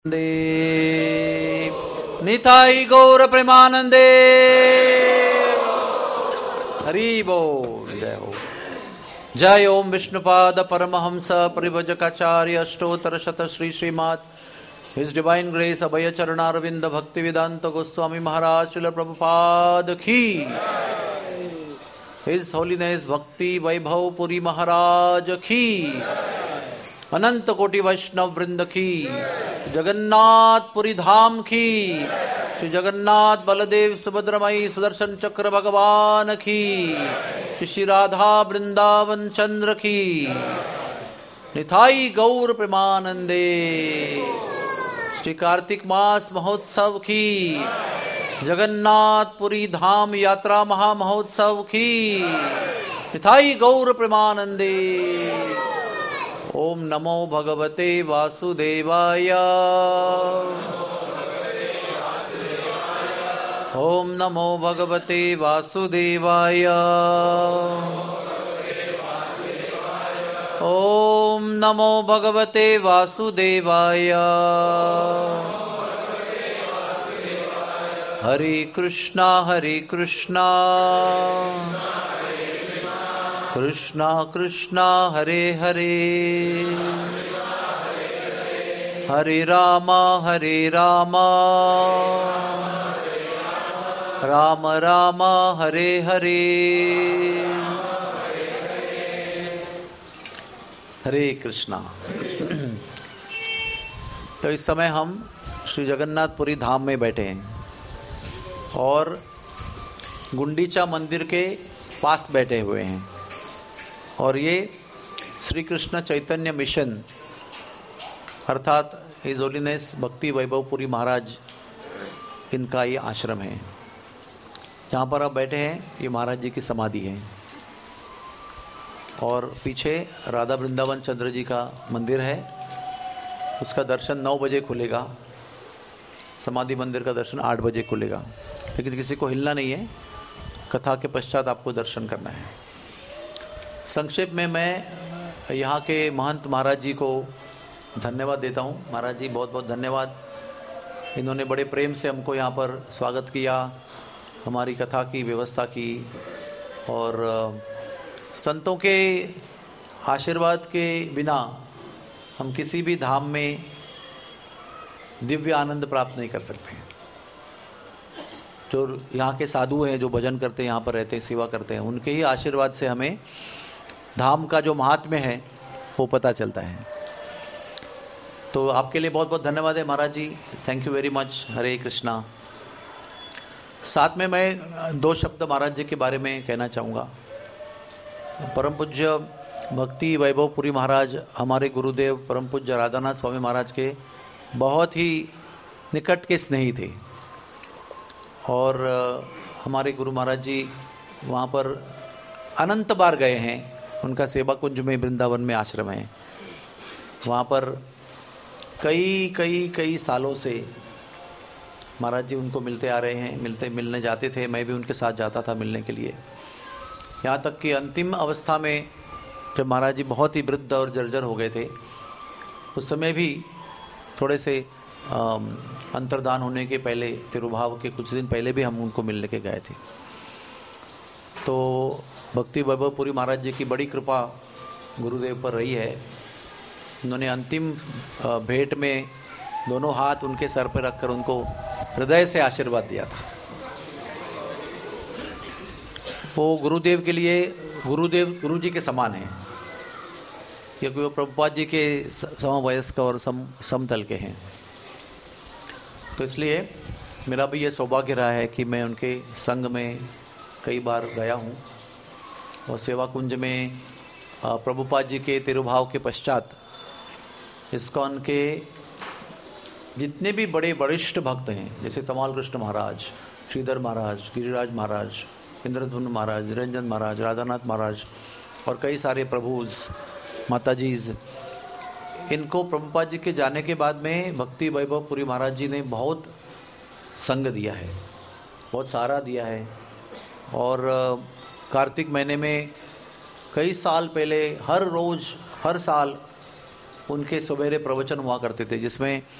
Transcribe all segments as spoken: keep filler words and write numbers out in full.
दे निताई गौर प्रेमानंदे हरि बोल। जय हो। जय ओम विष्णुपाद परमहंस परिव्रजकाचार्य अष्टोत्तर शत Shri Srimad his divine grace Abhay Charanaravinda Bhakti Vedanta Goswami महाराज श्रील प्रभुपाद की, हिज होलीनेस भक्ति वैभव पुरी महाराज की, अनंत कोटि वैष्णव वृंद की, जगन्नाथ पुरी धाम की, श्री जगन्नाथ बलदेव सुभद्रमयी सुदर्शन चक्र भगवान की, श्री श्री राधा वृंदावन चंद्र की, निताई गौर प्रेमानंदे। श्री कार्तिक मास महोत्सव की, जगन्नाथ पुरी धाम यात्रा महा महोत्सव की, निताई गौर प्रेमानंदे। ओम नमो भगवते वासुदेवाय। ओम नमो भगवते वासुदेवाय। ओम नमो भगवते वासुदेवाय। हरे कृष्णा हरे कृष्णा कृष्णा कृष्णा हरे हरे, हरे रामा हरे रामा राम रामा हरे हरे, हरे कृष्णा। तो इस समय हम श्री जगन्नाथपुरी धाम में बैठे हैं और गुंडीचा मंदिर के पास बैठे हुए हैं और ये श्री कृष्ण चैतन्य मिशन अर्थात हिज होलीनेस भक्ति वैभवपुरी महाराज, इनका ये आश्रम है। जहाँ पर आप बैठे हैं ये महाराज जी की समाधि है और पीछे राधा वृंदावन चंद्र जी का मंदिर है। उसका दर्शन नौ बजे खुलेगा, समाधि मंदिर का दर्शन आठ बजे खुलेगा, लेकिन किसी को हिलना नहीं है, कथा के पश्चात आपको दर्शन करना है। संक्षेप में मैं यहाँ के महंत महाराज जी को धन्यवाद देता हूँ। महाराज जी बहुत बहुत धन्यवाद, इन्होंने बड़े प्रेम से हमको यहाँ पर स्वागत किया, हमारी कथा की व्यवस्था की और संतों के आशीर्वाद के बिना हम किसी भी धाम में दिव्य आनंद प्राप्त नहीं कर सकते। जो यहाँ के साधु हैं, जो भजन करते हैं, यहाँ पर रहते हैं, सेवा करते हैं, उनके ही आशीर्वाद से हमें धाम का जो महात्म्य है वो पता चलता है। तो आपके लिए बहुत बहुत धन्यवाद है Maharaj ji, thank you very much. Hare Krishna. साथ में मैं दो शब्द महाराज जी के बारे में कहना चाहूँगा। परम पूज्य भक्ति वैभवपुरी महाराज हमारे गुरुदेव परम पूज्य राधानाथ स्वामी महाराज के बहुत ही निकट के स्नेही थे और हमारे गुरु महाराज जी वहाँ पर अनंत बार गए हैं। उनका सेवा कुंज में वृंदावन में आश्रम है, वहाँ पर कई कई कई सालों से महाराज जी उनको मिलते आ रहे हैं, मिलते मिलने जाते थे, मैं भी उनके साथ जाता था मिलने के लिए। यहाँ तक कि अंतिम अवस्था में जब महाराज जी बहुत ही वृद्ध और जर्जर हो गए थे, उस समय भी थोड़े से अंतर्दान होने के पहले, तिरुभाव के कुछ दिन पहले भी हम उनको मिलने के गए थे। तो भक्ति वैभवपुरी महाराज जी की बड़ी कृपा गुरुदेव पर रही है। उन्होंने अंतिम भेंट में दोनों हाथ उनके सर पर रखकर उनको हृदय से आशीर्वाद दिया था। वो गुरुदेव के लिए गुरुदेव गुरु जी के समान है, क्योंकि वो प्रभुपाद जी के समवयस्क और सम समतल के हैं। तो इसलिए मेरा भी ये सौभाग्य रहा है कि मैं उनके संग में कई बार गया हूँ और सेवा कुंज में प्रभुपाद जी के तिरुभाव के पश्चात इस्कॉन के जितने भी बड़े वरिष्ठ भक्त हैं, जैसे तमाल कृष्ण महाराज, श्रीधर महाराज, गिरिराज महाराज, इंद्रधुन महाराज, निरंजन महाराज, राधानाथ महाराज और कई सारे प्रभुज, माताजीज, इनको प्रभुपाद जी के जाने के बाद में भक्ति वैभवपुरी महाराज जी ने बहुत संग दिया है, बहुत सहारा दिया है। और कार्तिक महीने में कई साल पहले हर रोज़ हर साल उनके सवेरे प्रवचन हुआ करते थे, जिसमें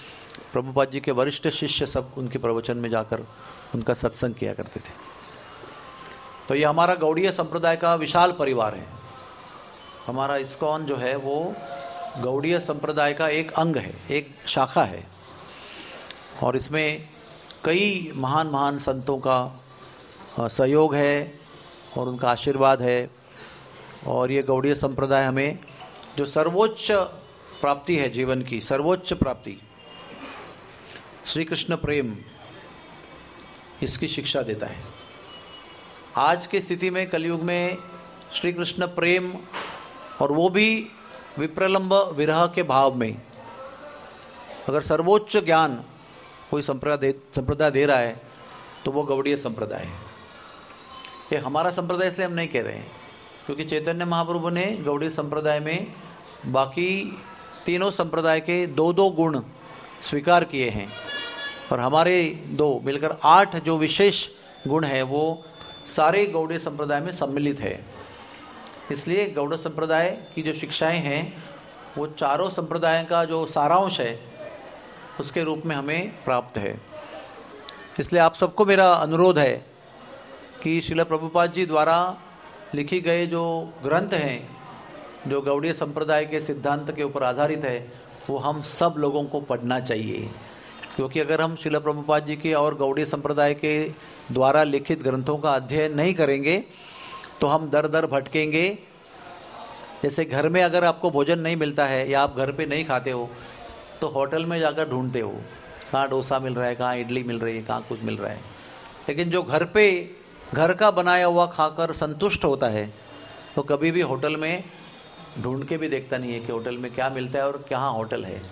प्रभुपाद जी के वरिष्ठ शिष्य सब उनके प्रवचन में जाकर उनका सत्संग किया करते थे। तो ये हमारा गौड़ीय संप्रदाय का विशाल परिवार है। हमारा इस्कॉन जो है वो गौड़ीय संप्रदाय का एक अंग है, एक शाखा है, और इसमें कई महान महान संतों का सहयोग है और उनका आशीर्वाद है। और ये गौड़ीय संप्रदाय हमें जो सर्वोच्च प्राप्ति है जीवन की, सर्वोच्च प्राप्ति श्री कृष्ण प्रेम, इसकी शिक्षा देता है। आज की स्थिति में, कलयुग में, श्री कृष्ण प्रेम, और वो भी विप्रलंब विरह के भाव में, अगर सर्वोच्च ज्ञान कोई संप्रदाय संप्रदाय दे रहा है तो वो गौड़ीय संप्रदाय है। ये हमारा संप्रदाय इसलिए हम नहीं कह रहे हैं क्योंकि चैतन्य महाप्रभु ने गौड़ीय संप्रदाय में बाकी तीनों संप्रदाय के दो दो गुण स्वीकार किए हैं, और हमारे दो मिलकर आठ जो विशेष गुण है वो सारे गौड़ीय संप्रदाय में सम्मिलित है। इसलिए गौड़ संप्रदाय की जो शिक्षाएं हैं वो चारों संप्रदायों का जो सारांश है उसके रूप में हमें प्राप्त है। इसलिए आप सबको मेरा अनुरोध है कि श्रील प्रभुपाद जी द्वारा लिखी गए जो ग्रंथ हैं, जो गौड़ीय संप्रदाय के सिद्धांत के ऊपर आधारित है, वो हम सब लोगों को पढ़ना चाहिए। क्योंकि अगर हम श्रील प्रभुपाद जी के और गौड़ीय संप्रदाय के द्वारा लिखित ग्रंथों का अध्ययन नहीं करेंगे तो हम दर दर भटकेंगे। जैसे घर में अगर आपको भोजन नहीं मिलता है या आप घर पे नहीं खाते हो तो होटल में जाकर ढूंढते हो, कहाँ डोसा मिल रहा है, कहाँ इडली मिल रही है, कहाँ कुछ मिल रहा है। लेकिन जो घर पे घर का बनाया हुआ खाकर संतुष्ट होता है तो कभी भी होटल में ढूंढ के भी देखता नहीं है कि होटल में क्या मिलता है और कहाँ होटल है।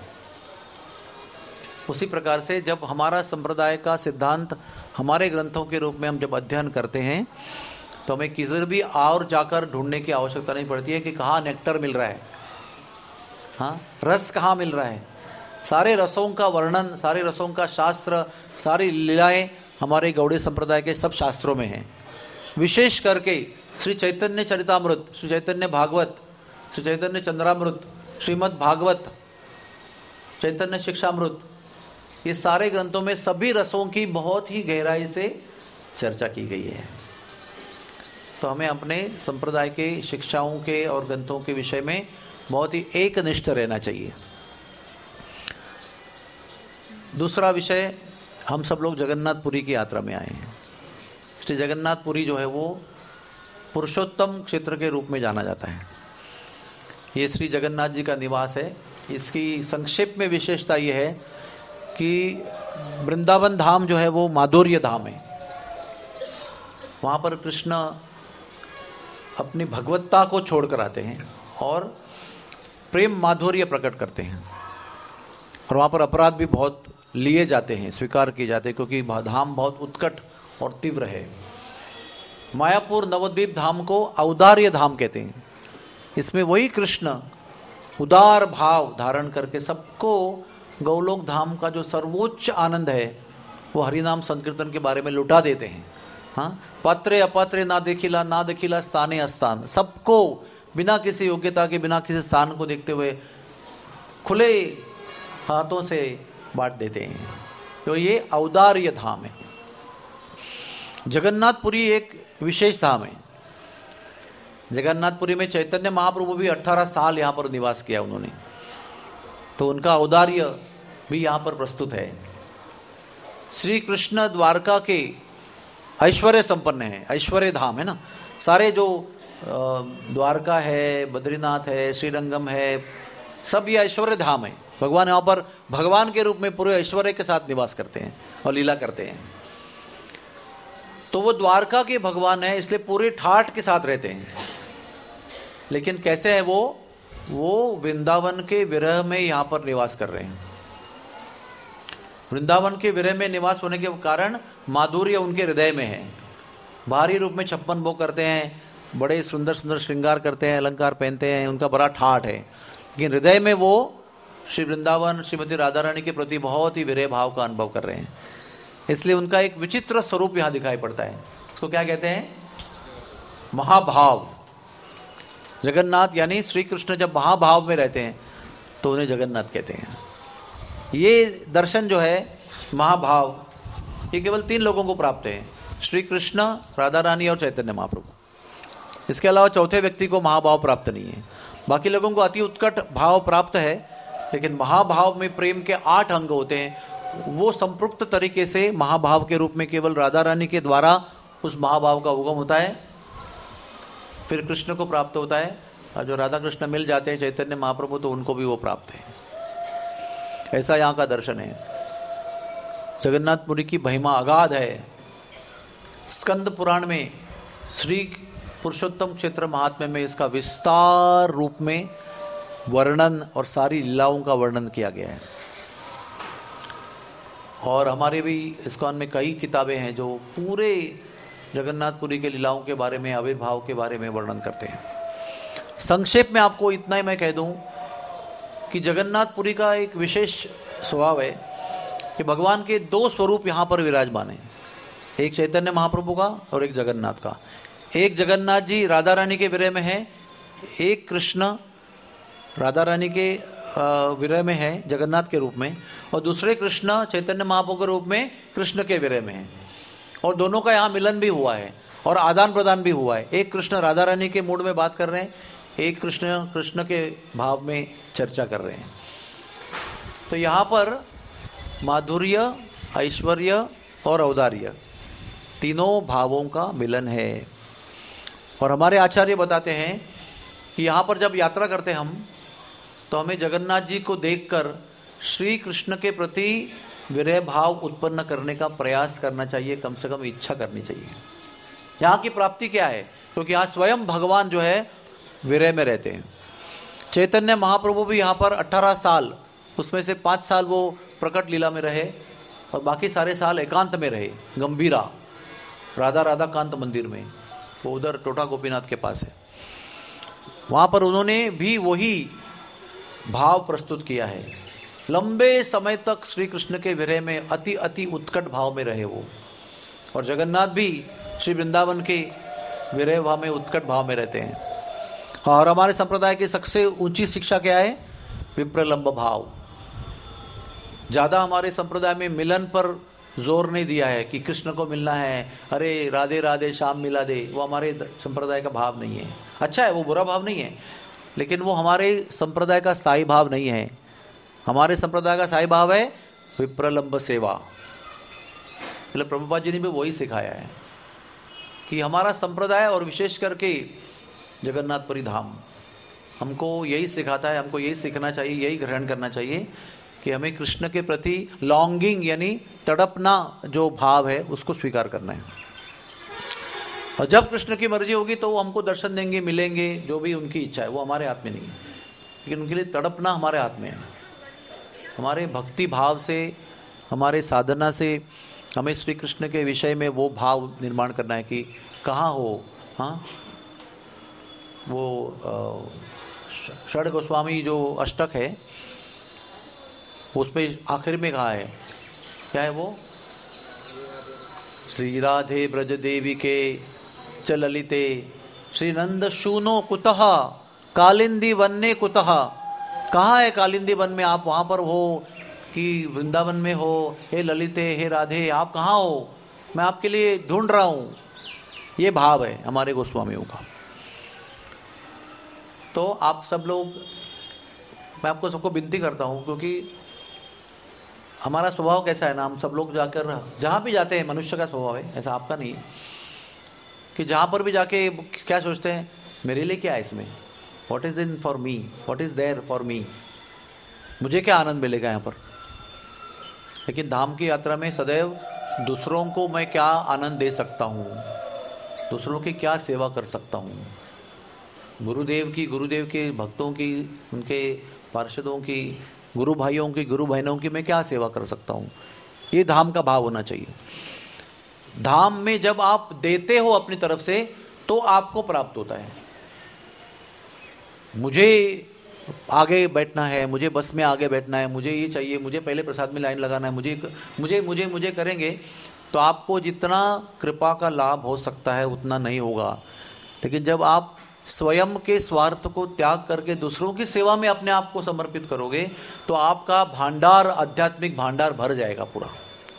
उसी प्रकार से जब हमारा संप्रदाय का सिद्धांत हमारे ग्रंथों के रूप में हम जब अध्ययन करते हैं तो हमें किधर भी और जाकर ढूंढने की आवश्यकता नहीं पड़ती है कि कहाँ नेक्टर मिल रहा है, हाँ रस कहाँ मिल रहा है। सारे रसों का वर्णन, सारे रसों का शास्त्र, सारी लीलाएं हमारे गौड़ीय संप्रदाय के सब शास्त्रों में हैं। विशेष करके श्री चैतन्य चरितामृत, श्री चैतन्य भागवत, श्री चैतन्य चंद्रामृत, श्रीमद् भागवत, चैतन्य शिक्षामृत, ये सारे ग्रंथों में सभी रसों की बहुत ही गहराई से चर्चा की गई है। तो हमें अपने संप्रदाय के शिक्षाओं के और ग्रंथों के विषय में बहुत ही एकनिष्ठ रहना चाहिए। दूसरा विषय, हम सब लोग जगन्नाथपुरी की यात्रा में आए हैं। श्री जगन्नाथपुरी जो है वो पुरुषोत्तम क्षेत्र के रूप में जाना जाता है। ये श्री जगन्नाथ जी का निवास है। इसकी संक्षेप में विशेषता ये है कि वृंदावन धाम जो है वो माधुर्य धाम है। वहाँ पर कृष्ण अपनी भगवत्ता को छोड़कर आते हैं और प्रेम माधुर्य प्रकट करते हैं, और वहाँ पर अपराध भी बहुत लिए जाते हैं, स्वीकार किए जाते हैं, क्योंकि धाम बहुत उत्कट और तीव्र है। मायापुर नवद्वीप धाम को औदार्य धाम कहते हैं। इसमें वही कृष्ण उदार भाव धारण करके सबको गौलोक धाम का जो सर्वोच्च आनंद है वो हरिनाम संकीर्तन के बारे में लुटा देते हैं। हाँ, पात्रे अपात्रे ना देखिला ना देखिला स्थाने स्थान, सबको बिना किसी योग्यता के, बिना किसी स्थान को देखते हुए खुले हाथों से बांट देते हैं। तो ये औदार्य धाम है। जगन्नाथपुरी एक विशेष धाम है। जगन्नाथपुरी में चैतन्य महाप्रभु भी अठारह साल यहाँ पर निवास किया उन्होंने, तो उनका औदार्य भी यहाँ पर प्रस्तुत है। श्री कृष्ण द्वारका के ऐश्वर्य संपन्न है, ऐश्वर्य धाम है ना। सारे जो द्वारका है, बद्रीनाथ है, श्रीरंगम है, सब ये ऐश्वर्य धाम है। भगवान यहाँ पर भगवान के रूप में पूरे ऐश्वर्य के साथ निवास करते हैं और लीला करते हैं। तो वो द्वारका के भगवान है, इसलिए पूरे ठाठ के साथ रहते हैं। लेकिन कैसे है वो वो वृंदावन के विरह में यहाँ पर निवास कर रहे हैं। वृंदावन के विरह में निवास होने के कारण माधुर्य उनके हृदय में है। बाहरी रूप में छप्पन भोग करते हैं, बड़े सुंदर सुंदर श्रृंगार करते हैं, अलंकार पहनते हैं, उनका बड़ा ठाठ है, लेकिन हृदय में वो श्री वृंदावन श्रीमती राधा रानी के प्रति बहुत ही विरह भाव का अनुभव कर रहे हैं। इसलिए उनका एक विचित्र स्वरूप यहाँ दिखाई पड़ता है। उसको क्या कहते हैं? महाभाव। जगन्नाथ यानी श्री कृष्ण जब महाभाव में रहते हैं तो उन्हें जगन्नाथ कहते हैं। ये दर्शन जो है महाभाव, ये केवल तीन लोगों को प्राप्त है, श्री कृष्ण, राधा रानी और चैतन्य महाप्रभु। इसके अलावा चौथे व्यक्ति को महाभाव प्राप्त नहीं है। बाकी लोगों को अति उत्कट भाव प्राप्त है, लेकिन महाभाव में प्रेम के आठ अंग होते हैं, वो संपृक्त तरीके से महाभाव के रूप में केवल राधा रानी के द्वारा उस महाभाव का उगम होता है, फिर कृष्ण को प्राप्त होता है, और जो राधा कृष्ण मिल जाते हैं चैतन्य महाप्रभु तो उनको भी वो प्राप्त है। ऐसा यहाँ का दर्शन है। जगन्नाथपुरी की महिमा अगाध है। स्कंद पुराण में श्री पुरुषोत्तम क्षेत्र महात्म्य में इसका विस्तार रूप में वर्णन और सारी लीलाओं का वर्णन किया गया है। और हमारे भी इस्कॉन में कई किताबें हैं जो पूरे जगन्नाथपुरी के लीलाओं के बारे में, आविर्भाव के बारे में वर्णन करते हैं। संक्षेप में आपको इतना ही मैं कह दूं कि जगन्नाथपुरी का एक विशेष स्वभाव है कि भगवान के दो स्वरूप यहाँ पर विराजमान हैं, एक चैतन्य महाप्रभु का और एक जगन्नाथ का। एक जगन्नाथ जी राधा रानी के विरह में है, एक कृष्ण राधा रानी के विरह में है जगन्नाथ के रूप में, और दूसरे कृष्ण चैतन्य महाप्रभु के रूप में कृष्ण के विरह में है। और दोनों का यहाँ मिलन भी हुआ है और आदान प्रदान भी हुआ है। एक कृष्ण राधा रानी के मूड में बात कर रहे हैं, एक कृष्ण कृष्ण के भाव में चर्चा कर रहे हैं। तो यहाँ पर माधुर्य, ऐश्वर्य और औदार्य तीनों भावों का मिलन है। और हमारे आचार्य बताते हैं कि यहाँ पर जब यात्रा करते हम तो हमें जगन्नाथ जी को देखकर श्री कृष्ण के प्रति विरह भाव उत्पन्न करने का प्रयास करना चाहिए, कम से कम इच्छा करनी चाहिए। यहाँ की प्राप्ति क्या है? क्योंकि यहाँ स्वयं भगवान जो है विरह में रहते हैं। चैतन्य महाप्रभु भी यहाँ पर अठारह साल, उसमें से पाँच साल वो प्रकट लीला में रहे और बाकी सारे साल एकांत में रहे, गंभीरा राधा राधा कांत मंदिर में, वो उधर टोटा गोपीनाथ के पास है। वहाँ पर उन्होंने भी वही भाव प्रस्तुत किया है। लंबे समय तक श्री कृष्ण के विरह में अति अति उत्कट भाव में रहे वो, और जगन्नाथ भी श्री वृंदावन के विरह भाव में उत्कट भाव में रहते हैं। और हमारे संप्रदाय की सबसे ऊंची शिक्षा क्या है? विप्रलंब भाव। ज्यादा हमारे संप्रदाय में मिलन पर जोर नहीं दिया है कि कृष्ण को मिलना है, अरे राधे राधे श्याम मिला दे, वो हमारे संप्रदाय का भाव नहीं है। अच्छा है, वो बुरा भाव नहीं है, लेकिन वो हमारे संप्रदाय का साई भाव नहीं है। हमारे संप्रदाय का साई भाव है विप्रलंब सेवा। मतलब प्रभुपाद जी ने भी वही सिखाया है कि हमारा संप्रदाय और विशेष करके जगन्नाथपुरी धाम हमको यही सिखाता है, हमको यही सीखना चाहिए, यही ग्रहण करना चाहिए कि हमें कृष्ण के प्रति लॉन्गिंग यानी तड़पना जो भाव है उसको स्वीकार करना है। और जब कृष्ण की मर्जी होगी तो वो हमको दर्शन देंगे, मिलेंगे, जो भी उनकी इच्छा है, वो हमारे हाथ में नहीं है, लेकिन उनके लिए तड़पना हमारे हाथ में है। हमारे भक्ति भाव से, हमारे साधना से हमें श्री कृष्ण के विषय में वो भाव निर्माण करना है कि कहाँ हो। हाँ, वो षड गोस्वामी जो अष्टक है उसमें आखिर में कहा है, क्या है वो? श्री राधे ब्रज देवी के च ललिते श्री नंद शूनो कुतः कालिंदी वन्ने कुतः। कहाँ है कालिंदी वन में? आप वहाँ पर हो कि वृंदावन में हो? हे ललिते, हे राधे, आप कहाँ हो? मैं आपके लिए ढूंढ रहा हूँ। ये भाव है हमारे गोस्वामियों का। तो आप सब लोग, मैं आपको सबको विनती करता हूँ, क्योंकि हमारा स्वभाव कैसा है ना, हम सब लोग जाकर जहाँ भी जाते हैं, मनुष्य का स्वभाव है, ऐसा आपका नहीं है, कि जहाँ पर भी जाके क्या सोचते हैं, मेरे लिए क्या है इसमें, what is in for me, what is there for me, मुझे क्या आनंद मिलेगा यहाँ पर। लेकिन धाम की यात्रा में सदैव दूसरों को मैं क्या आनंद दे सकता हूँ, दूसरों की क्या सेवा कर सकता हूँ, गुरुदेव की, गुरुदेव के भक्तों की, उनके पार्षदों की, गुरु भाइयों की, गुरु बहनों की मैं क्या सेवा कर सकता हूँ। ये धाम का भाव होना चाहिए। धाम में जब आप देते हो अपनी तरफ से तो आपको प्राप्त होता है। मुझे आगे बैठना है, मुझे बस में आगे बैठना है, मुझे ये चाहिए, मुझे पहले प्रसाद में लाइन लगाना है, मुझे मुझे मुझे मुझे करेंगे तो आपको जितना कृपा का लाभ हो सकता है उतना नहीं होगा। लेकिन जब आप स्वयं के स्वार्थ को त्याग करके दूसरों की सेवा में अपने आप को समर्पित करोगे तो आपका भांडार, आध्यात्मिक भांडार भर जाएगा पूरा।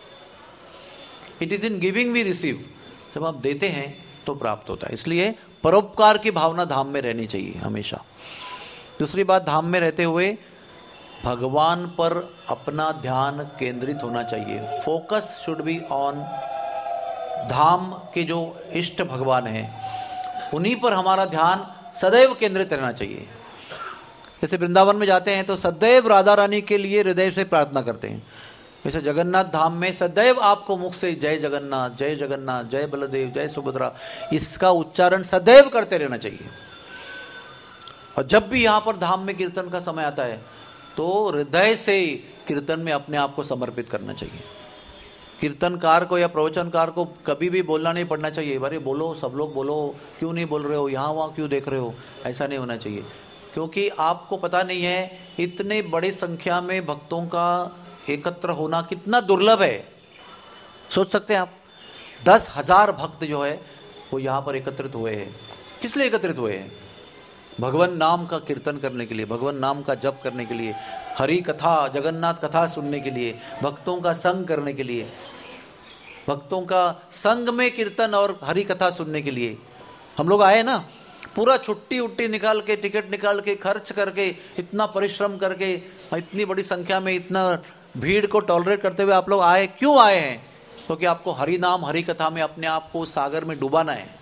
It is in giving we receive. जब आप देते हैं तो प्राप्त होता है। इसलिए परोपकार की भावना धाम में रहनी चाहिए हमेशा। दूसरी बात, धाम में रहते हुए भगवान पर अपना ध्यान केंद्रित होना चाहिए। फोकस शुड बी ऑन धाम के जो इष्ट भगवान हैं, उन्हीं पर हमारा ध्यान सदैव केंद्रित रहना चाहिए। जैसे वृंदावन में जाते हैं तो सदैव राधा रानी के लिए हृदय से प्रार्थना करते हैं। वैसे जगन्नाथ धाम में सदैव आपको मुख से जय जगन्नाथ, जय जगन्नाथ, जय बलदेव, जय सुभद्रा, इसका उच्चारण सदैव करते रहना चाहिए। और जब भी यहां पर धाम में कीर्तन का समय आता है तो हृदय से कीर्तन में अपने आप को समर्पित करना चाहिए। कीर्तनकार को या प्रवचनकार को कभी भी बोलना नहीं पड़ना चाहिए, अरे बोलो, सब लोग बोलो, क्यों नहीं बोल रहे हो, यहाँ वहाँ क्यों देख रहे हो, ऐसा नहीं होना चाहिए। क्योंकि आपको पता नहीं है इतने बड़ी संख्या में भक्तों का एकत्र होना कितना दुर्लभ है। सोच सकते हैं आप, दस हजार भक्त जो है वो यहाँ पर एकत्रित हुए हैं। किस लिए एकत्रित हुए हैं? भगवान नाम का कीर्तन करने के लिए, भगवान नाम का जप करने के लिए, हरि कथा, जगन्नाथ कथा सुनने के लिए, भक्तों का संग करने के लिए, भक्तों का संग में कीर्तन और हरि कथा सुनने के लिए हम लोग आए ना। पूरा छुट्टी उट्टी निकाल के, टिकट निकाल के, खर्च करके, इतना परिश्रम करके, इतनी बड़ी संख्या में इतना भीड़ को टॉलरेट करते हुए आप लोग आए। क्यों आए हैं? क्योंकि तो आपको हरि नाम, हरि कथा में अपने आप को सागर में डुबाना है।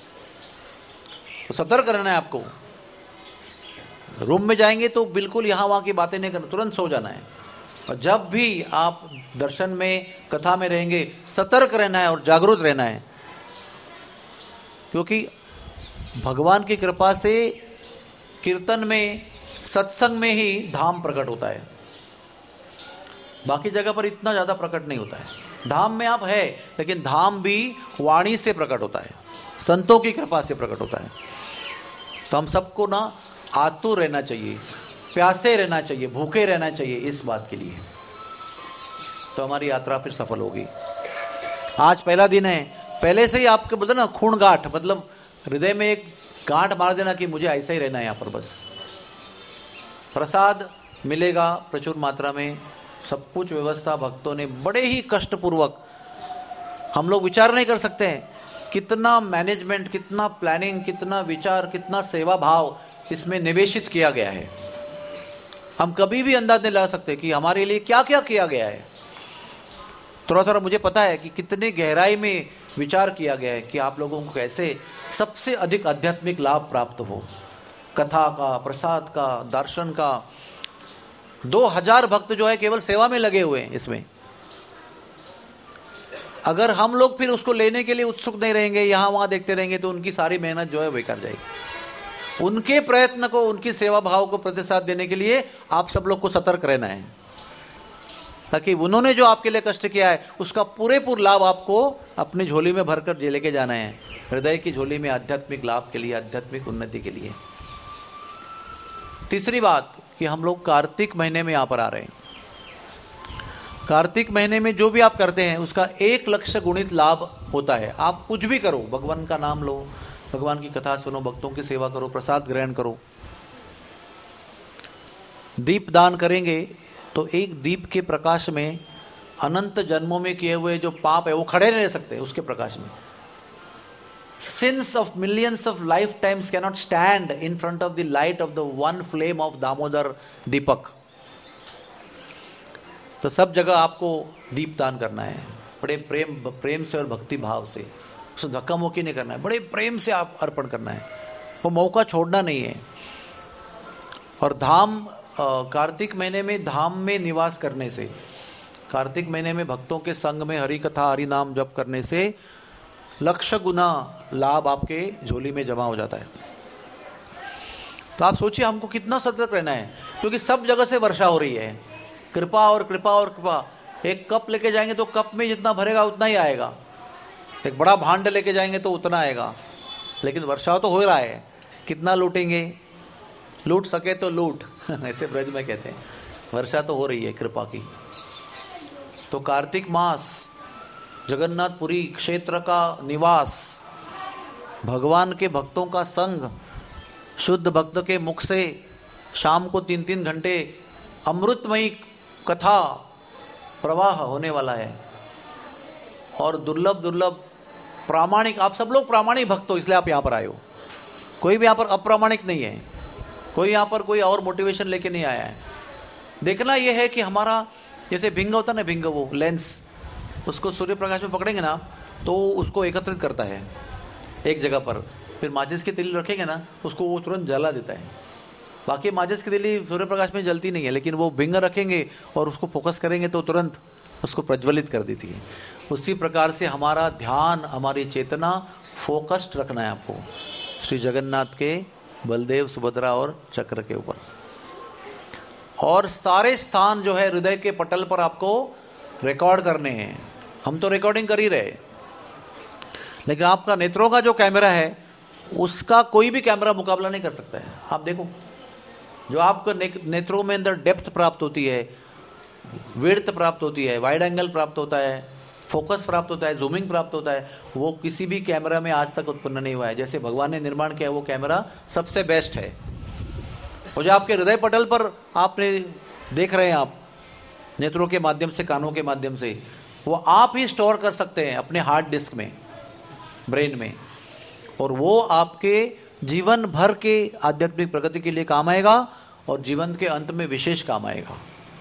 तो सतर्क रहना है आपको। रूम में जाएंगे तो बिल्कुल यहां वहां की बातें नहीं करना, तुरंत सो जाना है। और जब भी आप दर्शन में, कथा में रहेंगे, सतर्क रहना है और जागरूक रहना है। क्योंकि भगवान की कृपा से कीर्तन में, सत्संग में ही धाम प्रकट होता है। बाकी जगह पर इतना ज्यादा प्रकट नहीं होता है। धाम में आप है, लेकिन धाम भी वाणी से प्रकट होता है, संतों की कृपा से प्रकट होता है। तो हम सबको ना आतुर रहना चाहिए, प्यासे रहना चाहिए, भूखे रहना चाहिए इस बात के लिए, तो हमारी यात्रा फिर सफल होगी। आज पहला दिन है, पहले से ही आपके बोलते ना खून गांठ, मतलब हृदय में एक गांठ मार देना कि मुझे ऐसा ही रहना है यहाँ पर बस। प्रसाद मिलेगा प्रचुर मात्रा में, सब कुछ व्यवस्था भक्तों ने बड़े ही कष्टपूर्वक, हम लोग विचार नहीं कर सकते हैं कितना मैनेजमेंट, कितना प्लानिंग, कितना विचार, कितना सेवा भाव इसमें निवेशित किया गया है। हम कभी भी अंदाज नहीं लगा सकते कि हमारे लिए क्या क्या किया गया है। थोड़ा थोड़ा मुझे पता है कि कितने गहराई में विचार किया गया है कि आप लोगों को कैसे सबसे अधिक आध्यात्मिक लाभ प्राप्त हो। कथा का, प्रसाद का, दर्शन का। दो हजार भक्त जो है केवल सेवा में लगे हुए हैं इसमें। अगर हम लोग फिर उसको लेने के लिए उत्सुक नहीं रहेंगे, यहां वहां देखते रहेंगे, तो उनकी सारी मेहनत जो है बेकार जाएगी। उनके प्रयत्न को, उनकी सेवा भाव को प्रतिसाद देने के लिए आप सब लोग को सतर्क रहना है, ताकि उन्होंने जो आपके लिए कष्ट किया है उसका पूरेपूर लाभ आपको अपनी झोली में भरकर जे लेके जाना है, हृदय की झोली में, आध्यात्मिक लाभ के लिए, आध्यात्मिक उन्नति के लिए। तीसरी बात कि हम लोग कार्तिक महीने में यहां पर आ रहे हैं। कार्तिक महीने में जो भी आप करते हैं उसका एक लक्ष्य गुणित लाभ होता है। आप कुछ भी करो, भगवान का नाम लो, भगवान की कथा सुनो, भक्तों की सेवा करो, प्रसाद ग्रहण करो, दीप दान करेंगे तो एक दीप के प्रकाश में अनंत जन्मों में किए हुए जो पाप है वो खड़े नहीं रह सकते उसके प्रकाश में। Sins of millions of lifetimes cannot stand in front of the light of the one flame of Damodar Deepak. तो सब जगह आपको दीपदान करना है, बड़े प्रेम प्रेम से और भक्ति भाव से, उसको धक्का मुक्की नहीं करना है, बड़े प्रेम से आप अर्पण करना है, वो मौका छोड़ना नहीं है। और धाम, कार्तिक महीने में धाम में निवास करने से, कार्तिक महीने में भक्तों के संग में हरि कथा, हरि नाम जप करने से लक्ष्य गुना लाभ आपके झोली में जमा हो जाता है। तो आप सोचिए हमको कितना सतर्क रहना है, क्योंकि सब जगह से वर्षा हो रही है, कृपा और कृपा और कृपा। एक कप लेके जाएंगे तो कप में जितना भरेगा उतना ही आएगा, एक बड़ा भांड लेके जाएंगे तो उतना आएगा, लेकिन वर्षा तो हो रहा है, कितना लूटेंगे, लूट सके तो लूट ऐसे ब्रज में कहते हैं। वर्षा तो हो रही है कृपा की। तो कार्तिक मास, जगन्नाथपुरी क्षेत्र का निवास, भगवान के भक्तों का संग, शुद्ध भक्त के मुख से शाम को तीन तीन घंटे अमृतमयी कथा प्रवाह होने वाला है। और दुर्लभ दुर्लभ प्रामाणिक, आप सब लोग प्रामाणिक भक्त हो इसलिए आप यहां पर आए हो। कोई भी यहां पर अप्रामाणिक नहीं है, कोई यहां पर कोई और मोटिवेशन लेके नहीं आया है। देखना यह है कि हमारा जैसे भिंग होता है ना, भिंग वो लेंस, उसको सूर्य प्रकाश में पकड़ेंगे ना तो उसको एकत्रित करता है एक जगह पर, फिर माचिस की तिली रखेंगे ना उसको वो तुरंत जला देता है। बाकी माचिस की तिली सूर्य प्रकाश में जलती नहीं है, लेकिन वो भिंग रखेंगे और उसको फोकस करेंगे तो तुरंत उसको प्रज्वलित कर देती है। उसी प्रकार से हमारा ध्यान, हमारी चेतना फोकस्ड रखना है आपको श्री जगन्नाथ के बलदेव, सुभद्रा और चक्र के ऊपर। और सारे स्थान जो है हृदय के पटल पर आपको रिकॉर्ड करने हैं। हम तो रिकॉर्डिंग कर ही रहे, लेकिन आपका नेत्रों का जो कैमरा है उसका कोई भी कैमरा मुकाबला नहीं कर सकता है। आप देखो, जो आपको नेत्रों में अंदर डेप्थ प्राप्त होती है, विड्थ प्राप्त होती है, वाइड एंगल प्राप्त होता है, फोकस प्राप्त होता है, जूमिंग प्राप्त होता है, वो किसी भी कैमरा में आज तक उत्पन्न नहीं हुआ है। जैसे भगवान ने निर्माण किया वो कैमरा सबसे बेस्ट है। और जो आपके हृदय पटल पर आपने देख रहे हैं, आप नेत्रों के माध्यम से, कानों के माध्यम से, वो आप ही स्टोर कर सकते हैं अपने हार्ड डिस्क में, ब्रेन में, और वो आपके जीवन भर के आध्यात्मिक प्रगति के लिए काम आएगा और जीवन के अंत में विशेष काम आएगा।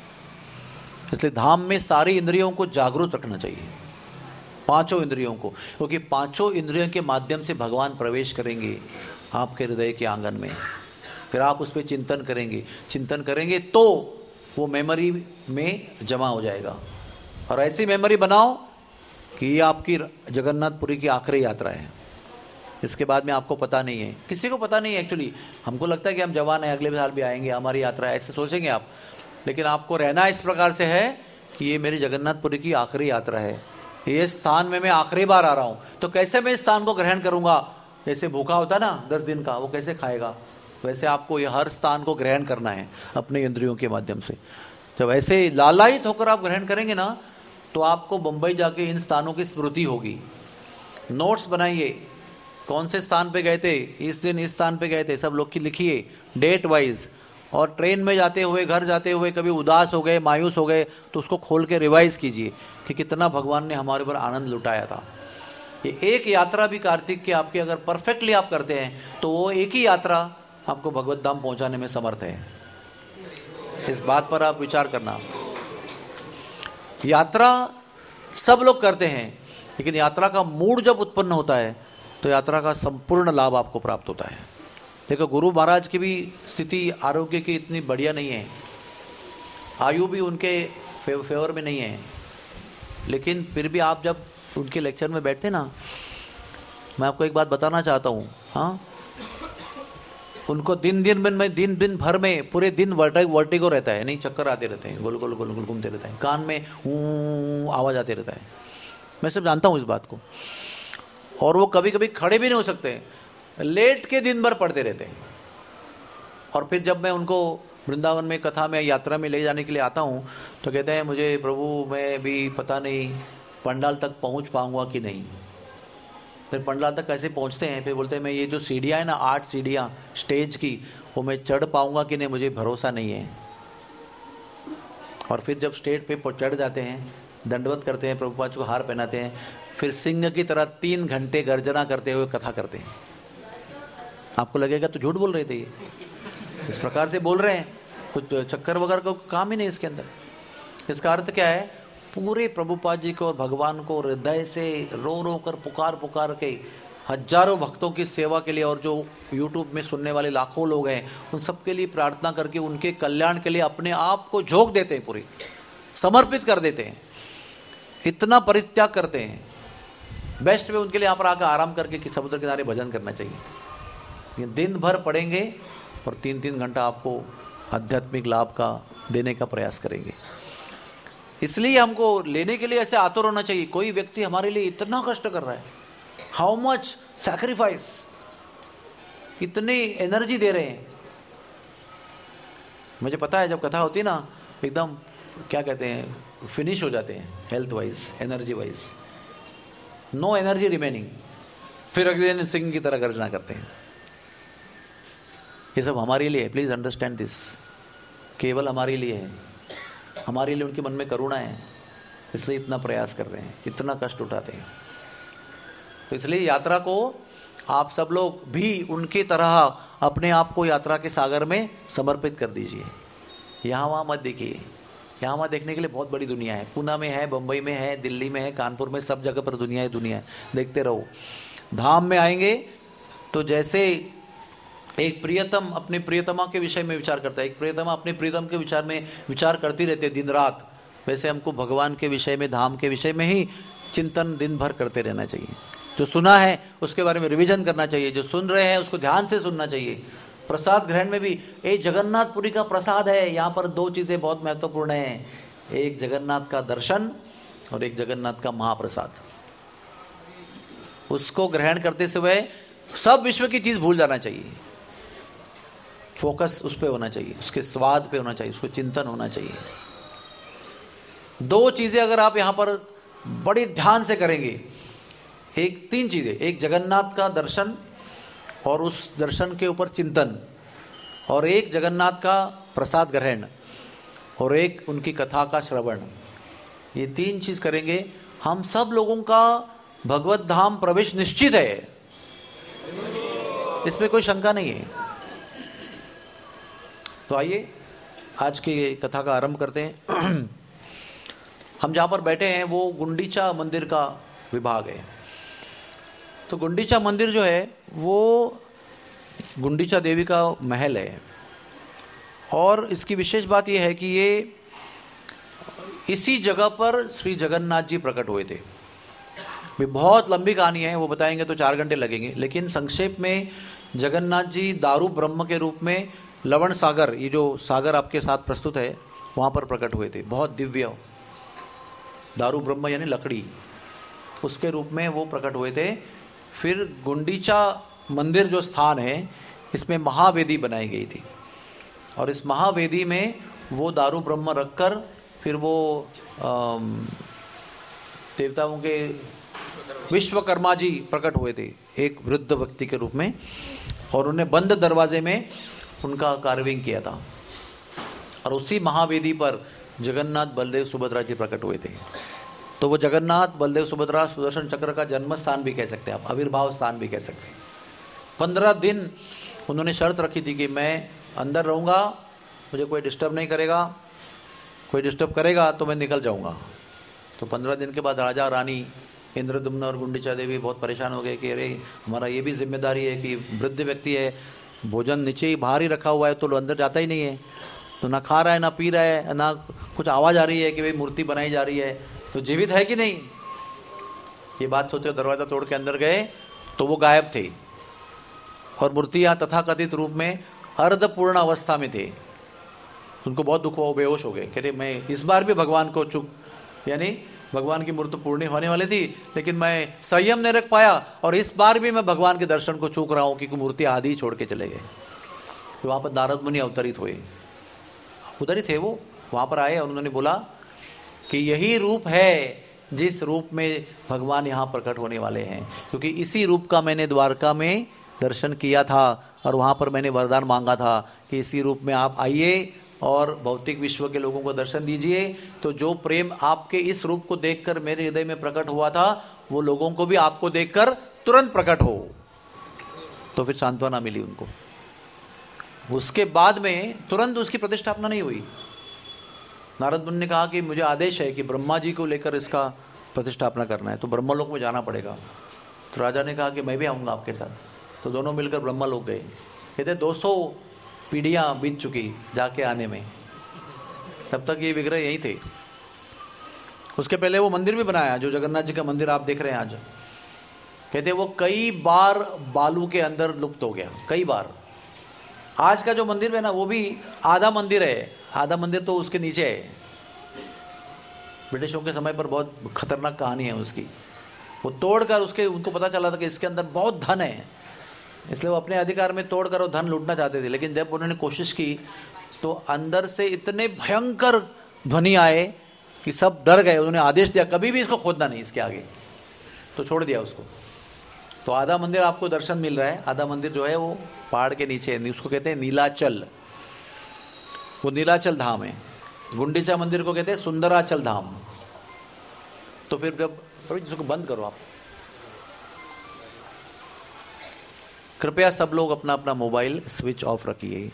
इसलिए धाम में सारी इंद्रियों को जागरूक रखना चाहिए, पांचों इंद्रियों को, क्योंकि पांचों इंद्रियों के माध्यम से भगवान प्रवेश करेंगे आपके हृदय के आंगन में। फिर आप उस पर चिंतन करेंगे, चिंतन करेंगे तो वो मेमोरी में जमा हो जाएगा। और ऐसी मेमोरी बनाओ कि ये आपकी जगन्नाथपुरी की आखिरी यात्रा है। इसके बाद में आपको पता नहीं है, किसी को पता नहीं है एक्चुअली। हमको लगता है कि हम जवान हैं, अगले साल भी आएंगे, हमारी यात्रा है, ऐसे सोचेंगे आप। लेकिन आपको रहना इस प्रकार से है कि ये मेरी जगन्नाथपुरी की आखिरी यात्रा है, ये स्थान में मैं आखिरी बार आ रहा हूं, तो कैसे मैं इस स्थान को ग्रहण करूंगा। जैसे भूखा होता ना दस दिन का, वो कैसे खाएगा, वैसे आपको ये हर स्थान को ग्रहण करना है अपने इंद्रियों के माध्यम से। जब ऐसे लालायित होकर आप ग्रहण करेंगे ना, तो आपको बंबई जाके इन स्थानों की स्मृति होगी। नोट्स बनाइए, कौन से स्थान पे गए थे, इस दिन इस स्थान पे गए थे, सब लोग की लिखिए डेट वाइज। और ट्रेन में जाते हुए, घर जाते हुए कभी उदास हो गए, मायूस हो गए, तो उसको खोल के रिवाइज कीजिए कि कितना भगवान ने हमारे ऊपर आनंद लुटाया था। ये एक यात्रा भी कार्तिक की आपकी अगर परफेक्टली आप करते हैं तो वो एक ही यात्रा आपको भगवत धाम पहुंचाने में समर्थ है। इस बात पर आप विचार करना। यात्रा सब लोग करते हैं, लेकिन यात्रा का मूड जब उत्पन्न होता है तो यात्रा का संपूर्ण लाभ आपको प्राप्त होता है। देखो, गुरु महाराज की भी स्थिति आरोग्य की इतनी बढ़िया नहीं है, आयु भी उनके फेवर में नहीं है, लेकिन फिर भी आप जब उनके लेक्चर में बैठते ना, मैं आपको एक बात बताना चाहता हूँ। हाँ, उनको दिन दिन दिन में दिन दिन भर में पूरे दिन वर्टिगो रहता है, नहीं चक्कर आते रहते हैं, गोल गोल गोल गोल घूमते रहते हैं, कान में ऊ आवाज आते रहता है। मैं सब जानता हूँ इस बात को। और वो कभी कभी खड़े भी नहीं हो सकते, लेट के दिन भर पढ़ते रहते हैं। और फिर जब मैं उनको वृंदावन में कथा में यात्रा में ले जाने के लिए आता हूँ तो कहते हैं, मुझे प्रभु मैं भी पता नहीं पंडाल तक पहुँच पाऊंगा कि नहीं। फिर पंडाल तक कैसे पहुँचते हैं, फिर बोलते हैं मैं ये जो सीढ़ियाँ है ना, आठ सीढ़ियाँ स्टेज की, वो मैं चढ़ पाऊंगा कि नहीं, मुझे भरोसा नहीं है। और फिर जब स्टेज पे चढ़ जाते हैं, दंडवत करते हैं, प्रभुपाद को हार पहनाते हैं, फिर सिंह की तरह तीन घंटे गर्जना करते हुए कथा करते हैं। आपको लगेगा तो झूठ बोल रहे थे, ये इस प्रकार से बोल रहे हैं, कुछ चक्कर वगैरह का काम ही नहीं इसके अंदर। इसका अर्थ क्या है, पूरे प्रभुपाद जी को और भगवान को हृदय से रो रो कर पुकार पुकार के हजारों भक्तों की सेवा के लिए, और जो यूट्यूब में सुनने वाले लाखों लोग हैं उन सबके लिए प्रार्थना करके उनके कल्याण के लिए अपने आप को झोंक देते हैं, पूरी समर्पित कर देते हैं, इतना परित्याग करते हैं। बेस्ट में उनके लिए यहाँ पर आकर आराम करके कि समुद्र किनारे भजन करना चाहिए। दिन भर पढ़ेंगे और तीन तीन घंटा आपको आध्यात्मिक लाभ का देने का प्रयास करेंगे। इसलिए हमको लेने के लिए ऐसे आतुर होना चाहिए। कोई व्यक्ति हमारे लिए इतना कष्ट कर रहा है, हाउ मच सैक्रिफाइस, कितनी एनर्जी दे रहे हैं। मुझे पता है जब कथा होती है ना, एकदम क्या कहते हैं, फिनिश हो जाते हैं health wise, energy wise, no energy remaining, फिर अगले दिन सिंह की तरह गर्जना करते हैं। ये सब हमारे लिए है, प्लीज अंडरस्टैंड दिस, केवल हमारे लिए है, हमारे लिए उनके मन में करुणा है, इसलिए इतना प्रयास कर रहे हैं, इतना कष्ट उठाते हैं। तो इसलिए यात्रा को आप सब लोग भी उनकी तरह अपने आप को यात्रा के सागर में समर्पित कर दीजिए। यहाँ वहाँ मत देखिए, यहाँ वहाँ देखने के लिए बहुत बड़ी दुनिया है, पूना में है, बम्बई में है, दिल्ली में है, कानपुर में, सब जगह पर दुनिया है, दुनिया है, देखते रहो। धाम में आएंगे तो जैसे एक प्रियतम अपने प्रियतमा के विषय में विचार करता है, एक प्रियतमा अपने प्रियतम के विचार में विचार करती रहती है दिन रात, वैसे हमको भगवान के विषय में, धाम के विषय में ही चिंतन दिन भर करते रहना चाहिए। जो सुना है उसके बारे में रिवीजन करना चाहिए, जो सुन रहे हैं उसको ध्यान से सुनना चाहिए। प्रसाद ग्रहण में भी, एक जगन्नाथपुरी का प्रसाद है, यहाँ पर दो चीजें बहुत महत्वपूर्ण हैं, एक जगन्नाथ का दर्शन और एक जगन्नाथ का महाप्रसाद। उसको ग्रहण करते समय सब विश्व की चीज भूल जाना चाहिए, फोकस उस पे होना चाहिए, उसके स्वाद पे होना चाहिए, उसको चिंतन होना चाहिए। दो चीजें अगर आप यहां पर बड़े ध्यान से करेंगे, एक तीन चीजें, एक जगन्नाथ का दर्शन और उस दर्शन के ऊपर चिंतन, और एक जगन्नाथ का प्रसाद ग्रहण, और एक उनकी कथा का श्रवण, ये तीन चीज करेंगे, हम सब लोगों का भगवत धाम प्रवेश निश्चित है, इसमें कोई शंका नहीं है। तो आइए आज की कथा का आरंभ करते हैं। हम जहां पर बैठे हैं वो गुंडीचा मंदिर का विभाग है। तो गुंडीचा मंदिर जो है वो गुंडीचा देवी का महल है, और इसकी विशेष बात यह है कि ये इसी जगह पर श्री जगन्नाथ जी प्रकट हुए थे। भी बहुत लंबी कहानी है, वो बताएंगे तो चार घंटे लगेंगे, लेकिन संक्षेप में जगन्नाथ जी दारू ब्रह्म के रूप में लवण सागर, ये जो सागर आपके साथ प्रस्तुत है, वहां पर प्रकट हुए थे। बहुत दिव्य दारू ब्रह्म यानी लकड़ी, उसके रूप में वो प्रकट हुए थे। फिर गुंडीचा मंदिर जो स्थान है, इसमें महावेदी बनाई गई थी, और इस महावेदी में वो दारू ब्रह्म रखकर फिर वो देवताओं के विश्वकर्मा जी प्रकट हुए थे एक वृद्ध व्यक्ति के रूप में, और उन्हें बंद दरवाजे में उनका कार्विंग किया था। और उसी महावेदी पर जगन्नाथ बलदेव सुभद्रा जी प्रकट हुए थे। तो वो जगन्नाथ बलदेव सुभद्रा सुदर्शन चक्र का जन्म स्थान भी कह सकते हैं आप, आविर्भाव स्थान भी कह सकते हैं। पंद्रह दिन उन्होंने शर्त रखी थी कि मैं अंदर रहूंगा, मुझे कोई डिस्टर्ब नहीं करेगा, कोई डिस्टर्ब करेगा तो मैं निकल जाऊंगा। तो पंद्रह दिन के बाद राजा रानी इंद्रदुम्न और गुंडीचा देवी बहुत परेशान हो गए कि अरे हमारा ये भी जिम्मेदारी है कि वृद्ध व्यक्ति है, भोजन नीचे ही बाहर ही रखा हुआ है, तो अंदर जाता ही नहीं है, तो ना खा रहा है, ना पी रहा है, ना कुछ आवाज आ रही है कि भाई मूर्ति बनाई जा रही है, तो जीवित है कि नहीं। ये बात सोचकर दरवाजा तोड़ के अंदर गए तो वो गायब थे, और मूर्तियां तथाकथित रूप में अर्धपूर्ण अवस्था में थे। उनको बहुत दुख हुआ, वो बेहोश हो गए, कह रहे मैं इस बार भी भगवान को चुप, यानी भगवान की मूर्ति पूर्ण होने वाली थी, लेकिन मैं संयम नहीं रख पाया, और इस बार भी मैं भगवान के दर्शन को चूक रहा हूं क्योंकि मूर्ति आदि ही छोड़ के चले गए। तो वहां पर नारद मुनि अवतरित हुए, उधर ही थे वो, वहां पर आए और उन्होंने बोला कि यही रूप है जिस रूप में भगवान यहाँ प्रकट होने वाले हैं, क्योंकि इसी रूप का मैंने द्वारका में दर्शन किया था, और वहां पर मैंने वरदान मांगा था कि इसी रूप में आप आइए और भौतिक विश्व के लोगों को दर्शन दीजिए। तो जो प्रेम आपके इस रूप को देखकर मेरे हृदय में प्रकट हुआ था, वो लोगों को भी आपको देखकर तुरंत प्रकट हो। तो फिर सांत्वना मिली उनको। उसके बाद में तुरंत उसकी प्रतिष्ठापना नहीं हुई। नारद मुनि ने कहा कि मुझे आदेश है कि ब्रह्मा जी को लेकर इसका प्रतिष्ठापना करना है, तो ब्रह्मलोक में जाना पड़ेगा। तो राजा ने कहा कि मैं भी आऊंगा आपके साथ। तो दोनों मिलकर ब्रह्मलोक गए। कहते दो सौ पीढ़ियां बीत चुकी जाके आने में, तब तक ये विग्रह यही थे। उसके पहले वो मंदिर भी बनाया, जो जगन्नाथ जी का मंदिर आप देख रहे हैं आज। कहते वो कई बार बालू के अंदर लुप्त हो गया, कई बार। आज का जो मंदिर है ना, वो भी आधा मंदिर है, आधा मंदिर तो उसके नीचे है। ब्रिटिशों के समय पर बहुत खतरनाक कहानी है उसकी। वो तोड़कर उसके उनको पता चला था कि इसके अंदर बहुत धन है, इसलिए वो अपने अधिकार में तोड़कर वो धन लूटना चाहते थे। लेकिन जब उन्होंने कोशिश की तो अंदर से इतने भयंकर ध्वनि आए कि सब डर गए। उन्होंने आदेश दिया कभी भी इसको खोदना नहीं इसके आगे, तो छोड़ दिया उसको। तो आधा मंदिर आपको दर्शन मिल रहा है, आधा मंदिर जो है वो पहाड़ के नीचे है, उसको कहते हैं नीलाचल, वो नीलाचल धाम है। गुंडीचा मंदिर को कहते हैं सुंदराचल धाम। तो फिर जब इसको बंद करो आप, कृपया सब लोग अपना अपना मोबाइल स्विच ऑफ रखिए,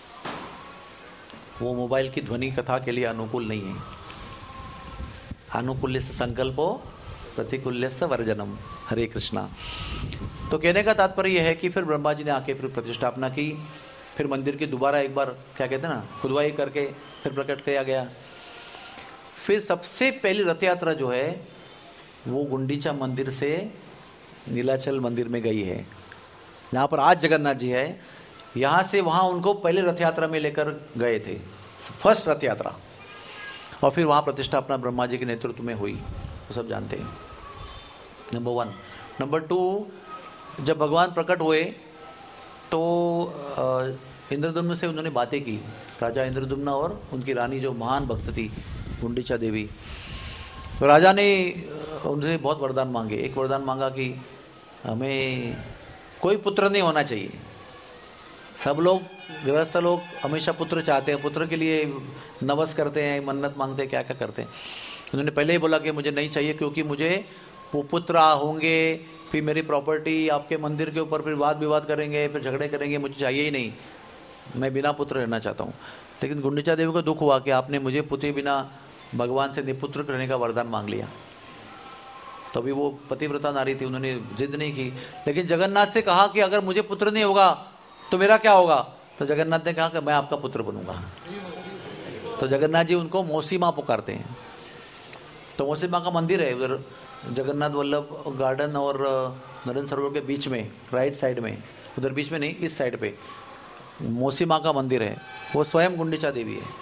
वो मोबाइल की ध्वनि कथा के लिए अनुकूल नहीं है। अनुकूल्य से संकल्पो प्रतिकूल्य से वर्जनम। हरे कृष्णा। तो कहने का तात्पर्य यह है कि फिर ब्रह्मा जी ने आके फिर प्रतिष्ठापना की, फिर मंदिर की दोबारा एक बार क्या कहते हैं ना खुदवाई करके फिर प्रकट किया गया। फिर सबसे पहली रथ यात्रा जो है वो गुंडीचा मंदिर से नीलाचल मंदिर में गई है, जहाँ पर आज जगन्नाथ जी है। यहाँ से वहाँ उनको पहले रथ यात्रा में लेकर गए थे, फर्स्ट रथ यात्रा, और फिर वहाँ प्रतिष्ठापना ब्रह्मा जी के नेतृत्व में हुई, वो सब जानते हैं। Number one. नंबर टू, जब भगवान प्रकट हुए तो इंद्रदुम्न से उन्होंने बातें की, राजा इंद्रदुम्न और उनकी रानी जो महान भक्त थी गुंडीचा देवी। तो राजा ने उनसे बहुत वरदान मांगे। एक वरदान मांगा कि हमें कोई पुत्र नहीं होना चाहिए। सब लोग गृहस्थ लोग हमेशा पुत्र चाहते हैं, पुत्र के लिए नवस करते हैं, मन्नत मांगते हैं, क्या क्या करते हैं। उन्होंने पहले ही बोला कि मुझे नहीं चाहिए, क्योंकि मुझे वो पुत्र होंगे, फिर मेरी प्रॉपर्टी आपके मंदिर के ऊपर फिर वाद विवाद करेंगे, फिर झगड़े करेंगे, मुझे चाहिए ही नहीं, मैं बिना पुत्र रहना चाहता हूँ। लेकिन गुंडीचा देवी को दुख हुआ कि आपने मुझे पुत्र बिना भगवान से निपुत्र रहने का वरदान मांग लिया। तो अभी वो पतिव्रता नारी थी, उन्होंने जिद नहीं की। लेकिन जगन्नाथ से कहा कि अगर मुझे पुत्र नहीं होगा तो मेरा क्या होगा। तो जगन्नाथ ने कहा कि मैं आपका पुत्र बनूंगा। तो जगन्नाथ जी उनको मौसी माँ पुकारते हैं। तो मौसी माँ का मंदिर है उधर जगन्नाथ वल्लभ गार्डन और नरेंद्र सरोवर के बीच में, राइट साइड में, उधर बीच में नहीं, इस साइड पे मौसी माँ का मंदिर है, वो स्वयं गुंडीचा देवी है।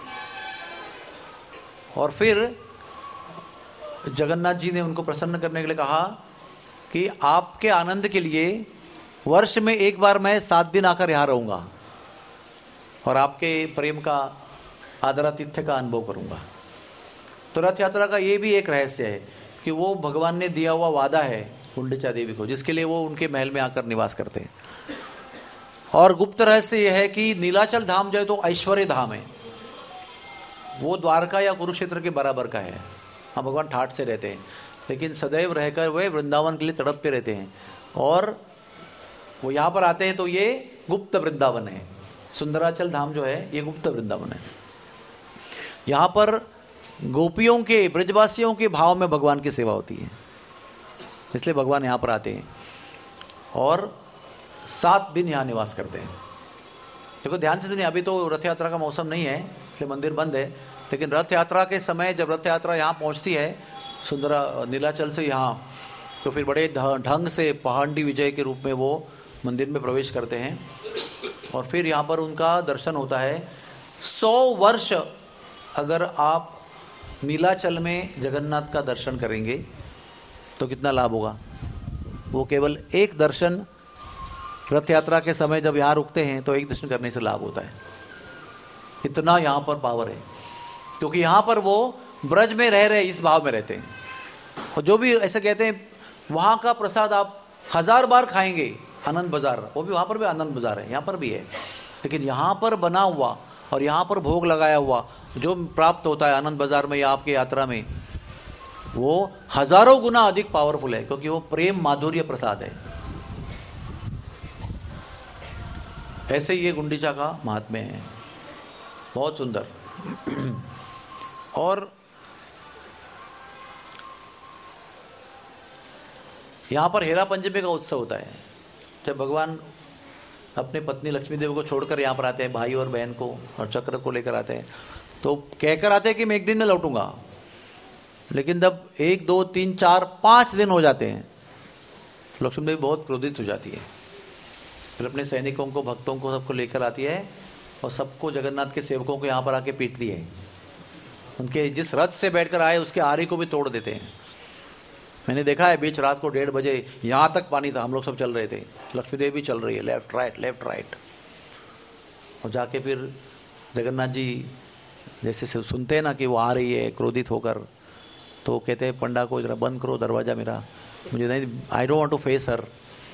और फिर जगन्नाथ जी ने उनको प्रसन्न करने के लिए कहा कि आपके आनंद के लिए वर्ष में एक बार मैं सात दिन आकर यहाँ रहूँगा और आपके प्रेम का आदरातिथ्य का अनुभव करूँगा। तो रथ यात्रा का ये भी एक रहस्य है कि वो भगवान ने दिया हुआ वादा है गुंडीचा देवी को, जिसके लिए वो उनके महल में आकर निवास करते हैं। और गुप्त रहस्य यह है कि नीलाचल धाम जो है तो ऐश्वर्य धाम है, वो द्वारका या कुरुक्षेत्र के बराबर का है। हाँ, भगवान ठाठ से रहते हैं, लेकिन सदैव रहकर वे वृंदावन के लिए तड़पते रहते हैं। और वो यहाँ पर आते हैं तो ये गुप्त वृंदावन है। सुंदराचल धाम जो है ये गुप्त वृंदावन है। यहाँ पर गोपियों के, ब्रजवासियों के भाव में भगवान की सेवा होती है, इसलिए भगवान यहाँ पर आते हैं और सात दिन यहाँ निवास करते हैं। देखो ध्यान से सुनिए, अभी तो रथ यात्रा का मौसम नहीं है इसलिए मंदिर बंद है, लेकिन रथ यात्रा के समय जब रथ यात्रा यहाँ पहुँचती है सुंदरा नीलाचल से यहाँ, तो फिर बड़े ढंग से पहाड़ी विजय के रूप में वो मंदिर में प्रवेश करते हैं और फिर यहाँ पर उनका दर्शन होता है। सौ वर्ष अगर आप नीलाचल में जगन्नाथ का दर्शन करेंगे तो कितना लाभ होगा। वो केवल एक दर्शन रथ यात्रा के समय जब यहाँ रुकते हैं तो एक दर्शन करने से लाभ होता है। इतना यहाँ पर पावर है, क्योंकि यहाँ पर वो ब्रज में रह रहे इस भाव में रहते हैं। और जो भी ऐसे कहते हैं वहाँ का प्रसाद आप हजार बार खाएंगे, आनंद बाजार, वो भी वहाँ पर भी आनंद बाजार है, यहाँ पर भी है, लेकिन यहाँ पर बना हुआ और यहाँ पर भोग लगाया हुआ जो प्राप्त होता है आनंद बाजार में या आपके यात्रा में, वो हजारों गुना अधिक पावरफुल है, क्योंकि वो प्रेम माधुर्य प्रसाद है। ऐसे ही ये गुंडीचा का महात्म्य है, बहुत सुंदर। और यहाँ पर हेरा पंचमी का उत्सव होता है। जब भगवान अपने पत्नी लक्ष्मी देवी को छोड़कर यहाँ पर आते हैं, भाई और बहन को और चक्र को लेकर आते हैं, तो कहकर आते हैं कि मैं एक दिन में लौटूंगा। लेकिन जब एक दो तीन चार पाँच दिन हो जाते हैं तो लक्ष्मी देवी बहुत क्रोधित हो जाती है। फिर अपने सैनिकों को, भक्तों को, सबको लेकर आती है और सबको, जगन्नाथ के सेवकों को यहाँ पर आके पीटती है। उनके जिस रथ से बैठकर आए उसके आरी को भी तोड़ देते हैं। मैंने देखा है बीच रात को डेढ़ बजे यहाँ तक पानी था, हम लोग सब चल रहे थे, लक्ष्मी देवी भी चल रही है, लेफ्ट राइट लेफ्ट राइट। और जाके फिर जगन्नाथ जी जैसे सुनते हैं ना कि वो आ रही है क्रोधित होकर, तो कहते हैं पंडा को जरा बंद करो दरवाज़ा मेरा, मुझे नहीं, I don't want to face her,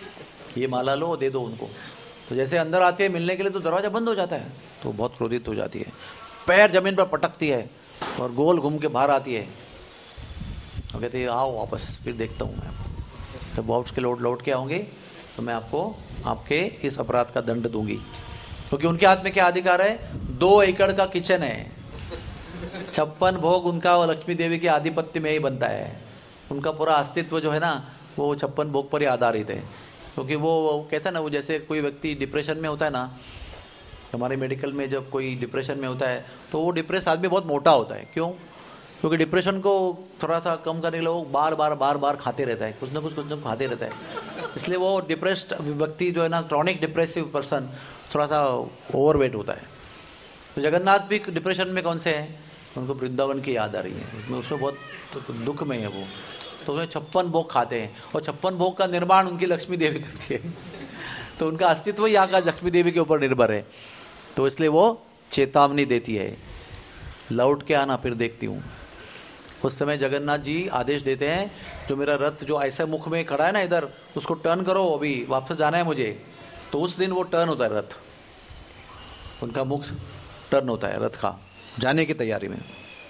ये माला लो, दे दो उनको। तो जैसे अंदर आती है मिलने के लिए तो दरवाजा बंद हो जाता है, तो बहुत क्रोधित हो जाती है, पैर जमीन पर पटकती है और गोल घूम के बाहर आती है और कहती है आओ वापस, फिर देखता हूँ मैं। जब वापस के लौट लौट के आओगे तो मैं आपको आपके इस अपराध का दंड दूंगी, क्योंकि उनके हाथ में क्या अधिकार है? दो एकड़ का किचन है, छप्पन भोग उनका लक्ष्मी देवी के आधिपत्य में ही बनता है। उनका पूरा अस्तित्व जो है ना वो छप्पन भोग पर ही आधारित है। क्योंकि वो, वो कहता है ना, वो जैसे कोई व्यक्ति डिप्रेशन में होता है ना, हमारे मेडिकल में जब कोई डिप्रेशन में होता है तो वो डिप्रेस आदमी बहुत मोटा होता है। क्यों? क्योंकि डिप्रेशन को थोड़ा सा कम करने के लिए वो बार बार बार बार खाते रहता है, कुछ ना कुछ कुछ ना कुछ खाते रहता है। इसलिए वो डिप्रेस्ड व्यक्ति जो है ना, क्रॉनिक डिप्रेसिव पर्सन, थोड़ा सा ओवरवेट होता है। तो जगन्नाथ भी डिप्रेशन में कौन से हैं? उनको वृंदावन की याद आ रही है, उसमें उसमें बहुत तो दुख में है वो, तो उसमें छप्पन भोग खाते हैं और छप्पन भोग का निर्माण उनकी लक्ष्मी देवी करती है। तो उनका अस्तित्व यहाँ का लक्ष्मी देवी के ऊपर निर्भर है। तो इसलिए वो चेतावनी देती है, लौट के आना फिर देखती हूँ। उस समय जगन्नाथ जी आदेश देते हैं, जो मेरा रथ जो ऐसे मुख में खड़ा है ना इधर, उसको टर्न करो, अभी वापस जाना है मुझे। तो उस दिन वो टर्न होता है रथ, उनका मुख टर्न होता है रथ का जाने की तैयारी में।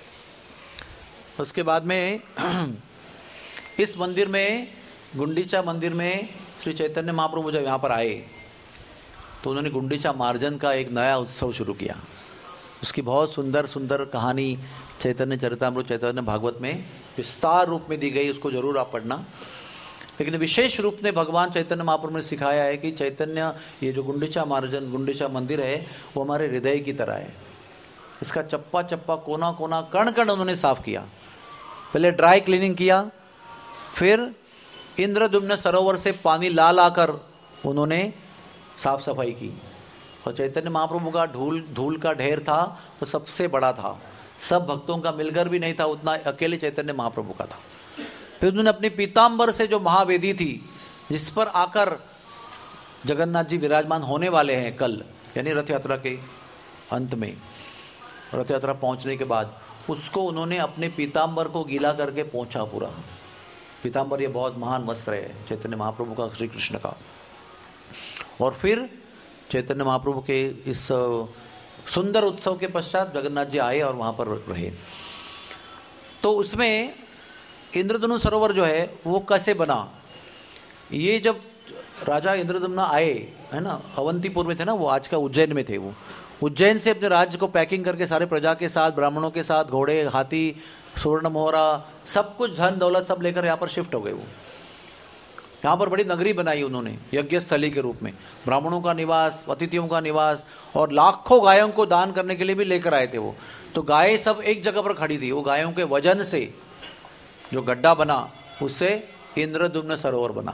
उसके बाद में इस मंदिर में, गुंडीचा मंदिर में श्री चैतन्य महाप्रभु जब यहाँ पर आए तो उन्होंने गुंडीचा मार्जन का एक नया उत्सव शुरू किया। उसकी बहुत सुंदर सुंदर कहानी चैतन्य चरितामृत, चैतन्य भागवत में विस्तार रूप में दी गई, उसको जरूर आप पढ़ना। लेकिन विशेष रूप में भगवान चैतन्य महाप्रभु ने सिखाया है कि चैतन्य, ये जो गुंडीचा मार्जन, गुंडीचा मंदिर है, वो हमारे हृदय की तरह है। इसका चप्पा चप्पा, कोना कोना, कण कण उन्होंने साफ किया। पहले ड्राई क्लीनिंग किया, फिर इंद्रद्युम्न सरोवर से पानी ला लाकर उन्होंने साफ सफाई की। और चैतन्य महाप्रभु का धूल धूल का ढेर था, वो सबसे बड़ा था, सब भक्तों का मिलकर भी नहीं था उतना, अकेले चैतन्य महाप्रभु का था। फिर उन्होंने अपनी पीताम्बर से जो महावेदी थी, जिस पर आकर जगन्नाथ जी विराजमान होने वाले हैं कल, यानी रथ यात्रा के अंत में, रथ यात्रा पहुंचने के बाद, उसको उन्होंने अपने पीताम्बर को गीला करके पोंछा पूरा। पीताम्बर ये बहुत महान वस्त्र है चैतन्य महाप्रभु का, श्री कृष्ण का। और फिर चैतन्य महाप्रभु के इस सुंदर उत्सव के पश्चात जगन्नाथ जी आए और वहां पर रहे। तो उसमें इंद्रधनु सरोवर जो है वो कैसे बना? ये जब राजा इंद्रदम्न आए, है ना, अवंतीपुर में थे ना वो, आज का उज्जैन में थे वो। उज्जैन से अपने राज्य को पैकिंग करके सारे प्रजा के साथ, ब्राह्मणों के साथ, घोड़े, हाथी, स्वर्ण मोहरा, सब कुछ, धन दौलत सब लेकर यहाँ पर शिफ्ट हो गए वो। यहाँ पर बड़ी नगरी बनाई उन्होंने यज्ञ स्थली के रूप में, ब्राह्मणों का निवास, अतिथियों का निवास, और लाखों गायों को दान करने के लिए भी लेकर आए थे वो। तो गायें सब एक जगह पर खड़ी थी। वो गायों के वजन से जो गड्ढा बना, उससे इंद्रद्युम्न सरोवर बना,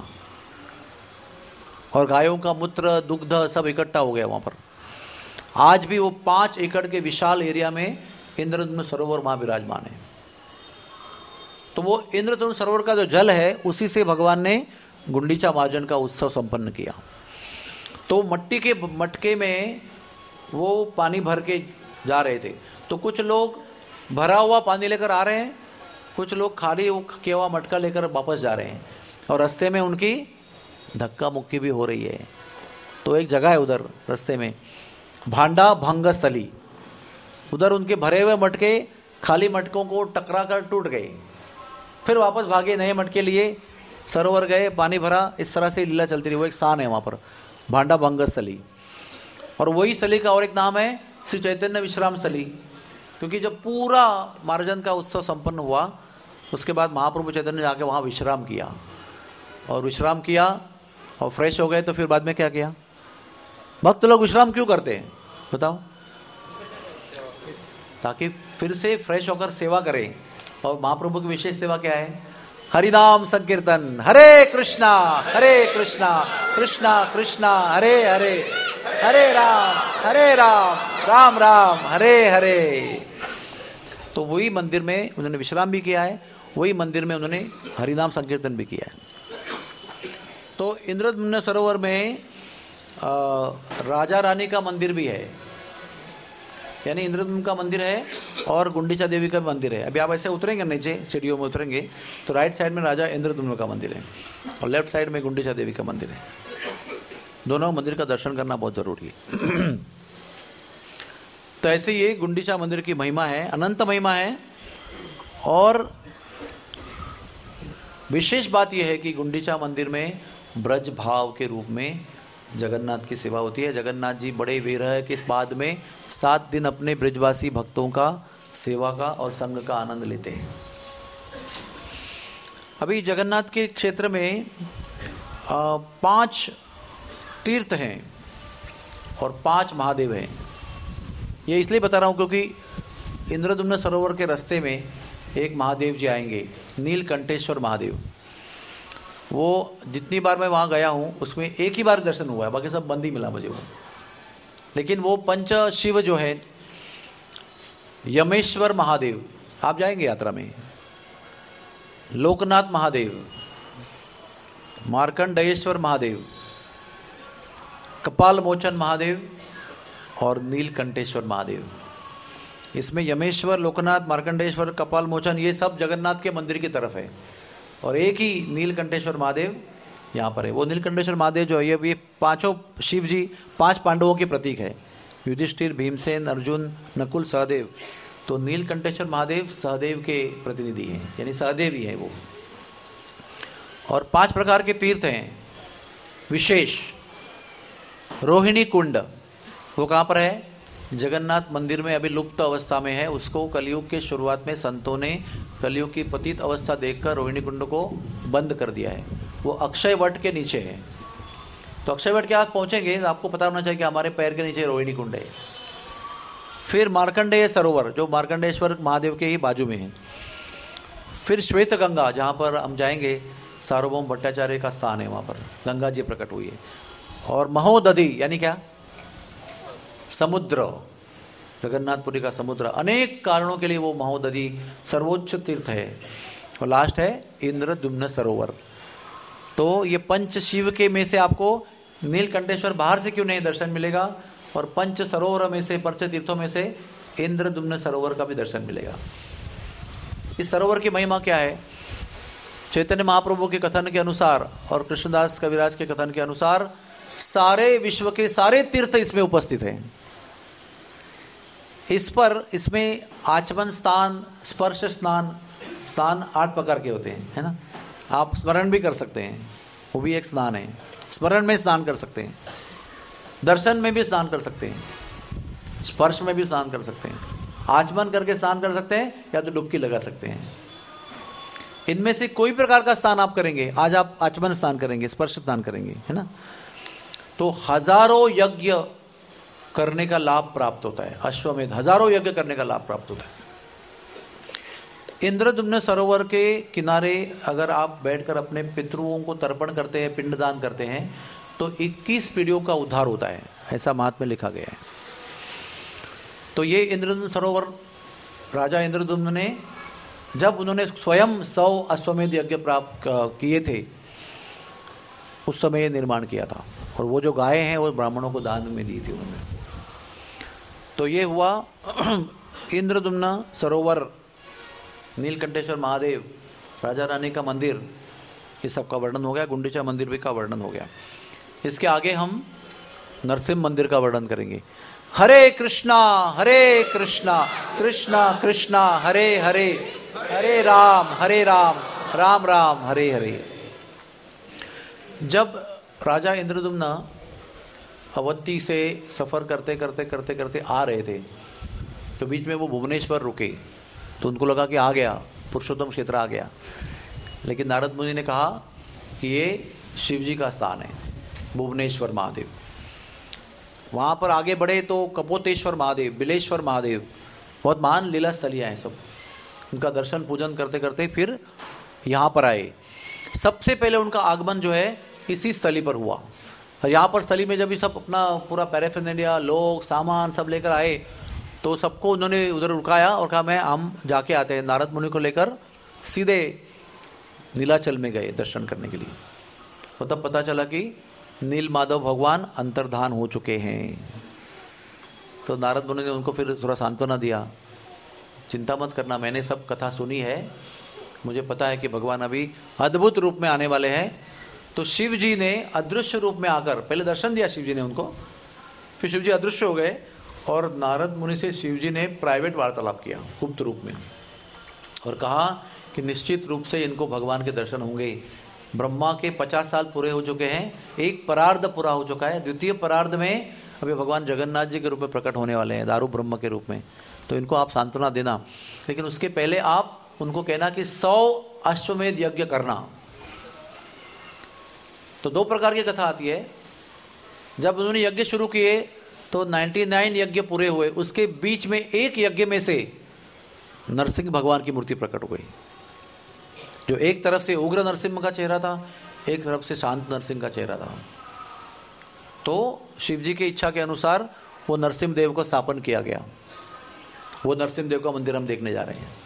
और गायों का मूत्र, दुग्ध सब इकट्ठा हो गया वहां पर। आज भी वो पांच एकड़ के विशाल एरिया में इंद्रद्युम्न सरोवर वहां विराजमान है। तो वो इंद्रद्युम्न सरोवर का जो जल है, उसी से भगवान ने गुंडीचा मार्जन का उत्सव संपन्न किया। तो मट्टी के मटके में वो पानी भर के जा रहे थे। तो कुछ लोग भरा हुआ पानी लेकर आ रहे हैं, कुछ लोग खाली किया हुआ मटका लेकर वापस जा रहे हैं, और रास्ते में उनकी धक्का मुक्की भी हो रही है। तो एक जगह है उधर रास्ते में, भांडा भंग स्थली, उधर उनके भरे हुए मटके खाली मटकों को टकरा कर टूट गए। फिर वापस भागे, नए मटके लिए, सरोवर गए, पानी भरा, इस तरह से लीला चलती रही। वो एक स्थान है वहां पर, भांडा भंग स्थली। और वही स्थली का और एक नाम है श्री चैतन्य विश्राम स्थली, क्योंकि जब पूरा मार्जन का उत्सव संपन्न हुआ, उसके बाद महाप्रभु चैतन्य जाके वहां विश्राम किया, और विश्राम किया और फ्रेश हो गए। तो फिर बाद में क्या किया? भक्त लोग विश्राम क्यों करते हैं बताओ? ताकि फिर से फ्रेश होकर सेवा करें। और महाप्रभु की विशेष सेवा क्या है? हरिनाम संकीर्तन, हरे कृष्णा हरे कृष्णा कृष्णा कृष्णा हरे हरे, हरे राम हरे राम राम राम हरे हरे। तो वही मंदिर में उन्होंने विश्राम भी किया है, वही मंदिर में उन्होंने हरिनाम संकीर्तन भी किया है। तो इंद्रद्युम्न सरोवर में आ, राजा रानी का मंदिर भी है, यानी इंद्रद्युम्न का मंदिर है और गुंडीचा देवी का मंदिर है। अभी आप ऐसे उतरेंगे नीचे, सीढ़ियों में उतरेंगे, तो राइट साइड में राजा इंद्रद्युम्न का मंदिर है और लेफ्ट साइड में गुंडीचा देवी का मंदिर है। दोनों मंदिर का दर्शन करना बहुत जरूरी है। तो ऐसे ये गुंडीचा मंदिर की महिमा है, अनंत महिमा है। और विशेष बात यह है कि गुंडीचा मंदिर में ब्रज भाव के रूप में जगन्नाथ की सेवा होती है। जगन्नाथ जी बड़े विरह के बाद में सात दिन अपने ब्रजवासी भक्तों का सेवा का और संग का आनंद लेते हैं। अभी जगन्नाथ के क्षेत्र में आ, पांच तीर्थ हैं और पांच महादेव हैं। ये इसलिए बता रहा हूं क्योंकि इंद्रद्युम्न सरोवर के रास्ते में एक महादेव जी आएंगे, नीलकंठेश्वर महादेव। वो जितनी बार मैं वहां गया हूं उसमें एक ही बार दर्शन हुआ है, बाकी सब बंद ही मिला मुझे वो। लेकिन वो पंच शिव जो है, यमेश्वर महादेव, आप जाएंगे यात्रा में, लोकनाथ महादेव, मार्कंडेयेश्वर महादेव, कपाल मोचन महादेव और नीलकंठेश्वर महादेव। इसमें यमेश्वर, लोकनाथ, मार्कंडेयेश्वर, कपाल मोचन ये सब जगन्नाथ के मंदिर की तरफ है और एक ही नीलकंठेश्वर महादेव यहाँ पर है। वो नीलकंठेश्वर महादेव जो है ये पांचों शिव जी पांच पांडवों के प्रतीक है, युधिष्ठिर, भीमसेन, अर्जुन, नकुल, सहदेव। तो नीलकंठेश्वर महादेव सहदेव के प्रतिनिधि हैं, यानी सहदेव ही है वो। और पांच प्रकार के तीर्थ हैं विशेष। रोहिणी कुंड वो कहाँ पर है? जगन्नाथ मंदिर में अभी लुप्त अवस्था में है। उसको कलयुग के शुरुआत में संतों ने कलयुग की पतित अवस्था देखकर रोहिणी कुंड को बंद कर दिया है। वो अक्षय वट के नीचे है। तो अक्षय वट के आप पहुंचेंगे तो आपको पता होना चाहिए कि हमारे पैर के नीचे रोहिणी कुंड है। फिर मार्कंडेय सरोवर जो मार्कंडेश्वर महादेव के ही बाजू में है। फिर श्वेत गंगा जहाँ पर हम जाएंगे, सार्वभौम भट्टाचार्य का स्थान है, वहाँ पर गंगा जी प्रकट हुई है। और महोदधि यानी क्या? समुद्र, जगन्नाथपुरी का समुद्र। अनेक कारणों के लिए वो महोदधि सर्वोच्च तीर्थ है। और लास्ट है इंद्रद्युम्न सरोवर। तो ये पंच शिव के में से आपको नीलकंठेश्वर बाहर से क्यों नहीं दर्शन मिलेगा, और पंच सरोवर में से, पंच तीर्थों में से इंद्रद्युम्न सरोवर का भी दर्शन मिलेगा। इस सरोवर की महिमा क्या है? चैतन्य महाप्रभु के कथन के अनुसार और कृष्णदास कविराज के कथन के अनुसार सारे विश्व के सारे तीर्थ इसमें उपस्थित हैं। इस पर इसमें आचमन स्नान, स्पर्श स्नान, स्नान आठ प्रकार के होते हैं, है ना। आप स्मरण भी कर सकते हैं, वो भी एक स्नान है। स्मरण में स्नान कर सकते हैं, दर्शन में भी स्नान कर सकते हैं, स्पर्श में भी स्नान कर सकते हैं, आचमन करके स्नान कर सकते हैं, या तो डुबकी लगा सकते हैं। इनमें से कोई प्रकार का स्नान आप करेंगे, आज आप आचमन स्नान करेंगे, स्पर्श स्नान करेंगे, है ना, तो हजारों यज्ञ करने का लाभ प्राप्त होता है। अश्वमेध हजारों यज्ञ करने का लाभ प्राप्त होता है। इंद्रद्युम्न सरोवर के किनारे अगर आप बैठकर अपने पितरुओं को तर्पण करते हैं, पिंडदान करते हैं, तो इक्कीस पीढ़ियों का उद्धार होता है, ऐसा महात्म्य लिखा गया है। तो ये इंद्रद्युम्न सरोवर राजा इंद्रद्युम्न ने, जब उन्होंने स्वयं सौ अश्वमेध यज्ञ प्राप्त किए थे, उस समय निर्माण किया था। और वो जो गायें हैं वो ब्राह्मणों को दान में दी थी उन्होंने। तो ये हुआ इंद्रद्युम्न सरोवर, नीलकंठेश्वर महादेव, राजा रानी का मंदिर, ये सब का वर्णन हो गया। गुंडीचा मंदिर भी का वर्णन हो गया। इसके आगे हम नरसिंह मंदिर का वर्णन करेंगे। हरे कृष्णा हरे कृष्णा कृष्णा कृष्णा हरे हरे, हरे राम हरे राम राम राम हरे हरे। जब राजा इंद्रद्युम्न अवंती से सफर करते करते करते करते आ रहे थे, तो बीच में वो भुवनेश्वर रुके, तो उनको लगा कि आ गया, पुरुषोत्तम क्षेत्र आ गया। लेकिन नारद मुनि ने कहा कि ये शिव जी का स्थान है, भुवनेश्वर महादेव। वहाँ पर आगे बढ़े तो कपोतेश्वर महादेव, बिलेश्वर महादेव, बहुत महान लीला स्थलियाँ हैं सब। उनका दर्शन पूजन करते करते फिर यहाँ पर आए। सबसे पहले उनका आगमन जो है इसी स्थली पर हुआ। और यहाँ पर स्थली में जब ये सब अपना पूरा पैराफिनेरिया, लोग, सामान सब लेकर आए, तो सबको उन्होंने उधर रुकाया और कहा मैं हम जाके आते हैं। नारद मुनि को लेकर सीधे नीलाचल में गए दर्शन करने के लिए। तो तब पता चला कि नील माधव भगवान अंतर्धान हो चुके हैं। तो नारद मुनि ने उनको फिर थोड़ा सांत्वना दिया, चिंता मत करना, मैंने सब कथा सुनी है, मुझे पता है कि भगवान अभी अद्भुत रूप में आने वाले हैं। तो शिव जी ने अदृश्य रूप में आकर पहले दर्शन दिया शिव जी ने उनको, फिर शिव जी अदृश्य हो गए और नारद मुनि से शिव जी ने प्राइवेट वार्तालाप किया गुप्त रूप में, और कहा कि निश्चित रूप से इनको भगवान के दर्शन होंगे। ब्रह्मा के पचास साल पूरे हो चुके हैं, एक परार्ध पूरा हो चुका है, द्वितीय परार्ध में अभी भगवान जगन्नाथ जी के रूप में प्रकट होने वाले हैं, दारू ब्रह्म के रूप में। तो इनको आप सांत्वना देना, लेकिन उसके पहले आप उनको कहना कि सौ अश्वमेध यज्ञ करना। तो दो प्रकार की कथा आती है। जब उन्होंने यज्ञ शुरू किए तो निन्यानवे यज्ञ पूरे हुए, उसके बीच में एक यज्ञ में से नरसिंह भगवान की मूर्ति प्रकट हो गई, जो एक तरफ से उग्र नरसिंह का चेहरा था, एक तरफ से शांत नरसिंह का चेहरा था। तो शिव जी की इच्छा के अनुसार वो नरसिंह देव को स्थापन किया गया। वो नरसिंह देव का मंदिर हम देखने जा रहे हैं।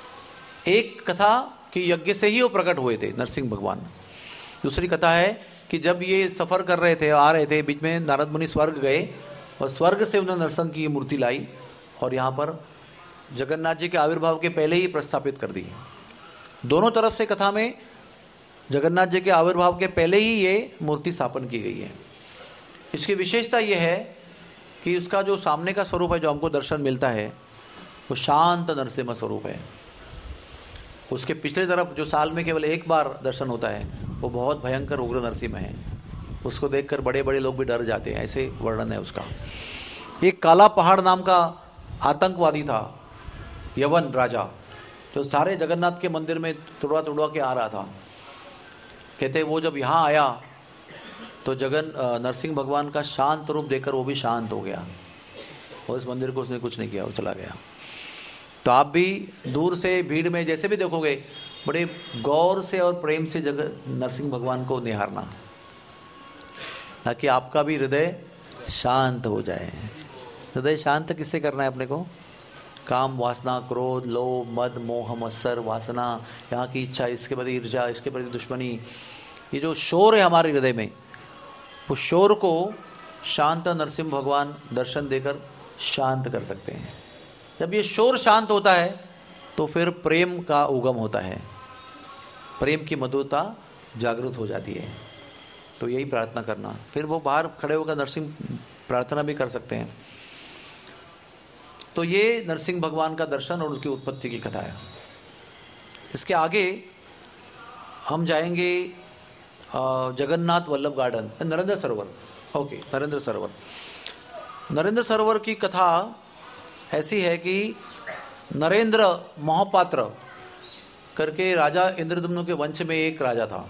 एक कथा कि यज्ञ से ही वो प्रकट हुए थे नरसिंह भगवान। दूसरी कथा है कि जब ये सफर कर रहे थे, आ रहे थे, बीच में नारद मुनि स्वर्ग गए और स्वर्ग से उन्होंने नरसिंह की मूर्ति लाई और यहाँ पर जगन्नाथ जी के आविर्भाव के पहले ही प्रस्थापित कर दी। दोनों तरफ से कथा में जगन्नाथ जी के आविर्भाव के पहले ही ये मूर्ति स्थापन की गई है। इसकी विशेषता यह है कि उसका जो सामने का स्वरूप है, जो हमको दर्शन मिलता है, वो शांत नरसिम्हा स्वरूप है। उसके पिछले तरफ जो साल में केवल एक बार दर्शन होता है, वो बहुत भयंकर उग्र नरसिम्हा है। उसको देखकर बड़े बड़े लोग भी डर जाते हैं, ऐसे वर्णन है उसका। एक काला पहाड़ नाम का आतंकवादी था, यवन राजा, तो सारे जगन्नाथ के मंदिर में तुड़वा तुड़वा के आ रहा था। कहते वो जब यहाँ आया तो जगन नरसिंह भगवान का शांत रूप देखकर वो भी शांत हो गया और इस मंदिर को उसने कुछ नहीं किया, वो चला गया। तो आप भी दूर से भीड़ में जैसे भी देखोगे, बड़े गौर से और प्रेम से जगह नरसिंह भगवान को निहारना, ताकि आपका भी हृदय शांत हो जाए। हृदय शांत किससे करना है अपने को? काम, वासना, क्रोध, लोभ, मद, मोह, मत्सर, वासना, यहाँ की इच्छा, इसके प्रति ईर्ष्या, इसके प्रति दुश्मनी, ये जो शोर है हमारे हृदय में, उस शोर को शांत नरसिंह भगवान दर्शन देकर शांत कर सकते हैं। जब ये शोर शांत होता है तो फिर प्रेम का उगम होता है, प्रेम की मधुरता जागृत हो जाती है। तो यही प्रार्थना करना। फिर वो बाहर खड़े होकर नरसिंह प्रार्थना भी कर सकते हैं। तो ये नरसिंह भगवान का दर्शन और उसकी उत्पत्ति की कथा है। इसके आगे हम जाएंगे जगन्नाथ वल्लभ गार्डन, नरेंद्र सरोवर। ओके, नरेंद्र सरोवर। नरेंद्र सरोवर की कथा ऐसी है कि नरेंद्र मोहपात्र करके राजा इंद्रदम्नु के वंश में एक राजा था।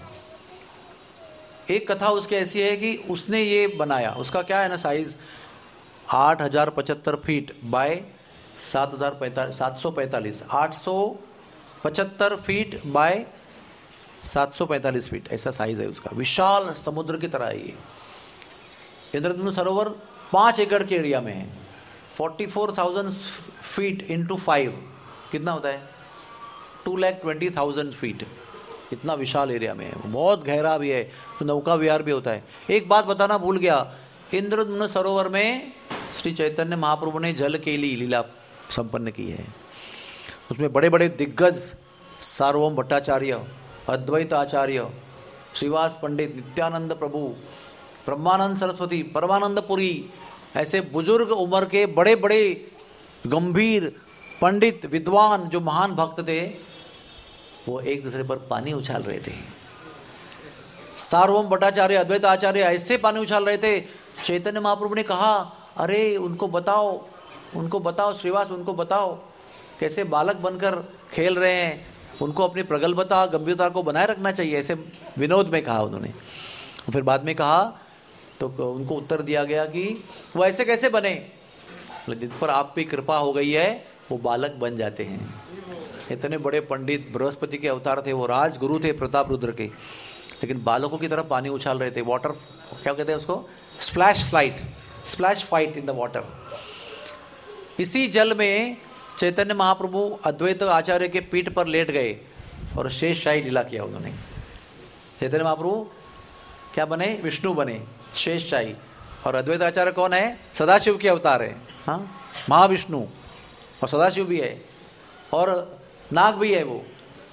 एक कथा उसकी ऐसी है कि उसने ये बनाया, उसका क्या है ना साइज, आठ हजार पचहत्तर फीट बाय सात हजार पैंतालीस सात सौ पैंतालीस आठ सौ पचहत्तर फीट बाय सात सौ पैंतालीस फीट, ऐसा साइज है उसका। विशाल समुद्र की तरह है ये। इंद्रधनुष सरोवर पांच एकड़ के एरिया में है। Forty four thousand feet into five कितना होता है? Two lakh twenty thousand feet. इतना विशाल एरिया में है, बहुत गहरा भी है, तो नौका विहार भी होता है। एक बात बताना भूल गया, इंद्रधनुष सरोवर में श्री चैतन्य महाप्रभु ने जल केली लीला संपन्न की है। उसमें बड़े बड़े दिग्गज सार्वभौम भट्टाचार्य, अद्वैत आचार्य, श्रीवास पंडित, नित्यानंद प्रभु, ब्रह्मानंद सरस्वती, परमानंद पुरी, ऐसे बुजुर्ग उम्र के बड़े बड़े गंभीर पंडित विद्वान जो महान भक्त थे, वो एक दूसरे पर पानी उछाल रहे थे। सार्वभौम भट्टाचार्य, अद्वैत आचार्य ऐसे पानी उछाल रहे थे। चैतन्य महाप्रभु ने कहा, अरे उनको बताओ, उनको बताओ श्रीवास, उनको बताओ कैसे बालक बनकर खेल रहे हैं, उनको अपनी प्रगल्भता गंभीरता को बनाए रखना चाहिए, ऐसे विनोद में कहा उन्होंने। फिर बाद में कहा तो उनको उत्तर दिया गया कि वो ऐसे कैसे बने, जिन पर आप पे कृपा हो गई है वो बालक बन जाते हैं। इतने बड़े पंडित बृहस्पति के अवतार थे, वो राजगुरु थे प्रताप रुद्र के, लेकिन बालकों की तरफ पानी उछाल रहे थे। वाटर क्या कहते हैं उसको? Splash flight, splash fight in the water. इसी जल में चैतन्य महाप्रभु अद्वैत आचार्य के पीठ पर लेट गए और शेषशाही लीला किया उन्होंने। चैतन्य महाप्रभु क्या बने? विष्णु बने, शेषशाही। और अद्वैत आचार्य कौन है? सदाशिव के अवतार है, हाँ, महाविष्णु, और सदाशिव भी है और नाग भी है वो।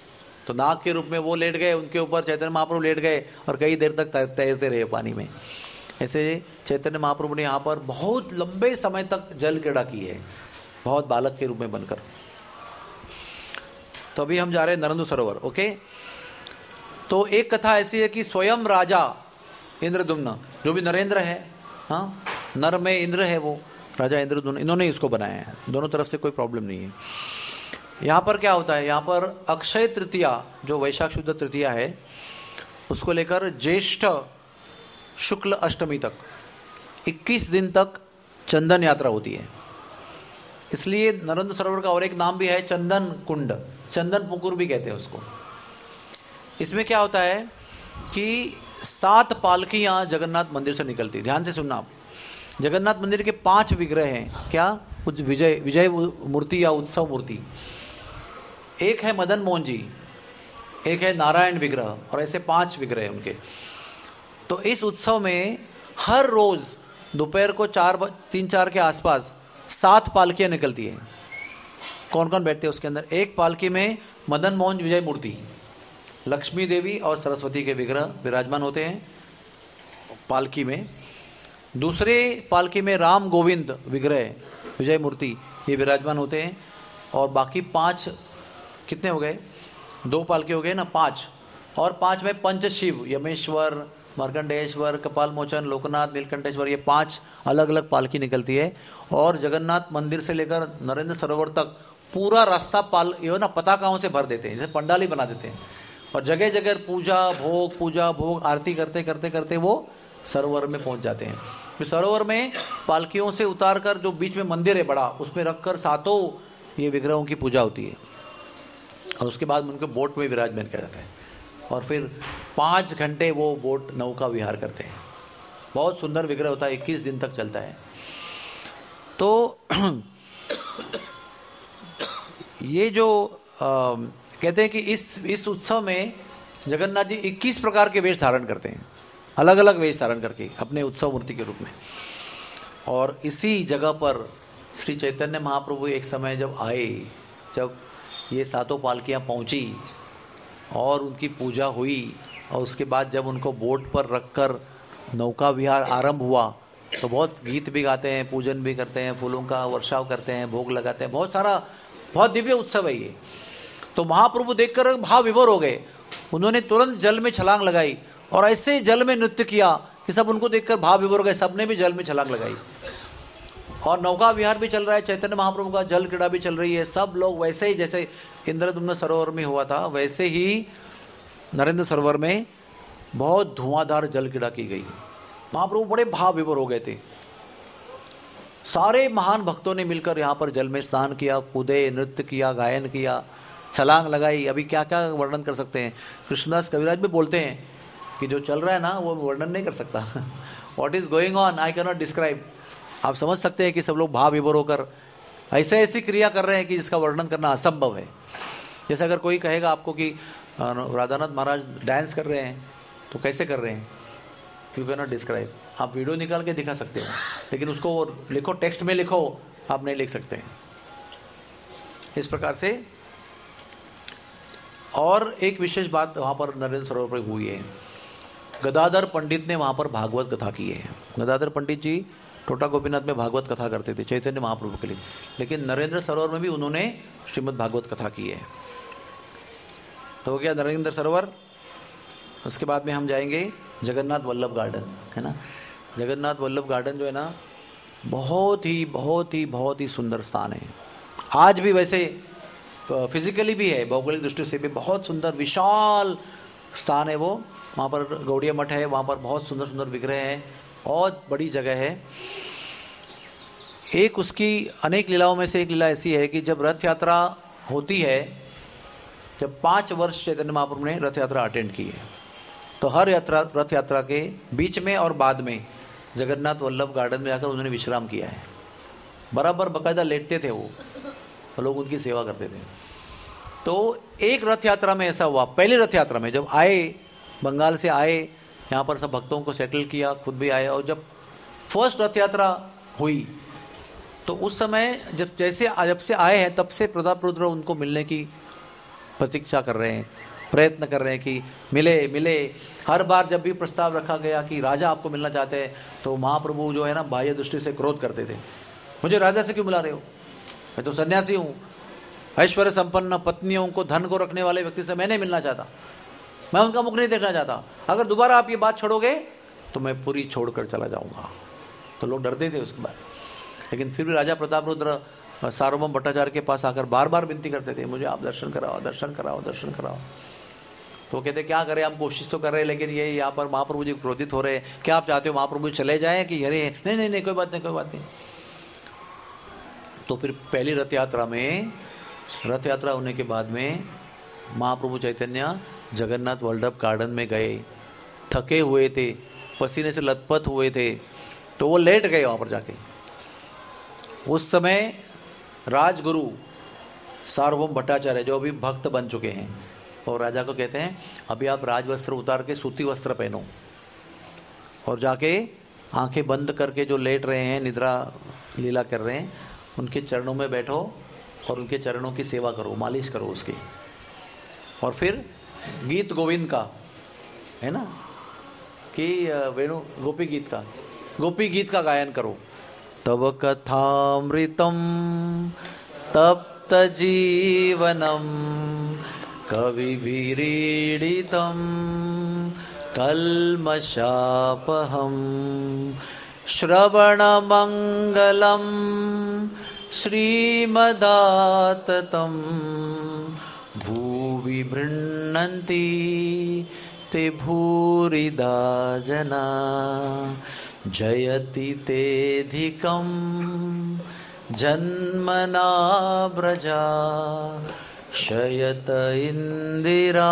तो नाग के रूप में वो लेट गए, उनके ऊपर चैतन्य महाप्रभु लेट गए और कई देर तक तैरते रहे पानी में। ऐसे चैतन्य महाप्रभु ने यहाँ पर बहुत लंबे समय तक जल क्रीड़ा की है, बहुत बालक के रूप में बनकर। तो अभी हम जा रहे हैं नरेंद्र सरोवर। ओके, तो एक कथा ऐसी है कि स्वयं राजा इंद्रदुम्न, जो भी नरेंद्र है, हाँ नर में इंद्र है, वो राजा इंद्रदुम्न, इन्होंने इसको बनाया है। दोनों तरफ से कोई प्रॉब्लम नहीं है। यहाँ पर क्या होता है, यहाँ पर अक्षय तृतीया जो वैशाख शुद्ध तृतीया है उसको लेकर ज्येष्ठ शुक्ल अष्टमी तक इक्कीस दिन तक चंदन यात्रा होती है। इसलिए नरेंद्र सरोवर का और एक नाम भी है चंदन कुंड, चंदन पुकुर भी कहते हैं उसको। इसमें क्या होता है कि सात पालकियां जगन्नाथ मंदिर से निकलती। ध्यान से सुनना आप, जगन्नाथ मंदिर के पांच विग्रह हैं। क्या? कुछ विजय विजय मूर्ति या उत्सव मूर्ति। एक है मदन मोहन जी, एक है नारायण विग्रह, और ऐसे पांच विग्रह हैं उनके। तो इस उत्सव में हर रोज दोपहर को चार तीन चार के आसपास सात पालकियां निकलती हैं। कौन कौन बैठते हैं उसके अंदर? एक पालकी में मदन मोहन विजय मूर्ति, लक्ष्मी देवी और सरस्वती के विग्रह विराजमान होते हैं पालकी में। दूसरे पालकी में राम गोविंद विग्रह विजय मूर्ति ये विराजमान होते हैं। और बाकी पांच कितने हो गए? दो पालकी हो गए ना, पांच। और पांच में पंच शिव, यमेश्वर, मार्कंडेश्वर, कपाल मोचन, लोकनाथ, नीलकंठेश्वर, ये पांच अलग अलग पालकी निकलती है। और जगन्नाथ मंदिर से लेकर नरेंद्र सरोवर तक पूरा रास्ता पाल ये ना पताकाओं से भर देते हैं, जैसे पंडाल ही बना देते हैं। और जगह जगह पूजा भोग पूजा भोग आरती करते करते करते वो सरोवर में पहुंच जाते हैं। फिर सरोवर में पालकियों से उतार कर जो बीच में मंदिर है बड़ा, उसमें रखकर सातों ये विग्रहों की पूजा होती है। और उसके बाद उनको बोट में विराजमान किया जाता है। और फिर पाँच घंटे वो बोट नौका विहार करते हैं। बहुत सुंदर विग्रह होता है, इक्कीस दिन तक चलता है। तो ये जो आ, कहते हैं कि इस इस उत्सव में जगन्नाथ जी इक्कीस प्रकार के वेश धारण करते हैं, अलग अलग वेश धारण करके अपने उत्सव मूर्ति के रूप में। और इसी जगह पर श्री चैतन्य महाप्रभु एक समय जब आए, जब ये सातों पालकियां पहुंची और उनकी पूजा हुई, और उसके बाद जब उनको बोट पर रखकर नौका विहार आरंभ हुआ, तो बहुत गीत भी गाते हैं, पूजन भी करते हैं, फूलों का वर्षाव करते हैं, भोग लगाते हैं, बहुत सारा बहुत दिव्य उत्सव है ये। तो महाप्रभु देखकर भाव विभोर हो गए। उन्होंने तुरंत जल में छलांग लगाई और ऐसे जल में नृत्य किया कि सब उनको देखकर भाव विभोर हो गए। सबने भी जल में छलांग लगाई। और नौका विहार भी चल रहा है, चैतन्य महाप्रभु का जल क्रीड़ा भी चल रही है। सब लोग वैसे ही जैसे इंद्रदुम्न सरोवर में हुआ था, वैसे ही नरेंद्र सरोवर में बहुत धुआंधार जल क्रीड़ा की गई। महाप्रभु बड़े भाव विभोर हो गए थे। सारे महान भक्तों ने मिलकर यहाँ पर जल में स्नान किया, कूदे, नृत्य किया, गायन किया, छलांग लगाई। अभी क्या क्या वर्णन कर सकते हैं। कृष्णदास कविराज भी बोलते हैं कि जो चल रहा है ना वो वर्णन नहीं कर सकता। What is going on I can not describe. आप समझ सकते हैं कि सब लोग भाव विभोर होकर ऐसे ऐसी क्रिया कर रहे हैं कि जिसका वर्णन करना असंभव है। जैसे अगर कोई कहेगा आपको कि राधानाथ महाराज डांस कर रहे हैं, तो कैसे कर रहे हैं, यू कैन नॉट डिस्क्राइब। आप वीडियो निकाल के दिखा सकते हो, लेकिन उसको लिखो, टेक्स्ट में लिखो, आप नहीं लिख सकते हैं। इस प्रकार से। और एक विशेष बात वहाँ पर नरेंद्र सरोवर पर हुई है, गदाधर पंडित ने वहाँ पर भागवत कथा की है। गदाधर पंडित जी टोटा गोपीनाथ में भागवत कथा करते थे चैतन्य महाप्रभु के लिए, लेकिन नरेंद्र सरोवर में भी उन्होंने श्रीमद् भागवत कथा की है। तो हो गया नरेंद्र सरोवर। उसके बाद में हम जाएंगे जगन्नाथ वल्लभ गार्डन, है ना। जगन्नाथ वल्लभ गार्डन जो है ना, बहुत ही बहुत ही बहुत ही सुंदर स्थान है। आज भी वैसे फिजिकली भी है, भौगोलिक दृष्टि से भी बहुत सुंदर विशाल स्थान है वो। वहाँ पर गौड़िया मठ है, वहाँ पर बहुत सुंदर सुंदर विग्रह हैं, बहुत बड़ी जगह है। एक उसकी अनेक लीलाओं में से एक लीला ऐसी है कि जब रथ यात्रा होती है, जब पाँच वर्ष चैतन्य महाप्रभु ने रथ यात्रा अटेंड की है, तो हर यात्रा रथ यात्रा के बीच में और बाद में जगन्नाथ वल्लभ गार्डन में जाकर उन्होंने विश्राम किया है। बराबर बाकायदा लेटते थे वो, तो लोग उनकी सेवा करते थे। तो एक रथ यात्रा में ऐसा हुआ, पहली रथ यात्रा में जब आए, बंगाल से आए, यहाँ पर सब भक्तों को सेटल किया, खुद भी आए। और जब फर्स्ट रथ यात्रा हुई, तो उस समय जब जैसे जब से आए हैं, तब से प्रताप रुद्र उनको मिलने की प्रतीक्षा कर रहे हैं। प्रयत्न कर रहे हैं कि मिले मिले। हर बार जब भी प्रस्ताव रखा गया कि राजा आपको मिलना चाहते हैं, तो महाप्रभु जो है ना बाह्य दृष्टि से क्रोध करते थे, मुझे राजा से क्यों मिला रहे हो, मैं तो सन्यासी हूँ, ऐश्वर्य संपन्न पत्नियों को, धन को रखने वाले व्यक्ति से मैं नहीं मिलना चाहता, मैं उनका मुख नहीं देखना चाहता, अगर दोबारा आप ये बात छोड़ोगे तो मैं पूरी छोड़कर चला जाऊंगा। तो लोग डरते थे उसके बाद, लेकिन फिर भी राजा प्रतापरुद्र सार्वभौम भट्टाचार्य के पास आकर बार बार विनती करते थे, मुझे आप दर्शन कराओ, दर्शन कराओ, दर्शन कराओ। तो कहते क्या करें, हम कोशिश तो कर रहे हैं, लेकिन ये यहाँ पर महाप्रभु जी क्रोधित हो रहे हैं, क्या आप चाहते हो महाप्रभु चले जाएं कि अरे नहीं नहीं नहीं कोई बात नहीं कोई बात नहीं। तो फिर पहली रथ यात्रा में, रथ यात्रा होने के बाद में महाप्रभु चैतन्य जगन्नाथ वल्लभ गार्डन में गए, थके हुए थे, पसीने से लथपथ हुए थे, तो वो लेट गए वहाँ पर जाके। उस समय राजगुरु सार्वभौम भट्टाचार्य जो अभी भक्त बन चुके हैं, और राजा को कहते हैं अभी आप राजवस्त्र उतार के सूती वस्त्र पहनो और जाके आंखें बंद करके जो लेट रहे हैं, निद्रा लीला कर रहे हैं, उनके चरणों में बैठो और उनके चरणों की सेवा करो, मालिश करो उसकी, और फिर गीत गोविंद का है ना कि वेणु गोपी गीत का गोपी गीत का गायन करो। तव कथामृतम तप्त जीवनम कविभिरीडितं कल्मषापहं श्रवणमंगलं श्रीमदाततं भुवि गृह्णन्ति ते भूरिदा जना जयति तेऽधिकं जन्मना व्रजा शयत इंदिरा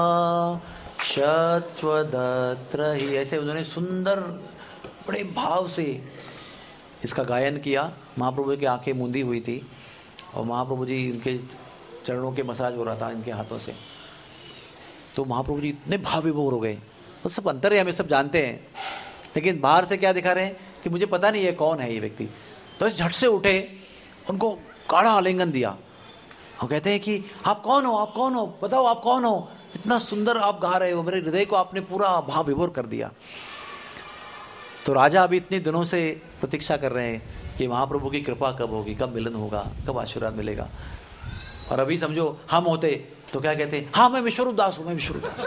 शत्वदत्र ही। ऐसे उन्होंने सुंदर बड़े भाव से इसका गायन किया। महाप्रभु की आंखें मूंदी हुई थी और महाप्रभु जी इनके चरणों के मसाज हो रहा था इनके हाथों से। तो महाप्रभु जी इतने भाव विभोर हो गए, वो सब अंतर है, हमें सब जानते हैं, लेकिन बाहर से क्या दिखा रहे हैं कि मुझे पता नहीं है कौन है ये व्यक्ति। तो इस झट से उठे, उनको गाढ़ा आलिंगन दिया। हम कहते हैं कि आप कौन हो, आप कौन हो, बताओ आप कौन हो, इतना सुंदर आप गा रहे हो, मेरे हृदय को आपने पूरा भाव विभोर कर दिया। तो राजा अभी इतने दिनों से प्रतीक्षा कर रहे हैं कि महाप्रभु की कृपा कब होगी, कब मिलन होगा, कब आशीर्वाद मिलेगा। और अभी समझो हम होते तो क्या कहते, हाँ मैं विश्वरूप दास हूं, मैं विश्वरूप दास।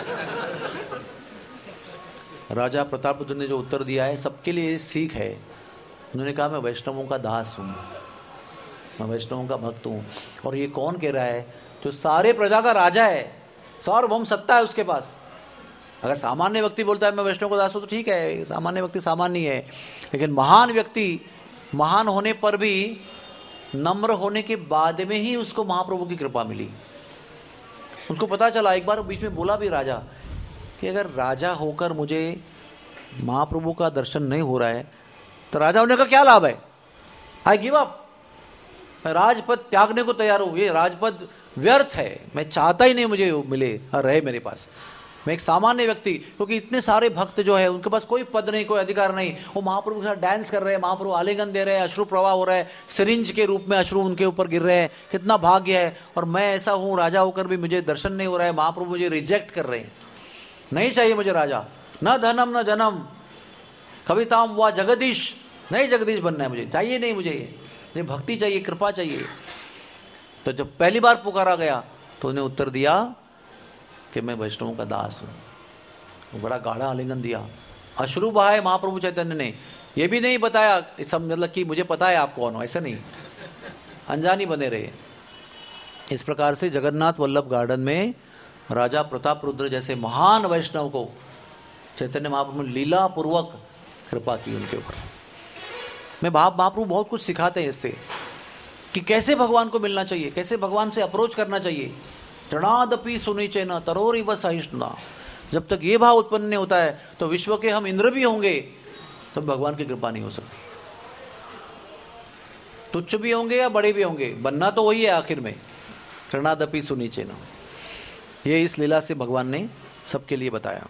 राजा प्रतापरुद्र ने जो उत्तर दिया है सबके लिए सीख है। उन्होंने कहा मैं वैष्णवों का दास हूं, मैं वैष्णवों का भक्त हूं। और ये कौन कह रहा है, जो सारे प्रजा का राजा है, सार्वभौम सत्ता है उसके पास। अगर सामान्य व्यक्ति बोलता है मैं वैष्णव का दास हूं तो ठीक है, सामान्य व्यक्ति सामान्य है, लेकिन महान व्यक्ति महान होने पर भी नम्र होने के बाद में ही उसको महाप्रभु की कृपा मिली। उनको पता चला, एक बार बीच में बोला भी राजा कि अगर राजा होकर मुझे महाप्रभु का दर्शन नहीं हो रहा है तो राजा होने का क्या लाभ है, आई गिव अप, मैं राजपद त्यागने को तैयार हूं, ये राजपद व्यर्थ है, मैं चाहता ही नहीं मुझे मिले और रहे मेरे पास। मैं एक सामान्य व्यक्ति, क्योंकि इतने सारे भक्त जो है उनके पास कोई पद नहीं, कोई अधिकार नहीं, वो महाप्रभु के साथ डांस कर रहे हैं, महाप्रभु आलिंगन दे रहे हैं, अश्रु प्रवाह हो रहा है, सिरिंज के रूप में अश्रु उनके ऊपर गिर रहे हैं, कितना भाग्य है। और मैं ऐसा हूं, राजा होकर भी मुझे दर्शन नहीं हो रहा है, महाप्रभु मुझे रिजेक्ट कर रहे हैं, नहीं चाहिए मुझे राजा, न धनम न जनम, कविताम व जगदीश, नहीं जगदीश बनना है मुझे, चाहिए नहीं मुझे, मुझे भक्ति चाहिए, कृपा चाहिए। तो जब पहली बार पुकारा गया तो उन्हें उत्तर दिया कि मैं वैष्णवों का दास हूं। बड़ा गाढ़ा आलिंगन दिया, अश्रु बहाए महाप्रभु चैतन्य ने। यह भी नहीं बताया सब मतलब कि मुझे पता है आप कौन हो, ऐसा नहीं, अनजानी बने रहे। इस प्रकार से जगन्नाथ वल्लभ गार्डन में राजा प्रतापरुद्र जैसे महान वैष्णव को चैतन्य महाप्रभु ने लीला पूर्वक कृपा की उनके ऊपर। मैं भाव महाप्रभु बहुत कुछ सिखाते हैं इससे कि कैसे भगवान को मिलना चाहिए, कैसे भगवान से अप्रोच करना चाहिए। जड़ादपि सुनिचे न तरोरी व सहिष्णुना, जब तक ये भाव उत्पन्न नहीं होता है तो विश्व के हम इंद्र भी होंगे तो भगवान की कृपा नहीं हो सकती। तुच्छ भी होंगे या बड़े भी होंगे, बनना तो वही है आखिर में। जड़ादपि सुनिचे न, ये इस लीला से भगवान ने सबके लिए बताया।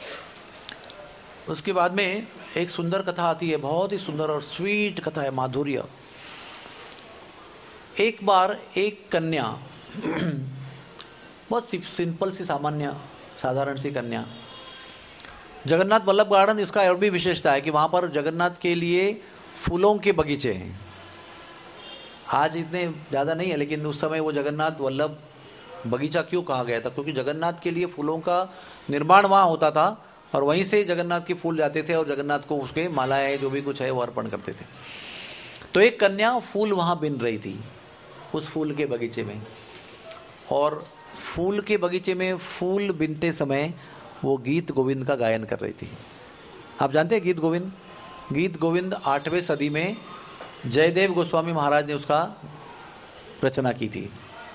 उसके बाद में एक सुंदर कथा आती है, बहुत ही सुंदर और स्वीट कथा है, माधुर्य। एक बार एक कन्या बहुत सिंपल सी सामान्य साधारण सी कन्या। जगन्नाथ वल्लभ गार्डन, इसका और भी विशेषता है कि वहाँ पर जगन्नाथ के लिए फूलों के बगीचे हैं। आज इतने ज़्यादा नहीं है, लेकिन उस समय वो जगन्नाथ वल्लभ बगीचा क्यों कहा गया था? क्योंकि जगन्नाथ के लिए फूलों का निर्माण वहाँ होता था और वहीं से जगन्नाथ के फूल जाते थे और जगन्नाथ को उसके मालाएं जो भी कुछ है वो अर्पण करते थे। तो एक कन्या फूल वहाँ बिन रही थी उस फूल के बगीचे में, और फूल के बगीचे में फूल बिनते समय वो गीत गोविंद का गायन कर रही थी। आप जानते हैं गीत गोविंद? गीत गोविंद आठवें सदी में जयदेव गोस्वामी महाराज ने उसका रचना की थी।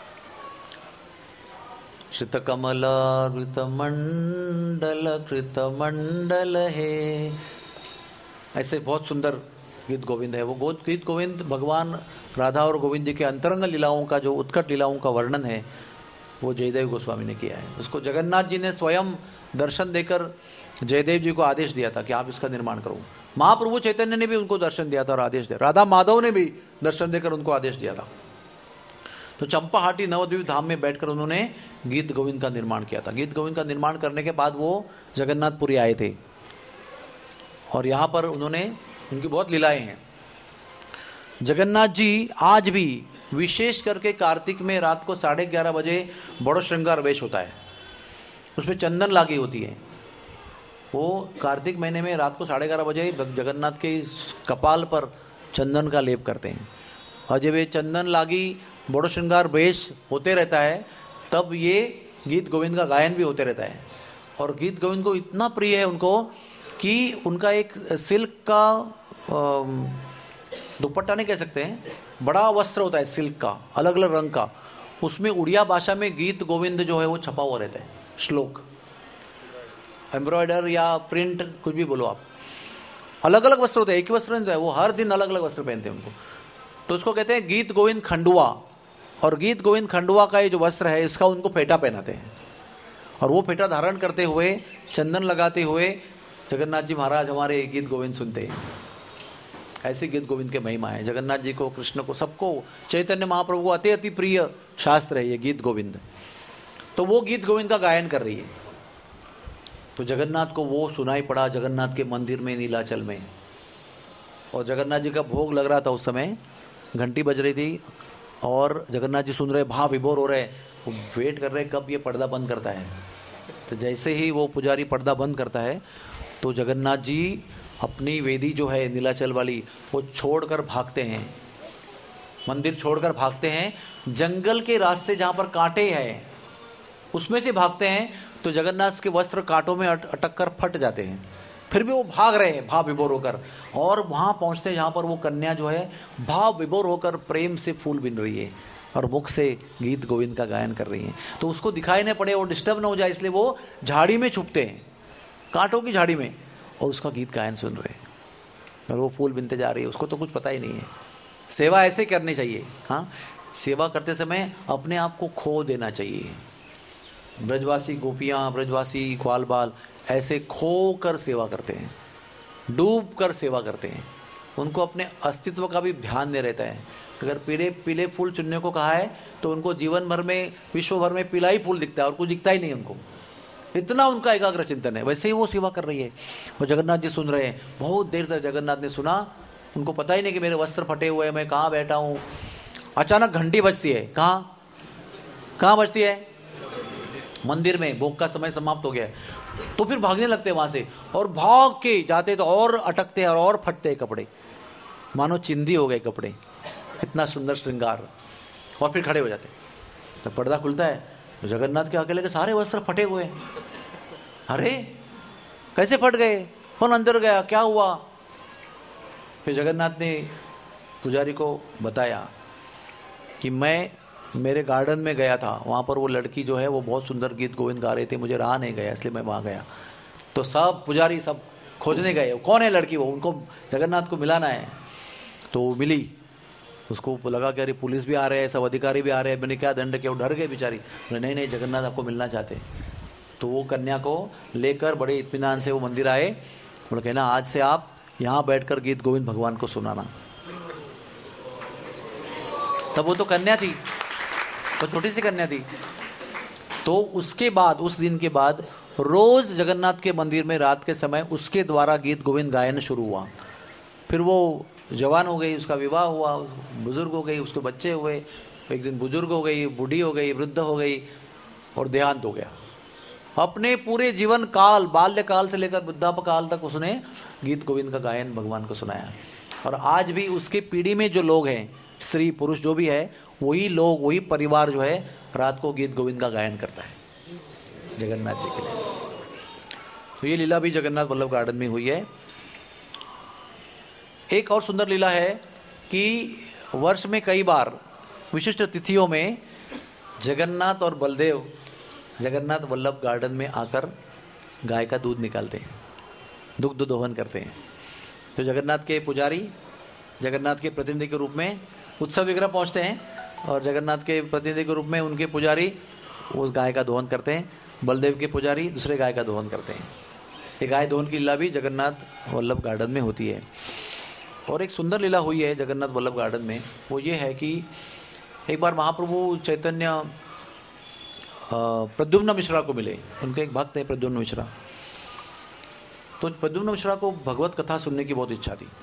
श्रित कमल कृत मंडल कृत मंडल है, ऐसे बहुत सुंदर गीत गोविंद है वो। गीत गोविंद भगवान राधा और गोविंद जी के अंतरंग लीलाओं का, जो उत्कट लीलाओं का वर्णन है, वो जयदेव गोस्वामी ने किया है। उसको जगन्नाथ जी ने स्वयं दर्शन देकर जयदेव जी को आदेश दिया था कि आप इसका निर्माण करो। महाप्रभु चैतन्य ने भी उनको दर्शन दिया था और आदेश दिया। राधा माधव ने भी दर्शन देकर उनको आदेश दिया था। तो चंपाहाटी नवद्वीप धाम में बैठकर उन्होंने गीत गोविंद का निर्माण किया था। गीत गोविंद का निर्माण करने के बाद वो जगन्नाथपुरी आए थे और यहाँ पर उन्होंने, उनकी बहुत लीलाएं हैं। जगन्नाथ जी आज भी विशेष करके कार्तिक में रात को साढ़े ग्यारह बजे बड़ो श्रृंगार वेश होता है, उसमें चंदन लागी होती है। वो कार्तिक महीने में रात को साढ़े ग्यारह बजे जगन्नाथ के कपाल पर चंदन का लेप करते हैं और जब ये चंदन लागी बड़ो श्रृंगार वेश होते रहता है तब ये गीत गोविंद का गायन भी होते रहता है। और गीत गोविंद को इतना प्रिय है उनको कि उनका एक सिल्क का दुपट्टा नहीं कह सकते हैं, बड़ा वस्त्र होता है सिल्क का, अलग अलग रंग का, उसमें उड़िया भाषा में गीत गोविंद जो है वो छपा हुआ रहता है, श्लोक, एम्ब्रॉयडर या प्रिंट, कुछ भी बोलो आप। अलग अलग वस्त्र होते हैं, एक ही वस्त्र नहीं होता है, वो हर दिन अलग अलग वस्त्र पहनते हैं उनको। तो उसको कहते हैं गीत गोविंद खंडुआ। और गीत गोविंद खंडुआ का ये जो वस्त्र है इसका उनको फेटा पहनाते हैं और वो फेटा धारण करते हुए चंदन लगाते हुए जगन्नाथ जी महाराज हमारे गीत गोविंद सुनते हैं। ऐसे गीत गोविंद के महिमा है। जगन्नाथ जी को, कृष्ण को, सबको, चैतन्य महाप्रभु को अति अति प्रिय शास्त्र है ये गीत गोविंद। तो वो गीत गोविंद का गायन कर रही है। तो जगन्नाथ को वो सुनाई पड़ा जगन्नाथ के मंदिर में नीलाचल में, और जगन्नाथ जी का भोग लग रहा था उस समय, घंटी बज रही थी और जगन्नाथ जी सुन रहे, भाव विभोर हो रहे, वो वेट कर रहे कब ये पर्दा बंद करता है। तो जैसे ही वो पुजारी पर्दा बंद करता है तो जगन्नाथ जी अपनी वेदी जो है नीलाचल वाली वो छोड़कर भागते हैं, मंदिर छोड़कर भागते हैं। जंगल के रास्ते जहाँ पर कांटे हैं उसमें से भागते हैं तो जगन्नाथ के वस्त्र कांटों में अटक कर फट जाते हैं। फिर भी वो भाग रहे हैं भाव विभोर होकर, और वहां पहुंचते हैं जहां पर वो कन्या जो है भाव विभोर होकर प्रेम से फूल बिन रही है और मुख से गीत गोविंद का गायन कर रही है। तो उसको दिखाई नहीं पड़े और डिस्टर्ब ना हो जाए इसलिए वो झाड़ी में छुपते हैं, कांटों की झाड़ी में, और उसका गीत गायन सुन रहे हैं और वो फूल बिनते जा रही है। उसको तो कुछ पता ही नहीं है। सेवा ऐसे करनी चाहिए। हाँ, सेवा करते समय अपने आप को खो देना चाहिए। ब्रजवासी गोपियां, ब्रजवासी ग्वाल बाल ऐसे खो कर सेवा करते हैं, डूब कर सेवा करते हैं। उनको अपने अस्तित्व का भी ध्यान नहीं रहता है। अगर पीले पीले फूल चुनने को कहा है तो उनको जीवन भर में, विश्व भर में पीला ही फूल दिखता है और कुछ दिखता ही नहीं उनको, इतना उनका एकाग्र चिंतन है। वैसे ही वो सेवा कर रही है। वो जगन्नाथ जी सुन रहे हैं, बहुत देर तक जगन्नाथ ने सुना, उनको पता ही नहीं कि मेरे वस्त्र फटे हुए हैं, मैं कहाँ बैठा हूँ। अचानक घंटी बजती है। कहाँ कहाँ बजती है? मंदिर में। भोग का समय समाप्त हो गया है। तो फिर भागने लगते हैं वहां से, और भाग के जाते तो और अटकते हैं और और फटते हैं कपड़े, मानो चिंदी हो गए कपड़े, इतना सुंदर श्रृंगार। और फिर खड़े हो जाते। तो पर्दा खुलता है तो जगन्नाथ के अकेले के सारे वस्त्र फटे हुए हैं। अरे कैसे फट गए? कौन अंदर गया? क्या हुआ? फिर जगन्नाथ ने पुजारी को बताया कि मैं मेरे गार्डन में गया था, वहाँ पर वो लड़की जो है वो बहुत सुंदर गीत गोविंद गा रही थी, मुझे रहा नहीं गया इसलिए मैं वहाँ गया। तो सब पुजारी सब खोजने गए, कौन है लड़की, वो उनको जगन्नाथ को मिलाना है। तो वो मिली, उसको लगा कि अरे पुलिस भी आ रहे हैं, सब अधिकारी भी आ रहे हैं, मैंने क्या दंड किया। वो डर गए बेचारी, नहीं नहीं जगन्नाथ आपको मिलना चाहते। तो वो कन्या को लेकर बड़े इत्मीनान से वो मंदिर आए। बोले कहना आज से आप यहाँ बैठकर गीत गोविंद भगवान को सुनाना। तब वो तो कन्या थी, वो छोटी सी कन्या थी। तो उसके बाद, उस दिन के बाद रोज जगन्नाथ के मंदिर में रात के समय उसके द्वारा गीत गोविंद गायन शुरू हुआ। फिर वो जवान हो गई, उसका विवाह हुआ, बुजुर्ग हो गई, उसके बच्चे हुए, एक दिन बुजुर्ग हो गई, बूढ़ी हो गई, वृद्ध हो गई और देहांत हो गया। अपने पूरे जीवन काल, बाल्यकाल से लेकर वृद्धापकाल तक उसने गीत गोविंद का गायन भगवान को सुनाया। और आज भी उसके पीढ़ी में जो लोग हैं, स्त्री पुरुष जो भी है, वही लोग, वही परिवार जो है रात को गीत गोविंद का गायन करता है जगन्नाथ जी के लिए। तो ये लीला भी जगन्नाथ वल्लभ गार्डन में हुई है। एक और सुंदर लीला है कि वर्ष में कई बार विशिष्ट तिथियों में जगन्नाथ और बलदेव जगन्नाथ वल्लभ गार्डन में आकर गाय का दूध निकालते हैं, दुग्ध दोहन करते हैं। तो जगन्नाथ के पुजारी जगन्नाथ के प्रतिनिधि के रूप में उत्सव विग्रह पहुंचते हैं और जगन्नाथ के प्रतिनिधि के रूप में उनके पुजारी उस गाय का दोहन करते हैं, बलदेव के पुजारी दूसरे गाय का दोहन करते हैं। ये गाय दोहन की लीला भी जगन्नाथ वल्लभ गार्डन में होती है। और एक सुंदर लीला हुई है जगन्नाथ वल्लभ गार्डन में, वो ये है कि एक बार महाप्रभु चैतन्य प्रद्युम्न मिश्रा को मिले। उनके एक भक्त है प्रद्युम्न मिश्रा। तो प्रद्युम्न मिश्रा को भगवत कथा सुनने की बहुत इच्छा थी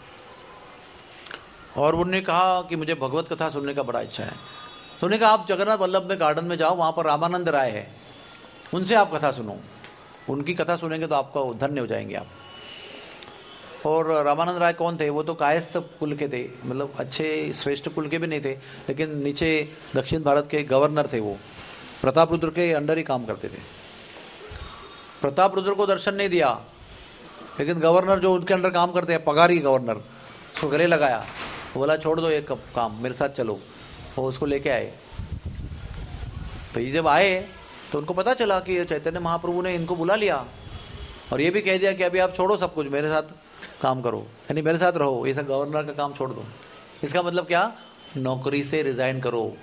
और उन्होंने कहा कि मुझे भगवत कथा सुनने का बड़ा इच्छा है। तो उन्होंने कहा आप जगन्नाथ वल्लभ में गार्डन में जाओ, वहाँ पर रामानंद राय है, उनसे आप कथा सुनो। उनकी कथा सुनेंगे तो आपका धन्य हो जाएंगे आप। और रामानंद राय कौन थे? वो तो कायस्थ कुल के थे, मतलब अच्छे श्रेष्ठ कुल के भी नहीं थे, लेकिन नीचे दक्षिण भारत के गवर्नर थे। वो प्रताप रुद्र के अंडर ही काम करते थे। प्रताप रुद्र को दर्शन नहीं दिया, लेकिन गवर्नर जो उनके अंडर काम करते हैं, पगारी गवर्नर, उसको गले लगाया, बोला छोड़ दो एक काम, मेरे साथ चलो। वो उसको लेके आए। तो ये जब आए तो उनको पता चला कि चैतन्य महाप्रभु ने इनको बुला लिया और ये भी कह दिया कि अभी आप छोड़ो सब कुछ, मेरे साथ काम करो, यानी मेरे साथ रहो, ये सब गवर्नर का काम छोड़ दो। इसका मतलब क्या? नौकरी से रिजाइन करो।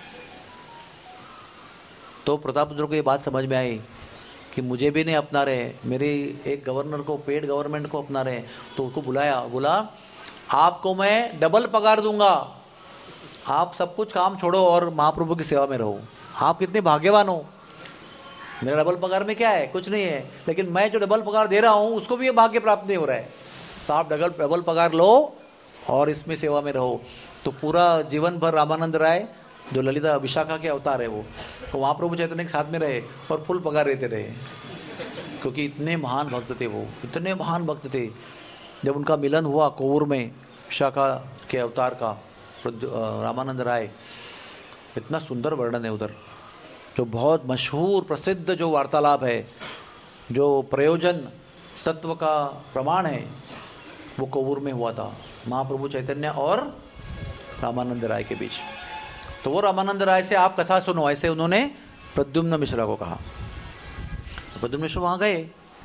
तो प्रताप रुद्र को ये बात समझ में आई कि मुझे भी नहीं अपना रहे, मेरे एक गवर्नर को, पेड गवर्नमेंट को अपना रहे। तो उसको बुलाया, बोला आपको मैं डबल पगार दूंगा, आप सब कुछ काम छोड़ो और महाप्रभु की सेवा में रहो। आप कितने भाग्यवान हो, मेरा डबल पगार में क्या है? कुछ नहीं है, लेकिन मैं जो डबल पगार दे रहा हूं उसको भी ये भाग्य प्राप्त नहीं हो रहा है। तो आप डबल डबल पगार लो और इसमें सेवा में रहो। तो पूरा जीवन भर रामानंद राय जो ललिता विशाखा के अवतार है, वो तो वहाँ प्रभु चैतन्य के साथ में रहे और फुल पगार देते रहे, क्योंकि इतने महान भक्त थे वो, इतने महान भक्त थे। जब उनका मिलन हुआ कोवूर में विशाखा के अवतार का, रामानंद राय, इतना सुंदर वर्णन है उधर। जो बहुत मशहूर प्रसिद्ध जो वार्तालाप है, जो प्रयोजन तत्व का प्रमाण है, वो कोवूर में हुआ था महाप्रभु चैतन्य और रामानंद राय के बीच। तो वो रामानंद राय से आप कथा सुनो, ऐसे उन्होंने प्रद्युम्न मिश्रा को कहा। तो प्रद्युम्न मिश्रा वहां गए,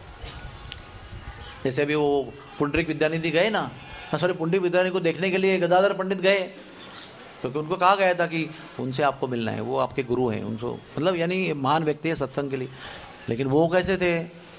जैसे अभी वो पुंडरीक विद्यानिधि गए ना, सॉरी पुंडरीक विद्यानिधि को देखने के लिए गदाधर पंडित गए, क्योंकि उनको कहा गया था कि उनसे आपको मिलना है, वो आपके गुरु हैं, उनको मतलब यानी महान व्यक्ति है सत्संग के लिए। लेकिन वो कैसे थे?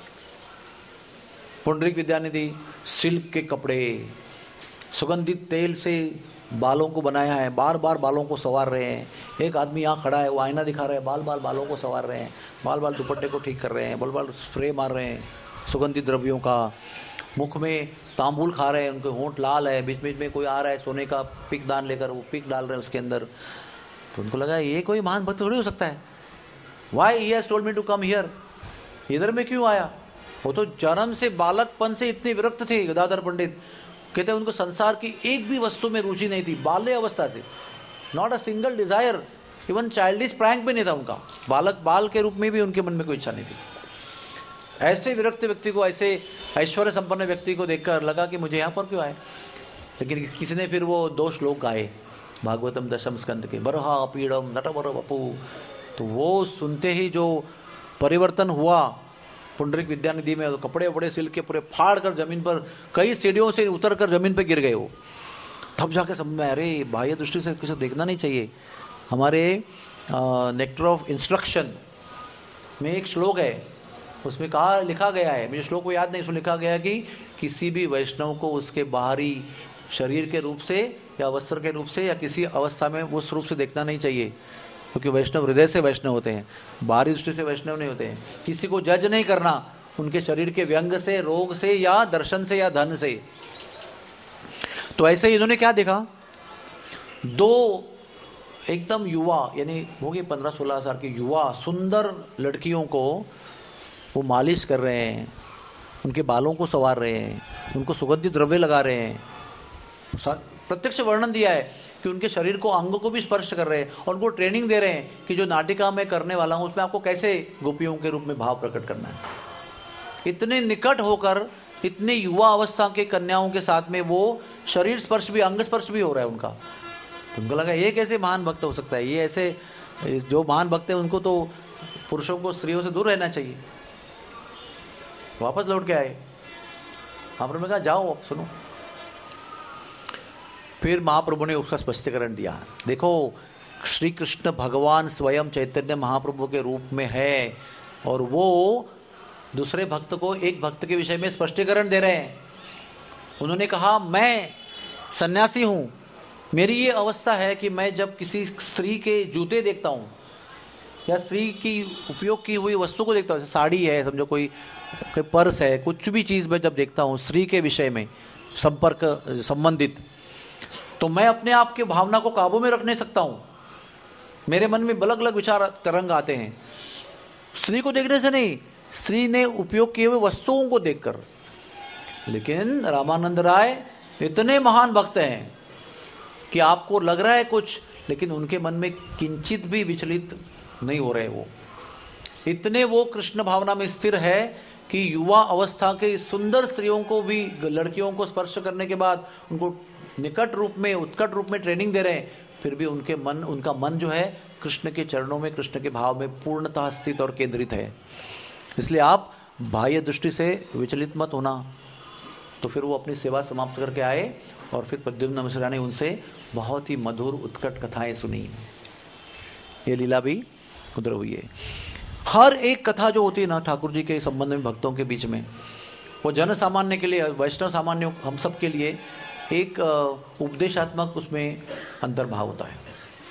पुंडरीक विद्यानिधि सिल्क के कपड़े, सुगंधित तेल से बालों को बनाया है, बार बार बालों को संवार रहे हैं। एक आदमी यहाँ खड़ा है, वो आईना दिखा रहा है, बाल बाल बालों को संवार रहे हैं, बाल बाल दुपट्टे को ठीक कर रहे हैं, बाल बाल स्प्रे मार रहे हैं सुगंधित द्रव्यों का, मुख में तांबुल खा रहे हैं, उनके होंठ लाल है, बीच बीच में कोई आ रहा है सोने का पिक दान लेकर, वो पिक डाल रहे हैं उसके अंदर। तो उनको लगा ये कोई महान भक्त थोड़ी हो सकता है, why he has told me to come here, इधर में क्यों आया? वो तो जन्म से, बालकपन से इतने विरक्त थे गदाधर पंडित, कहते हैं उनको संसार की एक भी वस्तु में रुचि नहीं थी, बाल्य अवस्था से, not a single desire, even childish prank भी नहीं था उनका, बालक बाल के रूप में भी उनके मन में कोई इच्छा नहीं थी। ऐसे विरक्त व्यक्ति को, ऐसे ऐश्वर्य संपन्न व्यक्ति को देखकर लगा कि मुझे यहाँ पर क्यों आए। लेकिन किसी ने फिर वो दो श्लोक गाए भागवतम दशम स्कंद के, बरहा पीड़म नटवर वपु। तो वो सुनते ही जो परिवर्तन हुआ पुंडरीक विद्यानिधि में, तो कपड़े वपड़े सिल के पूरे फाड़ कर जमीन पर, कई सीढ़ियों से उतर कर जमीन पर गिर गए वो। तब जाके समझ में, अरे बाह्य दृष्टि से किसी देखना नहीं चाहिए। हमारे नेक्टर ऑफ इंस्ट्रक्शन में एक श्लोक है, उसमें कहा लिखा गया है, मुझे श्लोक को याद नहीं, उसमें लिखा गया है कि किसी भी वैष्णव को उसके बाहरी शरीर के रूप से या वस्त्र के रूप से या किसी अवस्था में उस रूप से देखना नहीं चाहिए। क्योंकि वैष्णव हृदय से वैष्णव होते हैं, बाहरी दृष्टि से वैष्णव नहीं होते हैं। किसी को जज नहीं करना उनके शरीर के व्यंग से, रोग से, या दर्शन से, या धन से। तो ऐसे ही इन्होंने क्या देखा, दो एकदम युवा, यानी होगी पंद्रह सोलह साल की युवा सुंदर लड़कियों को वो मालिश कर रहे हैं, उनके बालों को संवार रहे हैं, उनको सुगंधित द्रव्य लगा रहे हैं। प्रत्यक्ष वर्णन दिया है कि उनके शरीर को, अंग को भी स्पर्श कर रहे हैं और उनको ट्रेनिंग दे रहे हैं कि जो नाटिका में करने वाला हूं उसमें आपको कैसे गोपियों के रूप में भाव प्रकट करना है। इतने निकट होकर, इतने युवा अवस्था के कन्याओं के साथ में वो शरीर स्पर्श भी, अंग स्पर्श भी हो रहा है उनका। तो उनको लगा ये कैसे महान भक्त हो सकता है, ये ऐसे जो महान भक्त है उनको तो पुरुषों को स्त्रियों से दूर रहना चाहिए। वापस लौट के आए, महाप्रभु ने कहा जाओ अब सुनो। फिर महाप्रभु ने उसका स्पष्टीकरण दिया। देखो, श्री कृष्ण भगवान स्वयं चैतन्य महाप्रभु के रूप में है और वो दूसरे भक्त को, एक भक्त के विषय में स्पष्टीकरण दे रहे हैं। उन्होंने कहा मैं सन्यासी हूं, मेरी ये अवस्था है कि मैं जब किसी स्त्री के जूते देखता हूं या स्त्री की उपयोग की हुई वस्तु को देखता हूं, जैसे साड़ी है, समझो कोई, कोई पर्स है, कुछ भी चीज में जब देखता हूं स्त्री के विषय में संपर्क संबंधित, तो मैं अपने आप के भावना को काबू में रख नहीं सकता हूं। मेरे मन में अलग अलग विचार तरंग आते हैं, स्त्री को देखने से नहीं, स्त्री ने उपयोग किए हुए वस्तुओं को देखकर। लेकिन रामानंद राय इतने महान भक्त हैं कि आपको लग रहा है कुछ, लेकिन उनके मन में किंचित भी विचलित नहीं हो रहे। वो इतने वो कृष्ण भावना में स्थिर है कि युवा अवस्था के सुंदर स्त्रियों को भी, लड़कियों को स्पर्श करने के बाद उनको निकट रूप में, उत्कट रूप में ट्रेनिंग दे रहे हैं, फिर भी उनके मन, उनका मन जो है कृष्ण के चरणों में, कृष्ण के भाव में पूर्णतः स्थित और केंद्रित है। इसलिए आप बाह्य दृष्टि से विचलित मत होना। तो फिर वो अपनी सेवा समाप्त करके आए और फिर प्रद्युम्न मिश्रा ने उनसे बहुत ही मधुर उत्कट कथाएं सुनी। ये लीला भी उधर हुई है। हर एक कथा जो होती है ना ठाकुर जी के संबंध में भक्तों के बीच में, वो जन सामान्य के लिए, वैष्णव सामान्य हम सब के लिए एक उपदेशात्मक उसमें अंतर्भाव होता है।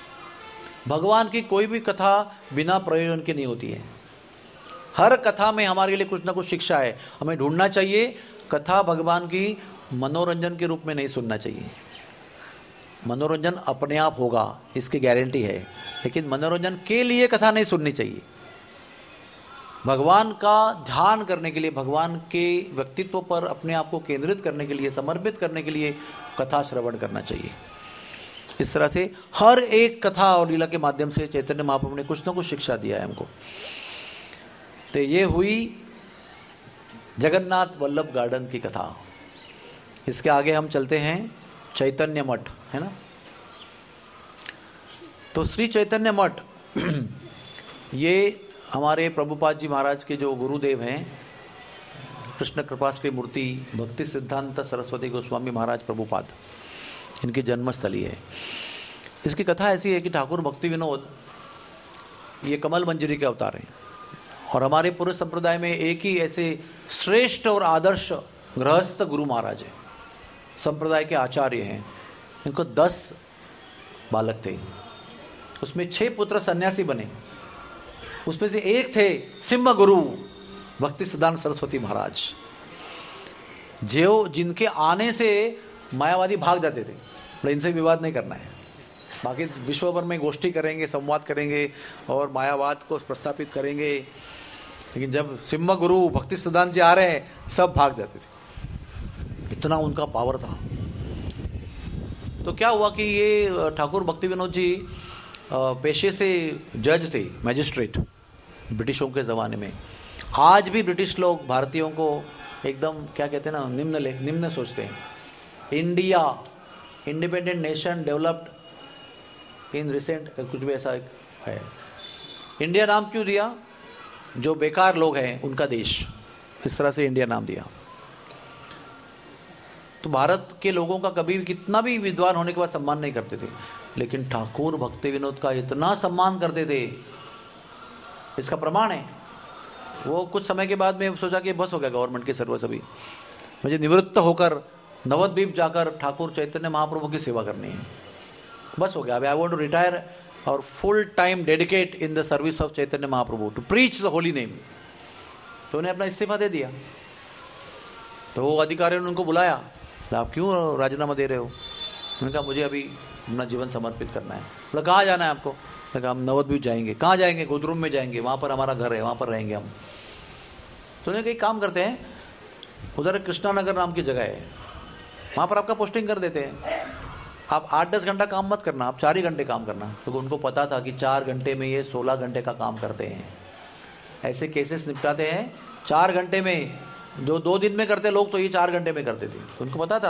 भगवान की कोई भी कथा बिना प्रयोजन की नहीं होती है। हर कथा में हमारे लिए कुछ ना कुछ शिक्षा है। हमें ढूंढना चाहिए, कथा भगवान की मनोरंजन के रूप में नहीं सुनना चाहिए। मनोरंजन अपने आप होगा, इसकी गारंटी है, लेकिन मनोरंजन के लिए कथा नहीं सुननी चाहिए। भगवान का ध्यान करने के लिए, भगवान के व्यक्तित्व पर अपने आप को केंद्रित करने के लिए, समर्पित करने के लिए कथा श्रवण करना चाहिए। इस तरह से हर एक कथा और लीला के माध्यम से चैतन्य महाप्रभु ने कुछ ना कुछ शिक्षा दिया है हमको। तो ये हुई जगन्नाथ वल्लभ गार्डन की कथा। इसके आगे हम चलते हैं चैतन्य मठ, है ना। तो श्री चैतन्य मठ ये हमारे प्रभुपाद जी महाराज के जो गुरुदेव हैं, कृष्ण कृपाश्री मूर्ति भक्ति सिद्धांत सरस्वती गोस्वामी महाराज प्रभुपाद, इनकी जन्मस्थली है। इसकी कथा ऐसी है कि ठाकुर भक्ति विनोद ये कमल मंजरी के अवतार हैं और हमारे पूरे संप्रदाय में एक ही ऐसे श्रेष्ठ और आदर्श गृहस्थ गुरु महाराज है, संप्रदाय के आचार्य हैं। इनको दस बालक थे, उसमें छह पुत्र सन्यासी बने। उसमें से एक थे सिंह गुरु भक्ति सिद्धांत सरस्वती महाराज, जो जिनके आने से मायावादी भाग जाते थे, तो इनसे विवाद नहीं करना है, बाकी विश्व भर में गोष्ठी करेंगे, संवाद करेंगे और मायावाद को प्रस्थापित करेंगे। लेकिन जब सिंह गुरु भक्ति सिद्धांत जी आ रहे हैं, सब भाग जाते थे, इतना उनका पावर था। तो क्या हुआ कि ये ठाकुर भक्ति विनोद जी पेशे से जज थे, मैजिस्ट्रेट, ब्रिटिशों के ज़माने में। आज भी ब्रिटिश लोग भारतीयों को एकदम क्या कहते हैं ना, निम्न ले निम्न सोचते हैं। India independent nation developed in recent, कुछ भी ऐसा है। इंडिया नाम क्यों दिया? जो बेकार लोग हैं उनका देश, इस तरह से इंडिया नाम दिया। तो भारत के लोगों का कभी कितना भी विद्वान होने के बाद सम्मान नहीं करते थे, लेकिन ठाकुर भक्ति विनोद का इतना सम्मान करते थे, इसका प्रमाण है। वो कुछ समय के बाद में सोचा कि बस हो गया गवर्नमेंट के सर्विस, अभी मुझे निवृत्त होकर नवद्वीप जाकर ठाकुर चैतन्य महाप्रभु की सेवा करनी है, बस हो गया, अभी आई वांट टू रिटायर और full time dedicate in the service of Chaitanya Mahaprabhu to preach the holy name. तो उन्हें अपना इस्तीफा दे दिया। तो वो अधिकारियों ने उनको बुलाया, आप क्यों राजीनामा दे रहे हो? उन्होंने कहा मुझे अभी अपना जीवन समर्पित करना है। बोला कहाँ जाना है आपको? कहा हम नवद्वीप जाएंगे। कहाँ जाएंगे? गोद्रुम में जाएंगे, वहाँ पर हमारा घर है, वहाँ पर रहेंगे हम। तो उन्होंने कहीं काम करते हैं, उधर कृष्णा नगर नाम की जगह है, वहाँ पर आपका पोस्टिंग कर देते हैं, आप आठ दस घंटा काम मत करना, आप चार ही घंटे काम करना। तो उनको पता था कि चार घंटे में ये सोलह घंटे का काम करते हैं, ऐसे केसेस निपटाते हैं चार घंटे में। जो दो दिन में करते लोग तो ये चार घंटे में करते थे, तो उनको पता था।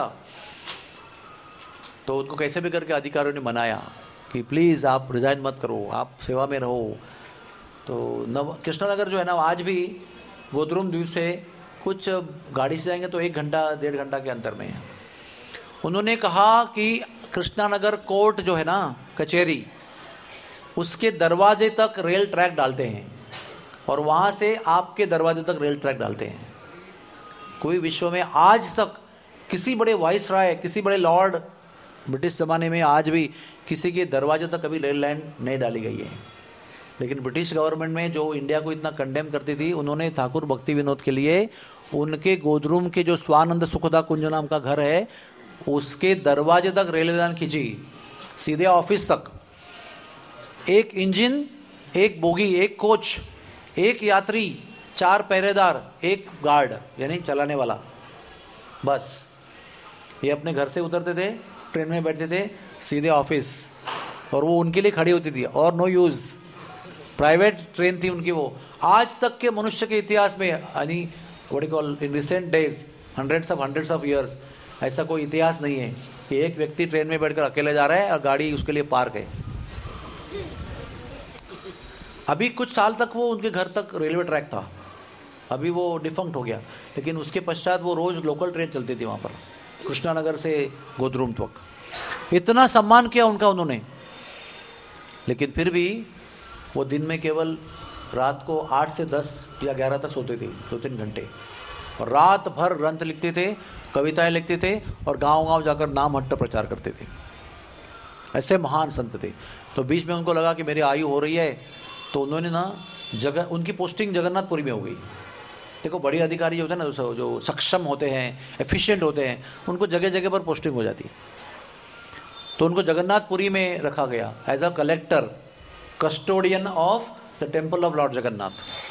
तो उनको कैसे भी करके अधिकारियों ने मनाया कि प्लीज़ आप रिजाइन मत करो, आप सेवा में रहो। तो नव कृष्णानगर जो है ना, आज भी गोद्रुम द्वीप से कुछ गाड़ी से जाएंगे तो एक घंटा डेढ़ घंटा के अंतर में है। उन्होंने कहा कि कृष्णानगर कोर्ट जो है ना, कचहरी, उसके दरवाजे तक रेल ट्रैक डालते हैं और वहाँ से आपके दरवाजे तक रेल ट्रैक डालते हैं। कोई विश्व में आज तक किसी बड़े वाइस राय, किसी बड़े लॉर्ड, ब्रिटिश ज़माने में आज भी किसी के दरवाजे तक कभी रेल लाइन नहीं डाली गई है। लेकिन ब्रिटिश गवर्नमेंट में जो इंडिया को इतना कंडेम करती थी, उन्होंने ठाकुर भक्ति विनोद के लिए उनके गोद्रुम के जो स्वानंद सुखदा कुंज नाम का घर है, उसके दरवाजे तक रेलवे लाइन खींची, सीधे ऑफिस तक। एक इंजन, एक बोगी, एक कोच, एक यात्री, चार पहरेदार, एक गार्ड यानी चलाने वाला, बस। ये अपने घर से उतरते थे, ट्रेन में बैठते थे, सीधे ऑफिस, और वो उनके लिए खड़ी होती थी। और नो यूज, प्राइवेट ट्रेन थी उनकी वो। आज तक के मनुष्य के इतिहास में, यानी what you call in recent days, hundreds of hundreds of years, ऐसा कोई इतिहास नहीं है कि एक व्यक्ति ट्रेन में बैठकर अकेले जा रहा है और गाड़ी उसके लिए पार्क है। अभी कुछ साल तक वो उनके घर तक रेलवे ट्रैक था, अभी वो डिफंक्ट हो गया, लेकिन उसके पश्चात वो रोज लोकल ट्रेन चलती थी वहाँ पर, कृष्णानगर से गोद्रुम तक। इतना सम्मान किया उनका उन्होंने। लेकिन फिर भी वो दिन में केवल रात को आठ से दस या ग्यारह तक सोते थे, दो तीन घंटे, और रात भर ग्रंथ लिखते थे, कविताएं लिखते थे, और गांव-गांव जाकर नाम हट्ट प्रचार करते थे। ऐसे महान संत थे। तो बीच में उनको लगा कि मेरी आयु हो रही है, तो उन्होंने ना जगह, उनकी पोस्टिंग जगन्नाथपुरी में हो गई। देखो बड़े अधिकारी जो होते हैं ना, जो सक्षम होते हैं, एफिशिएंट होते हैं, उनको जगह जगह पर पोस्टिंग हो जाती है। तो उनको जगन्नाथपुरी में रखा गया as a collector, custodian of the temple of lord Jagannath.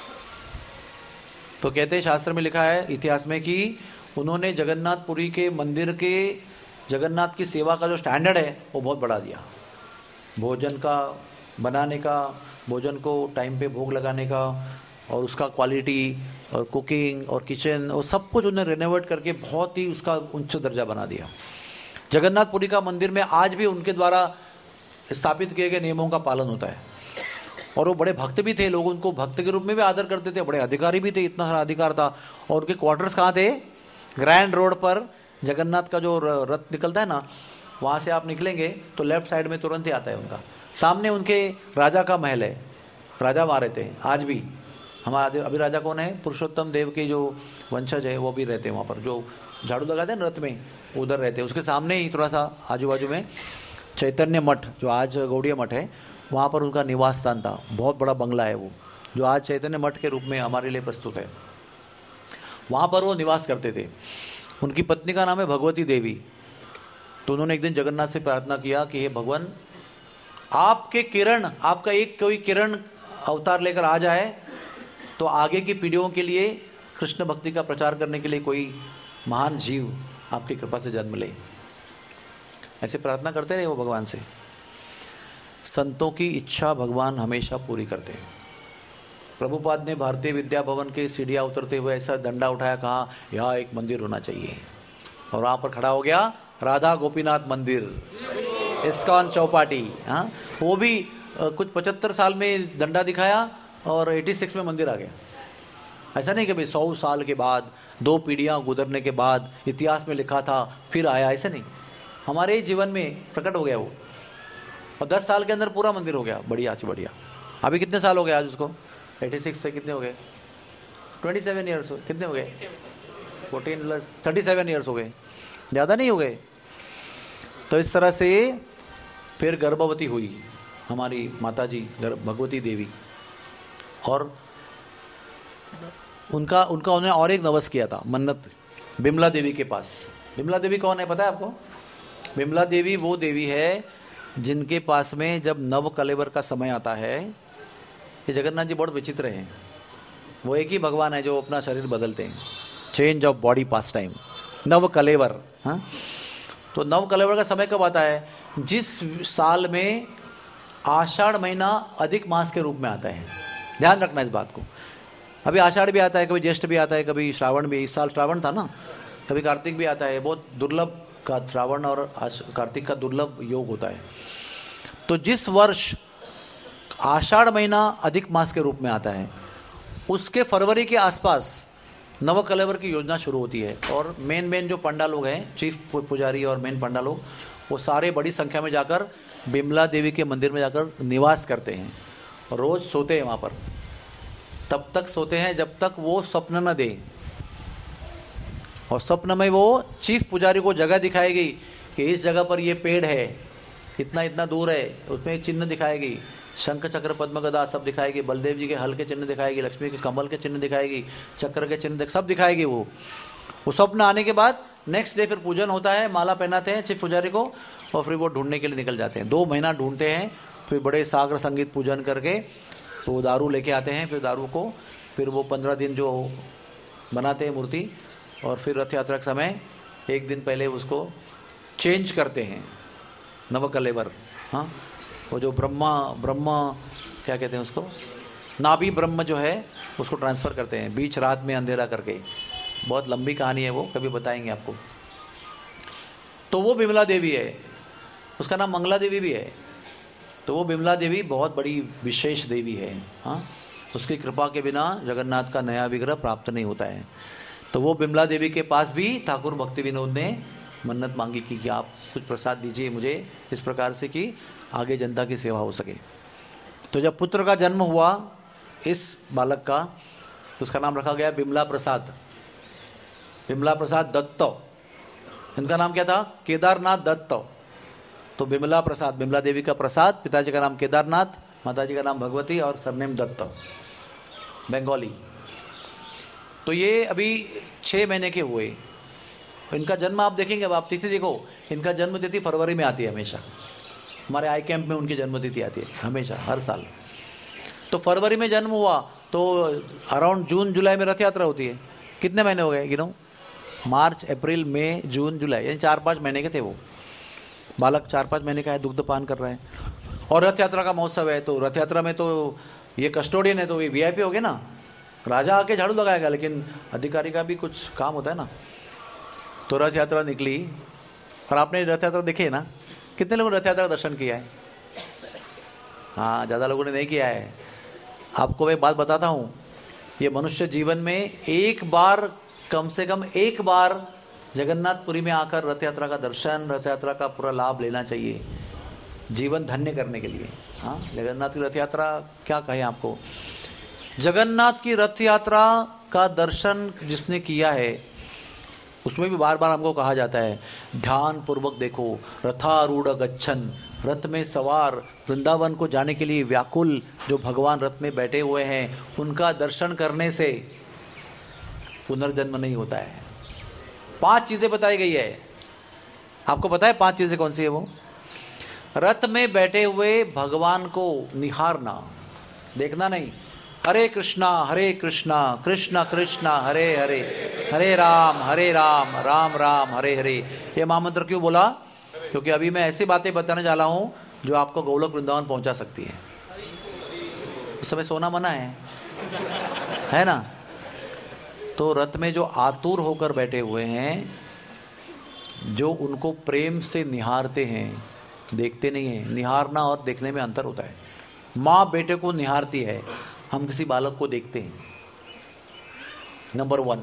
तो कहते हैं, शास्त्र में लिखा है, इतिहास में, कि उन्होंने जगन्नाथपुरी के मंदिर के जगन्नाथ की सेवा का जो स्टैंडर्ड है वो बहुत बढ़ा दिया। भोजन का बनाने का, भोजन को टाइम पे भोग लगाने का, और उसका क्वालिटी और कुकिंग और किचन और सब कुछ उन्होंने रेनोवेट करके बहुत ही उसका उच्च दर्जा बना दिया। जगन्नाथपुरी का मंदिर में आज भी उनके द्वारा स्थापित किए गए नियमों का पालन होता है। और वो बड़े भक्त भी थे, लोग उनको भक्त के रूप में भी आदर करते थे, बड़े अधिकारी भी थे, इतना सारा अधिकार था। और उनके क्वार्टर्स कहाँ थे? ग्रैंड रोड पर जगन्नाथ का जो रथ निकलता है ना, वहाँ से आप निकलेंगे तो लेफ्ट साइड में तुरंत ही आता है उनका। सामने उनके राजा का महल है, राजा वहाँ रहते हैं आज भी। हमारे अभी राजा कौन है? पुरुषोत्तम देव के जो वंशज है वो भी रहते हैं वहाँ पर, जो झाड़ू लगाते हैं रथ में, उधर रहते हैं। उसके सामने ही थोड़ा सा आजू बाजू में चैतन्य मठ, जो आज गौड़िया मठ है, वहाँ पर उनका निवास स्थान था। बहुत बड़ा बंगला है वो, जो आज चैतन्य मठ के रूप में हमारे लिए प्रस्तुत है। वहाँ पर वो निवास करते थे। उनकी पत्नी का नाम है भगवती देवी। तो उन्होंने एक दिन जगन्नाथ से प्रार्थना किया कि हे भगवान, आपके किरण, आपका एक कोई किरण अवतार लेकर आ जाए तो आगे की पीढ़ियों के लिए कृष्ण भक्ति का प्रचार करने के लिए कोई महान जीव आपकी कृपा से जन्म ले। ऐसे प्रार्थना करते रहे वो भगवान से। संतों की इच्छा भगवान हमेशा पूरी करते हैं। प्रभुपाद ने भारतीय विद्या भवन के सीढ़ियाँ उतरते हुए ऐसा डंडा उठाया, कहा यहाँ एक मंदिर होना चाहिए, और वहाँ पर खड़ा हो गया राधा गोपीनाथ मंदिर, इस्कॉन चौपाटी। हाँ, वो भी कुछ पचहत्तर साल में डंडा दिखाया और छियासी में मंदिर आ गया। ऐसा नहीं कि भाई सौ साल के बाद, दो पीढ़ियाँ गुजरने के बाद इतिहास में लिखा था फिर आया, ऐसा नहीं। हमारे जीवन में प्रकट हो गया वो, और दस साल के अंदर पूरा मंदिर हो गया। बढ़िया अच्छी बढ़िया। अभी कितने साल हो गए आज उसको? छियासी से कितने हो गए? सत्ताईस ईयर्स कितने हो गए? चौदह प्लस सैंतीस ईयर्स हो गए, ज़्यादा नहीं हो गए। तो इस तरह से फिर गर्भवती हुई, हमारी माता जी भगवती देवी, और उनका उनका उन्होंने और एक नवस किया था मन्नत बिमला देवी के पास। बिमला देवी कौन है पता है आपको? बिमला देवी वो देवी है जिनके पास में जब नव कलेवर का समय आता है, ये जगन्नाथ जी बहुत विचित्र हैं, वो एक ही भगवान है जो अपना शरीर बदलते हैं, change of body pass time, Nava Kalevara. हाँ, तो नव कलेवर का समय कब आता है? जिस साल में आषाढ़ महीना अधिक मास के रूप में आता है। ध्यान रखना इस बात को। अभी आषाढ़ भी आता है, कभी ज्येष्ठ भी आता है, कभी श्रावण भी, इस साल श्रावण था ना, कभी कार्तिक भी आता है, बहुत दुर्लभ का श्रावण और कार्तिक का दुर्लभ योग होता है। तो जिस वर्ष आषाढ़ महीना अधिक मास के रूप में आता है, उसके फरवरी के आसपास नव कलेवर की योजना शुरू होती है, और मेन मेन जो पंडा लोग हैं, चीफ पुजारी और मेन पंडा लोग, वो सारे बड़ी संख्या में जाकर बिमला देवी के मंदिर में जाकर निवास करते हैं, और रोज सोते हैं वहाँ पर। तब तक सोते हैं जब तक वो स्वप्न न दे, और स्वप्न में वो चीफ पुजारी को जगह दिखाएगी कि इस जगह पर ये पेड़ है, इतना इतना दूर है, उसमें चिन्ह दिखाएगी, शंख चक्र पद्म गदा सब दिखाएगी, बलदेव जी के हल के चिन्ह दिखाएगी, लक्ष्मी के कमल के चिन्ह दिखाएगी, चक्र के चिन्ह सब दिखाएगी। वो वो स्वप्न आने के बाद नेक्स्ट डे फिर पूजन होता है, माला पहनाते हैं चीफ पुजारी को, और फिर वो ढूंढने के लिए निकल जाते हैं। दो महीना ढूंढते हैं, फिर बड़े सागर संगीत पूजन करके तो दारू लेके आते हैं, फिर दारू को फिर वो पंद्रह दिन जो बनाते हैं मूर्ति, और फिर रथ यात्रा के समय एक दिन पहले उसको चेंज करते हैं, नवकलेवर। हाँ, वो जो ब्रह्मा ब्रह्मा क्या कहते हैं उसको, नाभि ब्रह्म जो है उसको ट्रांसफ़र करते हैं बीच रात में अंधेरा करके। बहुत लंबी कहानी है, वो कभी बताएंगे आपको। तो वो बिमला देवी है, उसका नाम मंगला देवी भी है। तो वो बिमला देवी बहुत बड़ी विशेष देवी है। हाँ, उसकी कृपा के बिना जगन्नाथ का नया विग्रह प्राप्त नहीं होता है। तो वो बिमला देवी के पास भी ठाकुर भक्ति विनोद ने मन्नत मांगी कि, कि आप कुछ प्रसाद दीजिए मुझे इस प्रकार से कि आगे जनता की सेवा हो सके। तो जब पुत्र का जन्म हुआ इस बालक का, तो उसका नाम रखा गया बिमला प्रसाद। बिमला प्रसाद दत्त, इनका नाम क्या था? केदारनाथ दत्त। तो बिमला प्रसाद, बिमला देवी का प्रसाद, पिताजी का नाम केदारनाथ, माताजी का नाम भगवती, और सरनेम दत्त, बंगाली। तो ये अभी छः महीने के हुए। इनका जन्म आप देखेंगे, अब आप तिथि देखो, इनका जन्म तिथि फरवरी में आती है हमेशा। हमारे आई कैंप में उनकी जन्म तिथि आती है हमेशा, हर साल। तो फरवरी में जन्म हुआ तो अराउंड जून जुलाई में रथ यात्रा होती है। कितने महीने हो गए गिनो? मार्च, अप्रैल, मई, जून, जुलाई, यानी चार पाँच महीने के थे वो बालक। चार पाँच महीने का है, दुग्ध पान कर रहा है, और रथ यात्रा का महोत्सव है। तो रथ यात्रा में तो ये कस्टोडियन है, तो ये वी आई पी हो गए ना, राजा आके झाड़ू लगाएगा, लेकिन अधिकारी का भी कुछ काम होता है ना। तो रथ यात्रा निकली, और आपने रथ यात्रा देखी है ना? कितने लोगों ने रथ यात्रा दर्शन किया है? हाँ, ज़्यादा लोगों ने नहीं किया है। आपको मैं बात बताता हूँ, ये मनुष्य जीवन में एक बार, कम से कम एक बार जगन्नाथपुरी में आकर रथ यात्रा का दर्शन, रथ यात्रा का पूरा लाभ लेना चाहिए जीवन धन्य करने के लिए। हाँ, जगन्नाथ की रथ यात्रा क्या कहें आपको। जगन्नाथ की रथ यात्रा का दर्शन जिसने किया है, उसमें भी बार बार हमको कहा जाता है ध्यान पूर्वक देखो, रथारूढ़ गच्छन, रथ में सवार वृंदावन को जाने के लिए व्याकुल जो भगवान रथ में बैठे हुए हैं, उनका दर्शन करने से पुनर्जन्म नहीं होता है। पांच चीजें बताई गई है। आपको पता है पांच चीजें कौन सी है? वो रथ में बैठे हुए भगवान को निहारना, देखना नहीं। हरे कृष्णा हरे कृष्णा कृष्णा कृष्णा हरे हरे, हरे राम हरे राम राम राम हरे हरे। ये महामंत्र क्यों बोला? क्योंकि अभी मैं ऐसी बातें बताने जा रहा हूं जो आपको गोलोक वृंदावन पहुंचा सकती है। इस समय सोना मना है, है ना? तो रथ में जो आतुर होकर बैठे हुए हैं, जो उनको प्रेम से निहारते हैं, देखते नहीं है। निहारना और देखने में अंतर होता है। माँ बेटे को निहारती है, हम किसी बालक को देखते हैं। नंबर वन,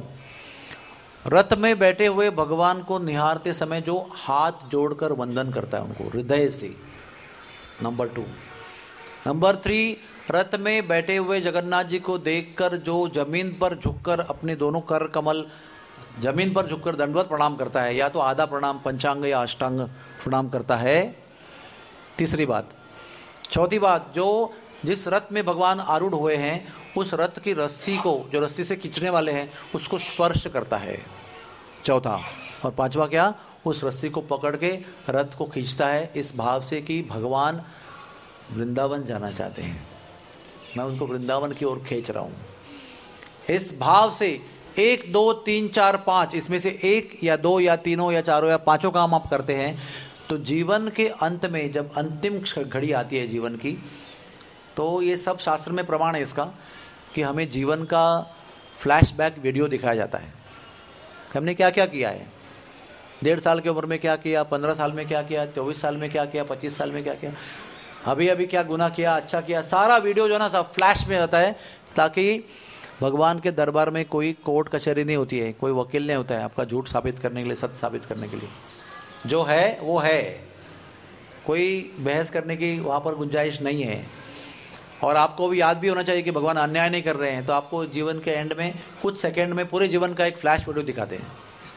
रथ में बैठे हुए भगवान को निहारते समय जो हाथ जोड़कर वंदन करता है उनको हृदय से। Number two. नंबर थ्री, रथ में बैठे हुए जगन्नाथ जी को देखकर जो जमीन पर झुककर अपने दोनों कर कमल जमीन पर झुककर दंडवत प्रणाम करता है, या तो आधा प्रणाम पंचांग या अष्टांग प्रणाम करता है। तीसरी बात, चौथी बात, जो जिस रथ में भगवान आरूढ़ हुए हैं उस रथ की रस्सी को, जो रस्सी से खींचने वाले हैं, उसको स्पर्श करता है, चौथा। और पांचवा क्या, उस रस्सी को पकड़ के रथ को खींचता है इस भाव से कि भगवान वृंदावन जाना चाहते हैं, मैं उनको वृंदावन की ओर खींच रहा हूं। इस भाव से एक दो तीन चार पांच, इसमें से एक या दो या तीनों या चारों या पांचों काम आप करते हैं, तो जीवन के अंत में जब अंतिम घड़ी आती है जीवन की, तो ये सब शास्त्र में प्रमाण है इसका कि हमें जीवन का फ्लैशबैक वीडियो दिखाया जाता है, हमने क्या क्या किया है, डेढ़ साल की उम्र में क्या किया, पंद्रह साल में क्या किया, चौबीस साल में क्या किया, पच्चीस साल में क्या किया, अभी अभी क्या गुनाह किया, अच्छा किया, सारा वीडियो जो है ना सब फ्लैश में आता है, ताकि भगवान के दरबार में कोई कोर्ट कचहरी नहीं होती है, कोई वकील नहीं होता है आपका झूठ साबित करने के लिए, सत्य साबित करने के लिए। जो है वो है, कोई बहस करने की वहाँ पर गुंजाइश नहीं है। और आपको भी याद भी होना चाहिए कि भगवान अन्याय नहीं कर रहे हैं, तो आपको जीवन के एंड में कुछ सेकंड में पूरे जीवन का एक फ्लैश वीडियो दिखाते हैं।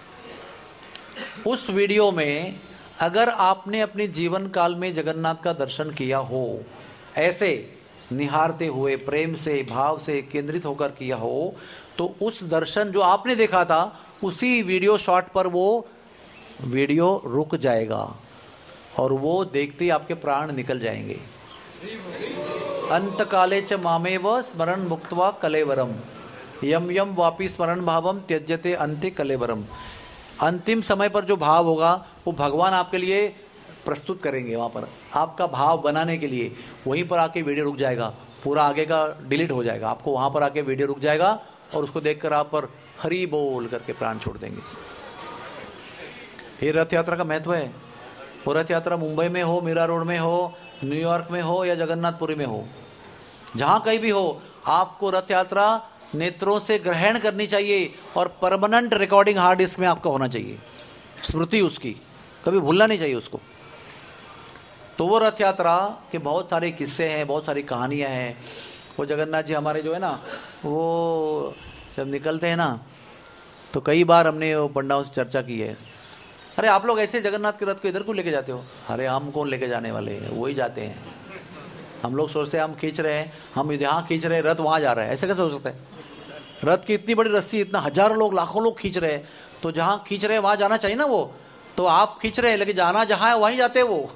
उस वीडियो में अगर आपने अपने जीवन काल में जगन्नाथ का दर्शन किया हो, ऐसे निहारते हुए प्रेम से भाव से केंद्रित होकर किया हो, तो उस दर्शन जो आपने देखा था उसी वीडियो शॉट पर वो वीडियो रुक जाएगा और वो देखते ही आपके प्राण निकल जाएंगे। अंत काले च मामेव स्मरण मुक्त्वा कलेवरम यम यम वापी स्मरण भावम त्यज्यते अंते कलेवरम। अंतिम समय पर जो भाव होगा वो भगवान आपके लिए प्रस्तुत करेंगे, वहाँ पर आपका भाव बनाने के लिए वहीं पर आके वीडियो रुक जाएगा, पूरा आगे का डिलीट हो जाएगा, आपको वहाँ पर आके वीडियो रुक जाएगा और उसको देखकर आप पर हरि बोल करके प्राण छोड़ देंगे। ये रथ यात्रा का महत्व है। वो रथ यात्रा मुंबई में हो, मीरा रोड में हो, न्यूयॉर्क में हो या जगन्नाथपुरी में हो, जहाँ कहीं भी हो, आपको रथ यात्रा नेत्रों से ग्रहण करनी चाहिए और परमानेंट रिकॉर्डिंग हार्ड डिस्क में आपका होना चाहिए, स्मृति उसकी कभी भूलना नहीं चाहिए उसको। तो वो रथ यात्रा के बहुत सारे किस्से हैं, बहुत सारी कहानियां हैं। वो जगन्नाथ जी हमारे जो है ना, वो जब निकलते हैं ना, तो कई बार हमने वो पंडाओं से चर्चा की है, अरे आप लोग ऐसे जगन्नाथ के रथ को इधर क्यों लेके जाते हो? अरे हम कौन लेके जाने वाले हैं, वही जाते हैं। हम लोग सोचते हैं हम खींच रहे हैं, हम यहाँ खींच रहे हैं, रथ वहाँ जा रहा है, ऐसे कैसे हो सकता है? रथ की इतनी बड़ी रस्सी, इतना हजारों लोग लाखों लोग खींच रहे हैं, तो जहाँ खींच रहे हैं वहाँ जाना चाहिए ना। वो तो आप खींच रहे हैं लेकिन जाना जहाँ है वहीं जाते हैं वो।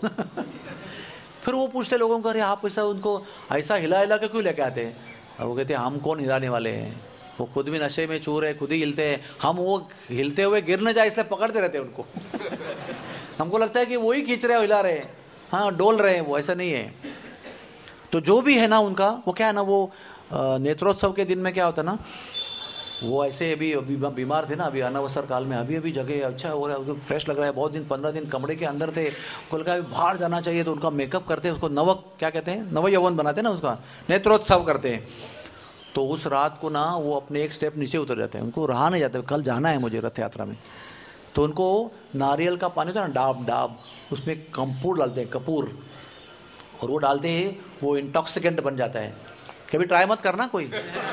फिर वो पूछते लोगों को, अरे आप ऐसा उनको ऐसा हिला हिला के क्यों लेके आते हैं? और वो कहते हैं हम कौन हिलाने वाले हैं, वो खुद भी नशे में चूर है, खुद ही हिलते हैं, हम वो हिलते हुए गिर न जाए इसलिए पकड़ते रहते हैं उनको। हमको लगता है कि वो ही खींच रहे हैं, हिला रहे हैं, हाँ डोल रहे हैं, वो ऐसा नहीं है। तो जो भी है ना उनका, वो क्या है ना, वो नेत्रोत्सव के दिन में क्या होता है ना, वो ऐसे अभी अभी बीमार थे ना, अभी अनवसर काल में, अभी अभी जगह अच्छा हो रहा है, फ्रेश लग रहा है, बहुत दिन पंद्रह दिन कमरे के अंदर थे, कुल का बाहर जाना चाहिए, तो उनका मेकअप करते हैं, उसको नवक क्या कहते हैं, नव यौवन बनाते हैं ना, उसका नेत्रोत्सव करते हैं। तो उस रात को ना वो अपने एक स्टेप नीचे उतर जाते हैं, उनको रहा नहीं जाता, कल जाना है मुझे रथ यात्रा में। तो उनको नारियल का पानी होता है ना, डाब डाब, उसमें कपूर डालते हैं, कपूर, और वो डालते ही वो इंटॉक्सिकेंट बन जाता है। कभी ट्राई मत करना, कोई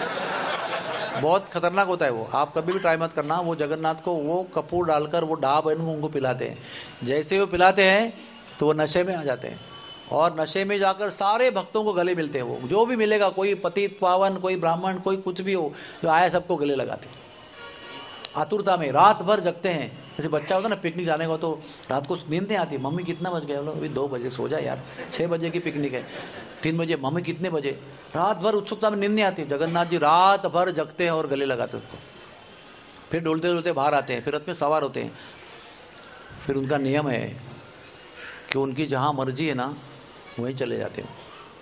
बहुत खतरनाक होता है वो, आप कभी भी ट्राई मत करना। वो जगन्नाथ को वो कपूर डालकर वो डाब उनको पिलाते हैं, जैसे वो पिलाते हैं तो वो नशे में आ जाते हैं, और नशे में जाकर सारे भक्तों को गले मिलते हैं। वो जो भी मिलेगा, कोई पतित पावन, कोई ब्राह्मण, कोई कुछ भी हो, जो आया सबको गले लगाते हैं। आतुरता में रात भर जगते हैं, जैसे बच्चा होता है ना पिकनिक जाने को, तो रात को नींद नहीं आती, मम्मी कितना बज गया, अभी दो बजे सो जा यार, छः बजे की पिकनिक है, तीन बजे मम्मी कितने बजे, रात भर उत्सुकता में नींद नहीं आती। जगन्नाथ जी रात भर जगते हैं और गले लगाते उसको, फिर डोलते डोलते बाहर आते हैं, फिर रथ में सवार होते हैं। फिर उनका नियम है कि उनकी जहाँ मर्जी है ना वहीं चले जाते हैं,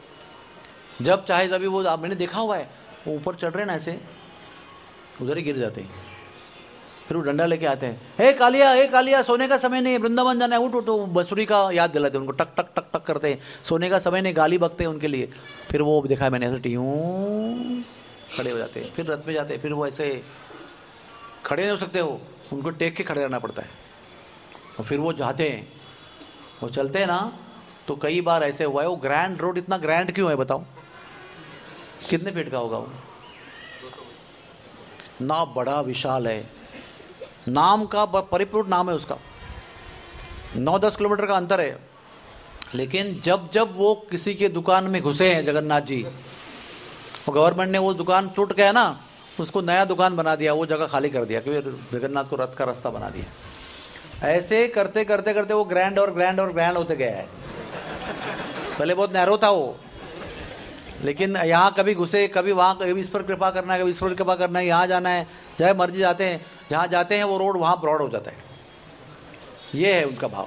जब चाहे तभी। वो मैंने देखा हुआ है, वो ऊपर चढ़ रहे हैं ना ऐसे, उधर ही गिर जाते हैं। फिर वो डंडा लेके आते हैं, हे कालिया, हे कालिया, सोने का समय नहीं, वृंदावन जाना है, उठ उठ। बंसुरी का याद दिलाते हैं उनको, टक टक टक टक करते हैं, सोने का समय नहीं, गाली बकते हैं उनके लिए। फिर वो देखा है मैंने, ऐसे यूं खड़े हो जाते हैं, फिर रथ में जाते हैं, फिर वो ऐसे खड़े नहीं हो सकते, हो उनको टेक के खड़े रहना पड़ता है। और फिर वो जाते हैं, वो चलते हैं ना, तो कई बार ऐसे हुआ है। वो ग्रैंड रोड इतना ग्रैंड क्यों है बताओ? कितने फीट का होगा वो? ना बड़ा विशाल है, नाम का परिपूर्ण नाम है उसका, नौ दस किलोमीटर का अंतर है। लेकिन जब जब वो किसी के दुकान में घुसे हैं जगन्नाथ जी, वो गवर्नमेंट ने वो दुकान टूट गया ना, उसको नया दुकान बना दिया, वो जगह खाली कर दिया क्योंकि जगन्नाथ को रथ का रास्ता बना दिया। ऐसे करते करते करते वो ग्रैंड और ग्रैंड और ग्रैंड होते गया है। पहले बहुत नैरो था वो, लेकिन यहाँ कभी घुसे, कभी वहाँ, कभी इस पर कृपा करना है, कभी इस पर कृपा करना है, यहाँ जाना है, जहाँ मर्जी जाते हैं, जहाँ जाते हैं वो रोड वहाँ ब्रॉड हो जाता है। ये है उनका भाव।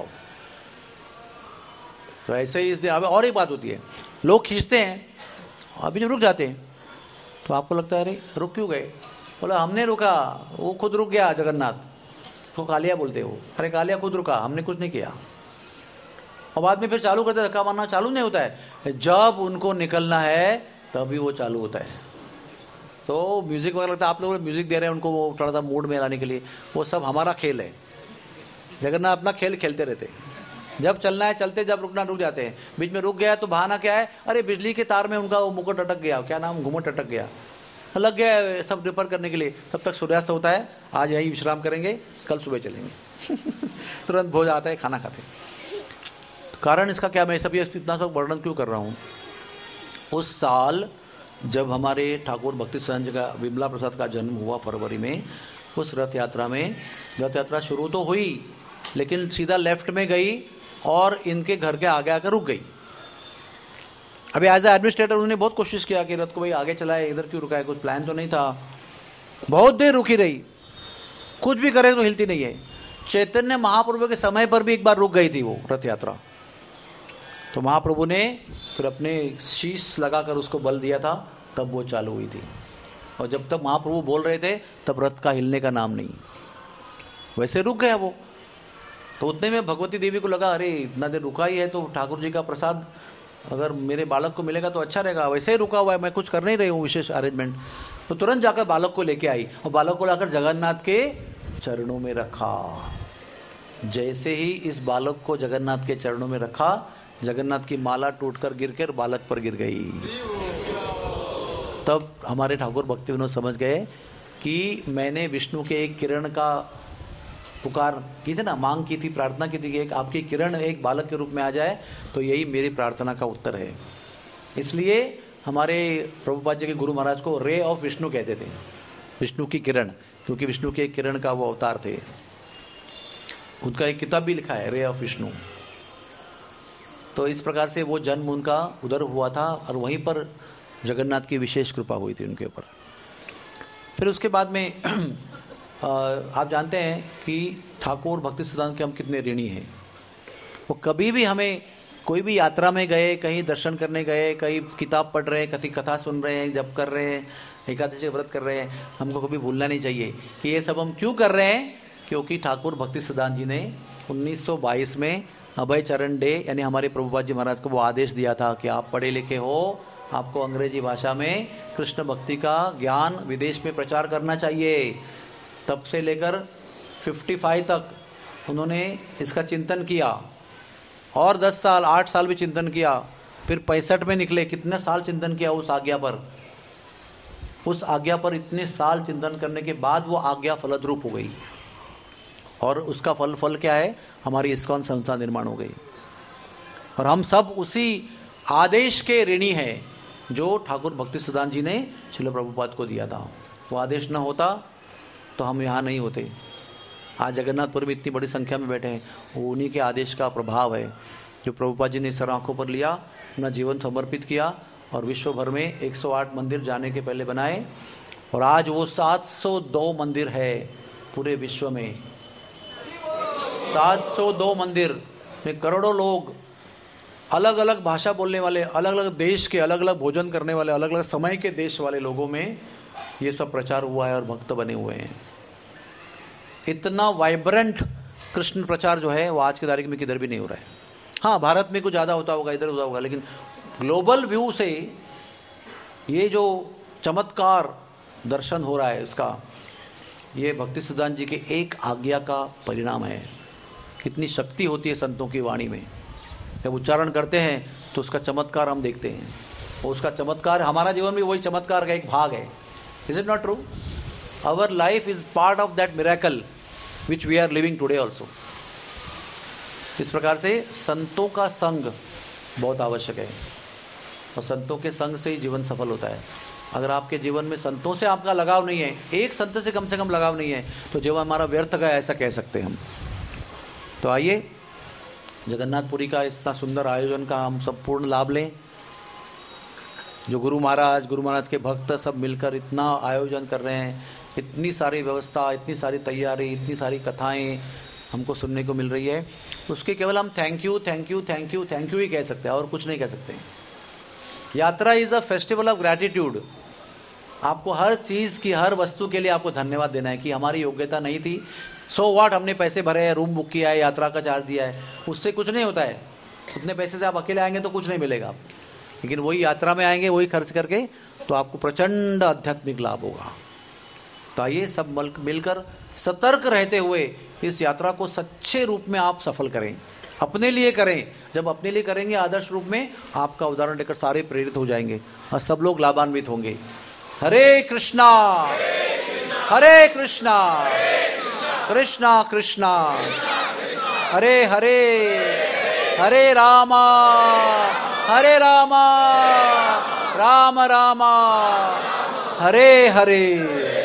तो ऐसे ही इस दिन और एक बात होती है, लोग खींचते हैं, अभी जब रुक जाते हैं तो आपको लगता है अरे रुक क्यों गए? बोला हमने रुका, वो खुद रुक गया जगन्नाथ। तो कालिया बोलते हो, अरे कालिया खुद रुका, हमने कुछ नहीं किया। और बाद में फिर चालू करते, धक्का मारना चालू नहीं होता है, जब उनको निकलना है तभी वो चालू होता है। तो म्यूजिक वगैरह लगता है, आप लोग म्यूजिक दे रहे हैं उनको वो थोड़ा सा मूड में लाने के लिए, वो सब हमारा खेल है। जगन्नाथ अपना खेल खेलते रहते हैं, जब चलना है चलते, जब रुकना रुक जाते हैं। बीच में रुक गया तो बहाना क्या है, अरे बिजली के तार में उनका वो मुकुट अटक गया, क्या नाम, घुमट अटक गया, लग गया सब रिपेयर करने के लिए। तब तक सूर्यास्त होता है, आज यहीं विश्राम करेंगे, कल सुबह चलेंगे। तुरंत भोज आता है, खाना खाते। कारण इसका क्या, मैं सब ये इतना सब वर्णन क्यों कर रहा हूँ? उस साल जब हमारे ठाकुर भक्ति सिद्धांत जी का, विमला प्रसाद का जन्म हुआ फरवरी में, उस रथ यात्रा में, रथ यात्रा शुरू तो हुई लेकिन सीधा लेफ्ट में गई और इनके घर के आगे आकर रुक गई। अभी एज ए एडमिनिस्ट्रेटर उन्होंने बहुत कोशिश किया कि रथ को भाई आगे चलाए, इधर क्यों रुका है, कुछ प्लान तो नहीं था। बहुत देर रुकी रही, कुछ भी करे तो हिलती नहीं है। चैतन्य महाप्रभु के समय पर भी एक बार रुक गई थी वो रथ यात्रा, तो महाप्रभु ने फिर अपने शीश लगाकर उसको बल दिया था, तब वो चालू हुई थी। और जब तक महाप्रभु बोल रहे थे तब रथ का हिलने का नाम नहीं, वैसे रुक गया वो। तो उतने में भगवती देवी को लगा, अरे इतना देर रुका ही है तो ठाकुर जी का प्रसाद अगर मेरे बालक को मिलेगा तो अच्छा रहेगा, वैसे ही रुका हुआ है, मैं कुछ कर नहीं रही हूँ विशेष अरेंजमेंट। तो तुरंत जाकर बालक को लेके आई और बालक को लाकर जगन्नाथ के चरणों में रखा। जैसे ही इस बालक को जगन्नाथ के चरणों में रखा, जगन्नाथ की माला टूटकर गिरकर बालक पर गिर गई। तब हमारे ठाकुर भक्ति विनोद समझ गए कि मैंने विष्णु के एक किरण का पुकार की थी ना, मांग की थी, प्रार्थना की थी कि एक आपकी किरण एक बालक के रूप में आ जाए, तो यही मेरी प्रार्थना का उत्तर है। इसलिए हमारे प्रभुपाद जी के गुरु महाराज को रे ऑफ विष्णु कहते थे, विष्णु की किरण, क्योंकि विष्णु के किरण का वो अवतार थे। उनका एक किताब भी लिखा है, रे ऑफ विष्णु। तो इस प्रकार से वो जन्म उनका उधर हुआ था और वहीं पर जगन्नाथ की विशेष कृपा हुई थी उनके ऊपर। फिर उसके बाद में आप जानते हैं कि ठाकुर भक्ति सिद्धांत के हम कितने ऋणी हैं। वो कभी भी हमें, कोई भी यात्रा में गए, कहीं दर्शन करने गए, कहीं किताब पढ़ रहे हैं, कहीं कथा सुन रहे हैं, जप कर रहे हैं, एकादशी व्रत कर रहे हैं, हमको कभी भूलना नहीं चाहिए कि ये सब हम क्यों कर रहे हैं। क्योंकि ठाकुर भक्ति सिद्धांत जी ने उन्नीस सौ बाईस में अभय चरण डे यानी हमारे प्रभुपाद जी महाराज को वो आदेश दिया था कि आप पढ़े लिखे हो, आपको अंग्रेजी भाषा में कृष्ण भक्ति का ज्ञान विदेश में प्रचार करना चाहिए। तब से लेकर पचपन तक उन्होंने इसका चिंतन किया और दस साल आठ साल भी चिंतन किया। फिर पैंसठ में निकले, कितने साल चिंतन किया उस आज्ञा पर। उस आज्ञा पर इतने साल चिंतन करने के बाद वो आज्ञा फलद्रूप हो गई और उसका फल फल क्या है, हमारी इस्कॉन संस्था निर्माण हो गई। और हम सब उसी आदेश के ऋणी हैं जो ठाकुर भक्ति सिद्धांत जी ने श्रील प्रभुपाद को दिया था। वो आदेश न होता तो हम यहाँ नहीं होते। आज जगन्नाथपुर में इतनी बड़ी संख्या में बैठे हैं, वो उन्हीं के आदेश का प्रभाव है जो प्रभुपाद जी ने सर आंखों पर लिया, अपना जीवन समर्पित किया और विश्व भर में एक सौ आठ मंदिर जाने के पहले बनाए। और आज वो सात सौ दो मंदिर है पूरे विश्व में। सात सौ दो मंदिर में करोड़ों लोग, अलग अलग भाषा बोलने वाले, अलग अलग देश के, अलग अलग भोजन करने वाले, अलग अलग समय के देश वाले लोगों में ये सब प्रचार हुआ है और भक्त बने हुए हैं। इतना वाइब्रेंट कृष्ण प्रचार जो है वो आज की तारीख में किधर भी नहीं हो रहा है। हाँ, भारत में कुछ ज़्यादा होता होगा, इधर होता होगा, लेकिन ग्लोबल व्यू से ये जो चमत्कार दर्शन हो रहा है इसका, ये भक्ति सिद्धांत जी के एक आज्ञा का परिणाम है। कितनी शक्ति होती है संतों की वाणी में, जब उच्चारण करते हैं तो उसका चमत्कार हम देखते हैं। और उसका चमत्कार हमारा जीवन में वही चमत्कार का एक भाग है। Is it not true? Our life is part of that miracle which we are living today also. इस प्रकार से संतों का संग बहुत आवश्यक है, और संतों के संग से ही जीवन सफल होता है। अगर आपके जीवन में संतों से आपका लगाव नहीं है, एक संत से कम से कम लगाव नहीं है, तो जीवन हमारा व्यर्थ गया, ऐसा कह सकते हैं हम। तो आइए जगन्नाथपुरी का इतना सुंदर आयोजन का हम सब पूर्ण लाभ लें। जो गुरु महाराज गुरु महाराज के भक्त सब मिलकर इतना आयोजन कर रहे हैं, इतनी सारी व्यवस्था, इतनी सारी तैयारी, इतनी सारी कथाएं हमको सुनने को मिल रही है, उसके केवल हम thank you thank you thank you thank you ही कह सकते हैं, और कुछ नहीं कह सकते। Yatra is a festival of gratitude. आपको हर चीज की, हर वस्तु के लिए आपको धन्यवाद देना है कि हमारी योग्यता नहीं थी, सो व्हाट, हमने पैसे भरे हैं, रूम बुक किया है, यात्रा का चार्ज दिया है, उससे कुछ नहीं होता है। उतने पैसे से आप अकेले आएंगे तो कुछ नहीं मिलेगा आपको, लेकिन वही यात्रा में आएंगे, वही खर्च करके, तो आपको प्रचंड आध्यात्मिक लाभ होगा। तो आइए सब मिलकर सतर्क रहते हुए इस यात्रा को सच्चे रूप में आप सफल करें, अपने लिए करें। जब अपने लिए करेंगे आदर्श रूप में, आपका उदाहरण लेकर सारे प्रेरित हो जाएंगे और सब लोग लाभान्वित होंगे। हरे कृष्णा हरे कृष्णा कृष्णा कृष्णा हरे हरे, हरे रामा हरे रामा राम रामा हरे हरे।